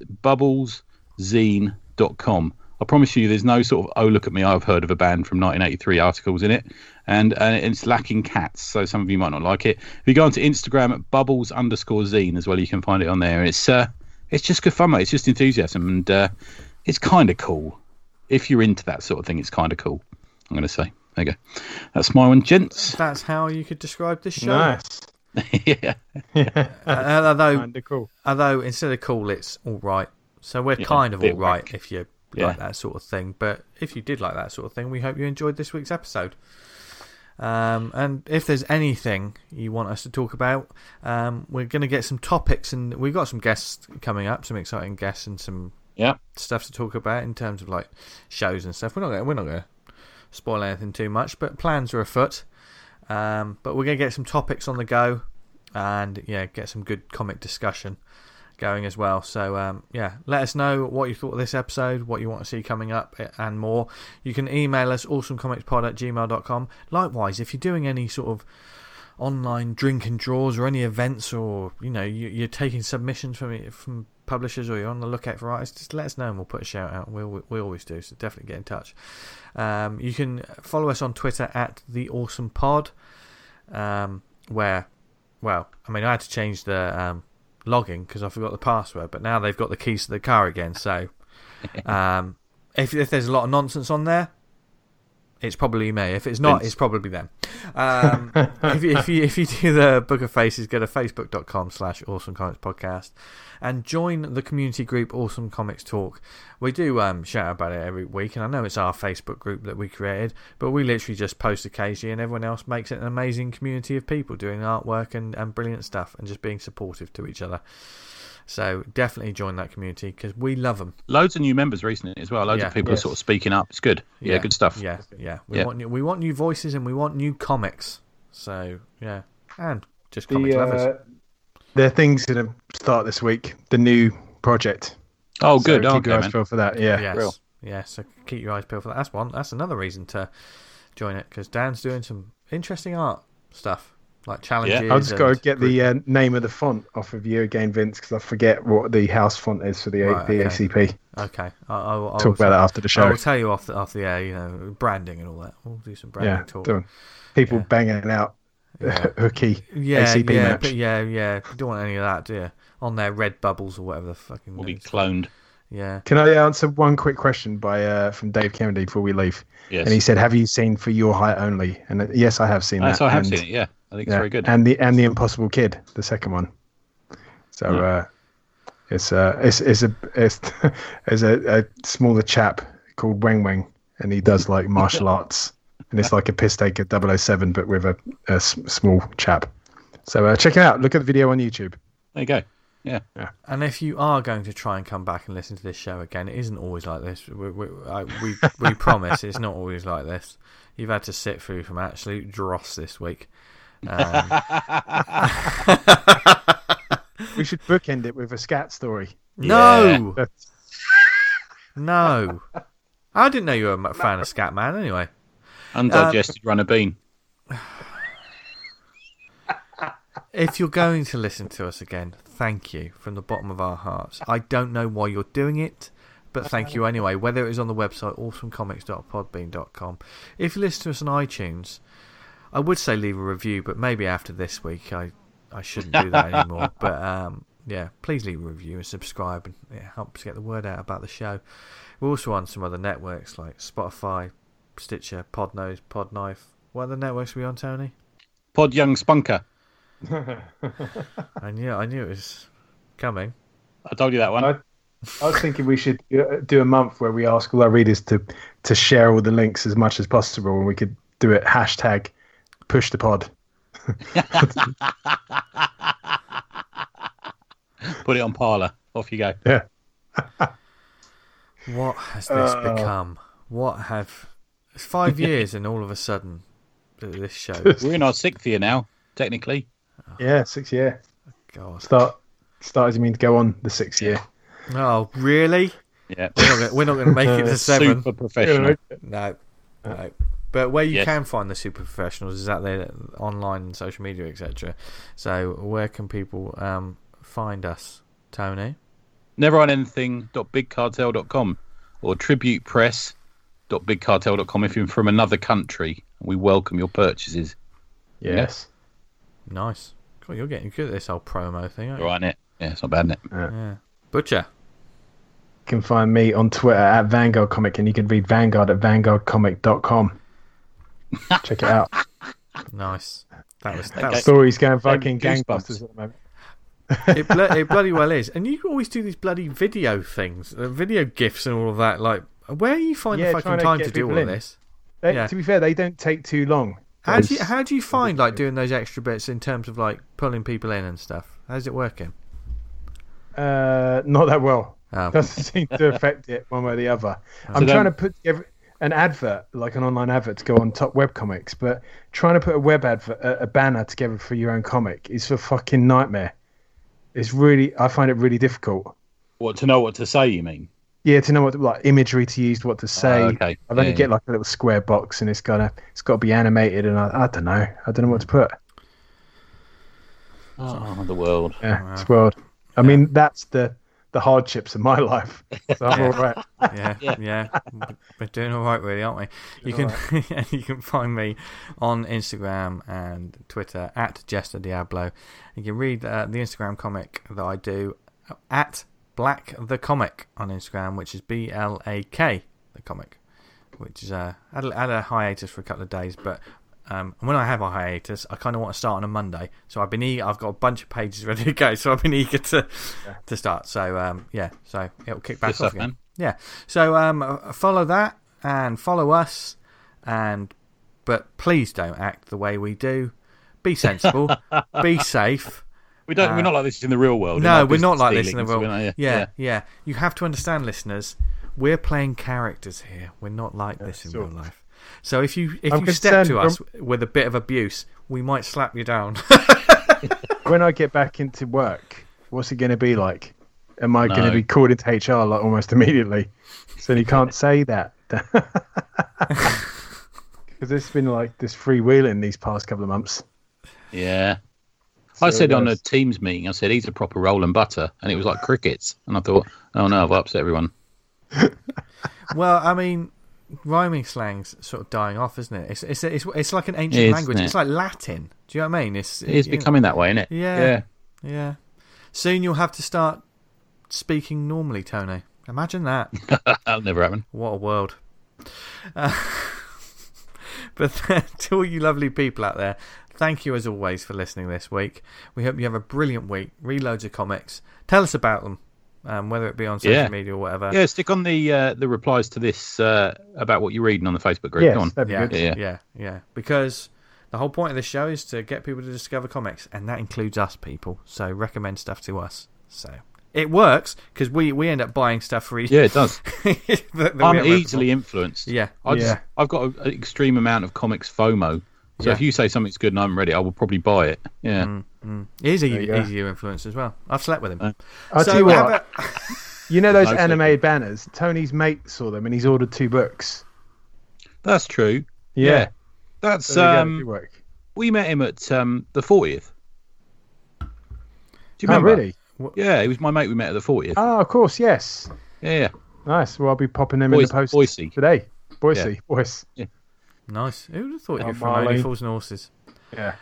Speaker 3: bubbleszine.com. I promise you there's no sort of, oh, look at me, I've heard of a band from 1983 articles in it. And it's lacking cats, so some of you might not like it. If you go onto Instagram at bubbles_zine as well, you can find it on there. It's just good fun, mate. It's just enthusiasm, and it's kind of cool. If you're into that sort of thing, it's kind of cool, I'm going to say. There you go. That's my one, gents.
Speaker 1: That's how you could describe this show.
Speaker 2: Nice.
Speaker 3: Yeah.
Speaker 1: Although instead of cool, it's all right. So we're kind of all right if you like that sort of thing. But if you did like that sort of thing, we hope you enjoyed this week's episode. And if there's anything you want us to talk about, we're going to get some topics, and we've got some guests coming up, some exciting guests, and some stuff to talk about in terms of like shows and stuff. We're not going to spoil anything too much, but plans are afoot. But we're going to get some topics on the go, and get some good comic discussion going as well. So let us know what you thought of this episode, what you want to see coming up, and more. You can email us awesomecomicspod@gmail.com. Likewise, if you're doing any sort of online drink and draws or any events, or you're taking submissions from publishers, or you're on the lookout for artists, just let us know and we'll put a shout out. We always do, so definitely get in touch. You can follow us on Twitter at @theawesomepod, where, well, I mean, I had to change the logging because I forgot the password, but now they've got the keys to the car again, so if there's a lot of nonsense on there, it's probably me. If it's not, it's probably them. If you do the Book of Faces, go to facebook.com/awesomecomicspodcast and join the community group Awesome Comics Talk. We do shout about it every week, and I know it's our Facebook group that we created, but we literally just post occasionally, and everyone else makes it an amazing community of people doing artwork and brilliant stuff and just being supportive to each other. So definitely join that community because we love them.
Speaker 3: Loads of new members recently as well. Loads of people are sort of speaking up. It's good. Yeah, good stuff.
Speaker 1: Yeah. We want new voices and we want new comics. So and just comics lovers.
Speaker 2: There are things going to start this week. The new project.
Speaker 3: Oh, good.
Speaker 2: So keep your eyes peeled for that. Yeah.
Speaker 1: Yes. So keep your eyes peeled for that. That's another reason to join it, because Dan's doing some interesting art stuff. Like challenges.
Speaker 2: I've just got to get the name of the font off of you again, Vince, because I forget what the house font is for the ACP.
Speaker 1: Okay. I'll
Speaker 2: talk about that after the show.
Speaker 1: I'll tell you off the air, branding and all that. We'll do some branding talk.
Speaker 2: People banging out hooky ACP merch.
Speaker 1: But you don't want any of that, do you? On their red bubbles or whatever the fucking...
Speaker 3: Will be cloned.
Speaker 1: Yeah.
Speaker 2: Can I answer one quick question from Dave Kennedy before we leave?
Speaker 3: Yes.
Speaker 2: And he said, have you seen For Your Height Only? And yes, I have seen that.
Speaker 3: So I have seen it, yeah. I think it's very good.
Speaker 2: And the Impossible Kid, the second one. So it's a smaller chap called Weng Weng, and he does like martial arts and it's like a piss taker 007, but with a small chap. So check it out. Look at the video on YouTube.
Speaker 3: There you go. Yeah.
Speaker 1: And if you are going to try and come back and listen to this show again, it isn't always like this. We promise it's not always like this. You've had to sit through some absolute dross this week.
Speaker 2: We should bookend it with a scat story.
Speaker 1: No! Yeah. No. I didn't know you were a fan of Scatman anyway.
Speaker 3: Undigested runner bean.
Speaker 1: If you're going to listen to us again, thank you from the bottom of our hearts. I don't know why you're doing it, but thank you anyway, whether it was on the website awesomecomics.podbean.com. If you listen to us on iTunes, I would say leave a review, but maybe after this week I shouldn't do that anymore. But yeah, please leave a review and subscribe, and it helps get the word out about the show. We're also on some other networks like Spotify, Stitcher, Podnose, Podknife. What other networks are we on, Tony?
Speaker 3: Pod Young Spunker.
Speaker 1: I knew it was coming.
Speaker 3: I told you that one.
Speaker 2: I was thinking we should do a month where we ask all our readers to share all the links as much as possible, and we could do it hashtag push the pod.
Speaker 3: Put it on Parler. Off you go.
Speaker 2: Yeah.
Speaker 1: What has this become? It's 5 years and all of a sudden this show.
Speaker 3: We're in our 6th year now, technically.
Speaker 2: Yeah, 6th year.
Speaker 1: God.
Speaker 2: Start as you mean to go on the 6th year.
Speaker 1: Oh, really?
Speaker 3: Yeah.
Speaker 1: We're not going to make it to 7.
Speaker 3: Super professional.
Speaker 1: No. But where you can find the super professionals is out there online and social media, etc. So where can people find us, Tony?
Speaker 3: Neveronanything.bigcartel.com or tributepress.bigcartel.com if you're from another country. We welcome your purchases.
Speaker 2: Yes.
Speaker 1: Nice. Cool, you're getting good at this whole promo thing, aren't you?
Speaker 3: Right, innit? Yeah, it's not bad, innit?
Speaker 1: Yeah. Butcher.
Speaker 2: You can find me on Twitter at Vanguard Comic, and you can read Vanguard at vanguardcomic.com. Check it out.
Speaker 1: Nice. That was
Speaker 2: stories going fucking gangbusters at the moment.
Speaker 1: It bloody well is. And you always do these bloody video things, video gifs and all of that. Like, where you find the fucking time to do all of this?
Speaker 2: To be fair, they don't take too long.
Speaker 1: How do you find like doing those extra bits in terms of like pulling people in and stuff? How's it working?
Speaker 2: Not that well.
Speaker 1: Oh.
Speaker 2: Doesn't seem to affect it one way or the other. I'm trying to put together an advert, like an online advert, to go on top webcomics, but trying to put a web advert, a banner together for your own comic is a fucking nightmare. I find it really difficult.
Speaker 3: What, to know what to say, you mean?
Speaker 2: Yeah, to know what like imagery to use, what to say.
Speaker 3: Okay.
Speaker 2: I've only get like a little square box, and it's got to be animated, and I don't know. I don't know what to put.
Speaker 3: Oh, the world.
Speaker 2: Yeah, it's world. I mean, that's the hardships of my life. So I'm all right.
Speaker 1: Yeah. We're doing all right, really, aren't we? You can find me on Instagram and Twitter at Jester Diablo. You can read the Instagram comic that I do at Black the Comic on Instagram, which is BLAK the comic, which is had a hiatus for a couple of days, but when I have a hiatus, I kind of want to start on a Monday. So I've got a bunch of pages ready to go. So I've been eager to start. So so it'll kick back off again. Man. Yeah. So follow that and follow us, but please don't act the way we do. Be sensible. Be safe.
Speaker 3: We're not like this in the real world.
Speaker 1: No, we're not like this in the real world. Yeah. You have to understand, listeners. We're playing characters here. We're not like this in real life. So if you step to us with a bit of abuse, we might slap you down.
Speaker 2: When I get back into work, what's it going to be like? Am I going to be called into HR like almost immediately? So you can't say that. Because it's been like this freewheeling these past couple of months.
Speaker 3: Yeah. I said on a Teams meeting, I said, he's a proper roll and butter. And it was like crickets. And I thought, oh no, I've upset everyone.
Speaker 1: Well, I mean, rhyming slang's sort of dying off, isn't it? It's like an ancient language. It's like Latin. Do you know what I mean?
Speaker 3: It's becoming that way, isn't it?
Speaker 1: Yeah. Soon you'll have to start speaking normally, Tony. Imagine that.
Speaker 3: That'll never happen.
Speaker 1: What a world. But to all you lovely people out there, thank you as always for listening this week. We hope you have a brilliant week. Read loads of comics. Tell us about them. whether it be on social media or whatever.
Speaker 3: Yeah, stick on the replies to this about what you're reading on the Facebook group. Go on.
Speaker 2: That'd be good.
Speaker 1: Yeah. Because the whole point of this show is to get people to discover comics, and that includes us, people. So recommend stuff to us. So it works because we end up buying stuff for each.
Speaker 3: Yeah, it does.
Speaker 1: that
Speaker 3: I'm easily influenced.
Speaker 1: Yeah.
Speaker 3: I've got an extreme amount of comics FOMO. So if you say something's good and I'm ready, I will probably buy it. Yeah.
Speaker 1: He's easier influence as well. I've slept with him.
Speaker 2: I'll tell you what. You know those animated banners? Tony's mate saw them and he's ordered 2 books.
Speaker 3: That's true.
Speaker 2: Yeah.
Speaker 3: That's
Speaker 2: so
Speaker 3: we met him at the 40th. Do you remember?
Speaker 2: Oh, really?
Speaker 3: Yeah, he was my mate we met at the 40th.
Speaker 2: Oh, of course, yes.
Speaker 3: Yeah.
Speaker 2: Nice. Well, I'll be popping them in the post today. Boise.
Speaker 3: Yeah.
Speaker 1: Nice. Who would have thought you'd from Only Fools and Horses?
Speaker 2: Yeah.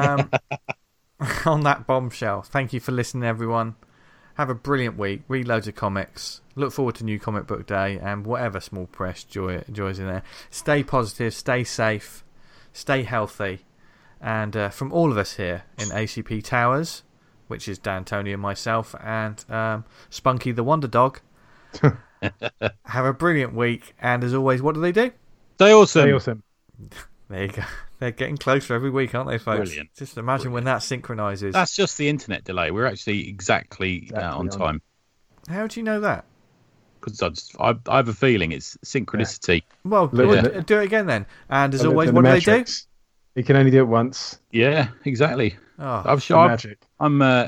Speaker 1: On that bombshell, thank you for listening, everyone. Have a brilliant week. Read loads of comics. Look forward to New Comic Book Day and whatever small press joys in there. Stay positive, stay safe, stay healthy. And from all of us here in ACP Towers, which is Dan, Tony and myself, and Spunky the Wonder Dog, have a brilliant week. And as always, what do?
Speaker 3: Stay awesome.
Speaker 2: Stay awesome.
Speaker 1: There you go. They're getting closer every week, aren't they, folks?
Speaker 3: Brilliant.
Speaker 1: Just imagine when that synchronises.
Speaker 3: That's just the internet delay. We're actually exactly on time.
Speaker 1: How do you know that?
Speaker 3: Because I have a feeling it's synchronicity.
Speaker 1: Yeah. Well, do it again then. And as always, what do they do?
Speaker 2: You can only do it once.
Speaker 3: Yeah, exactly.
Speaker 1: Oh,
Speaker 3: I'm sure.
Speaker 2: Magic.
Speaker 3: I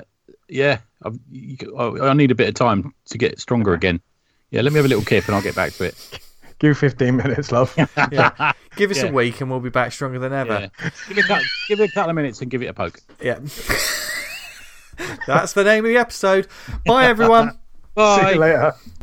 Speaker 3: need a bit of time to get stronger again. Yeah, let me have a little kip and I'll get back to it.
Speaker 2: Give 15 minutes, love.
Speaker 1: Yeah. Give us a week and we'll be back stronger than ever.
Speaker 3: Yeah. Give it a couple of minutes and give it a poke.
Speaker 1: Yeah. That's the name of the episode. Bye, everyone.
Speaker 3: Bye.
Speaker 2: See you later.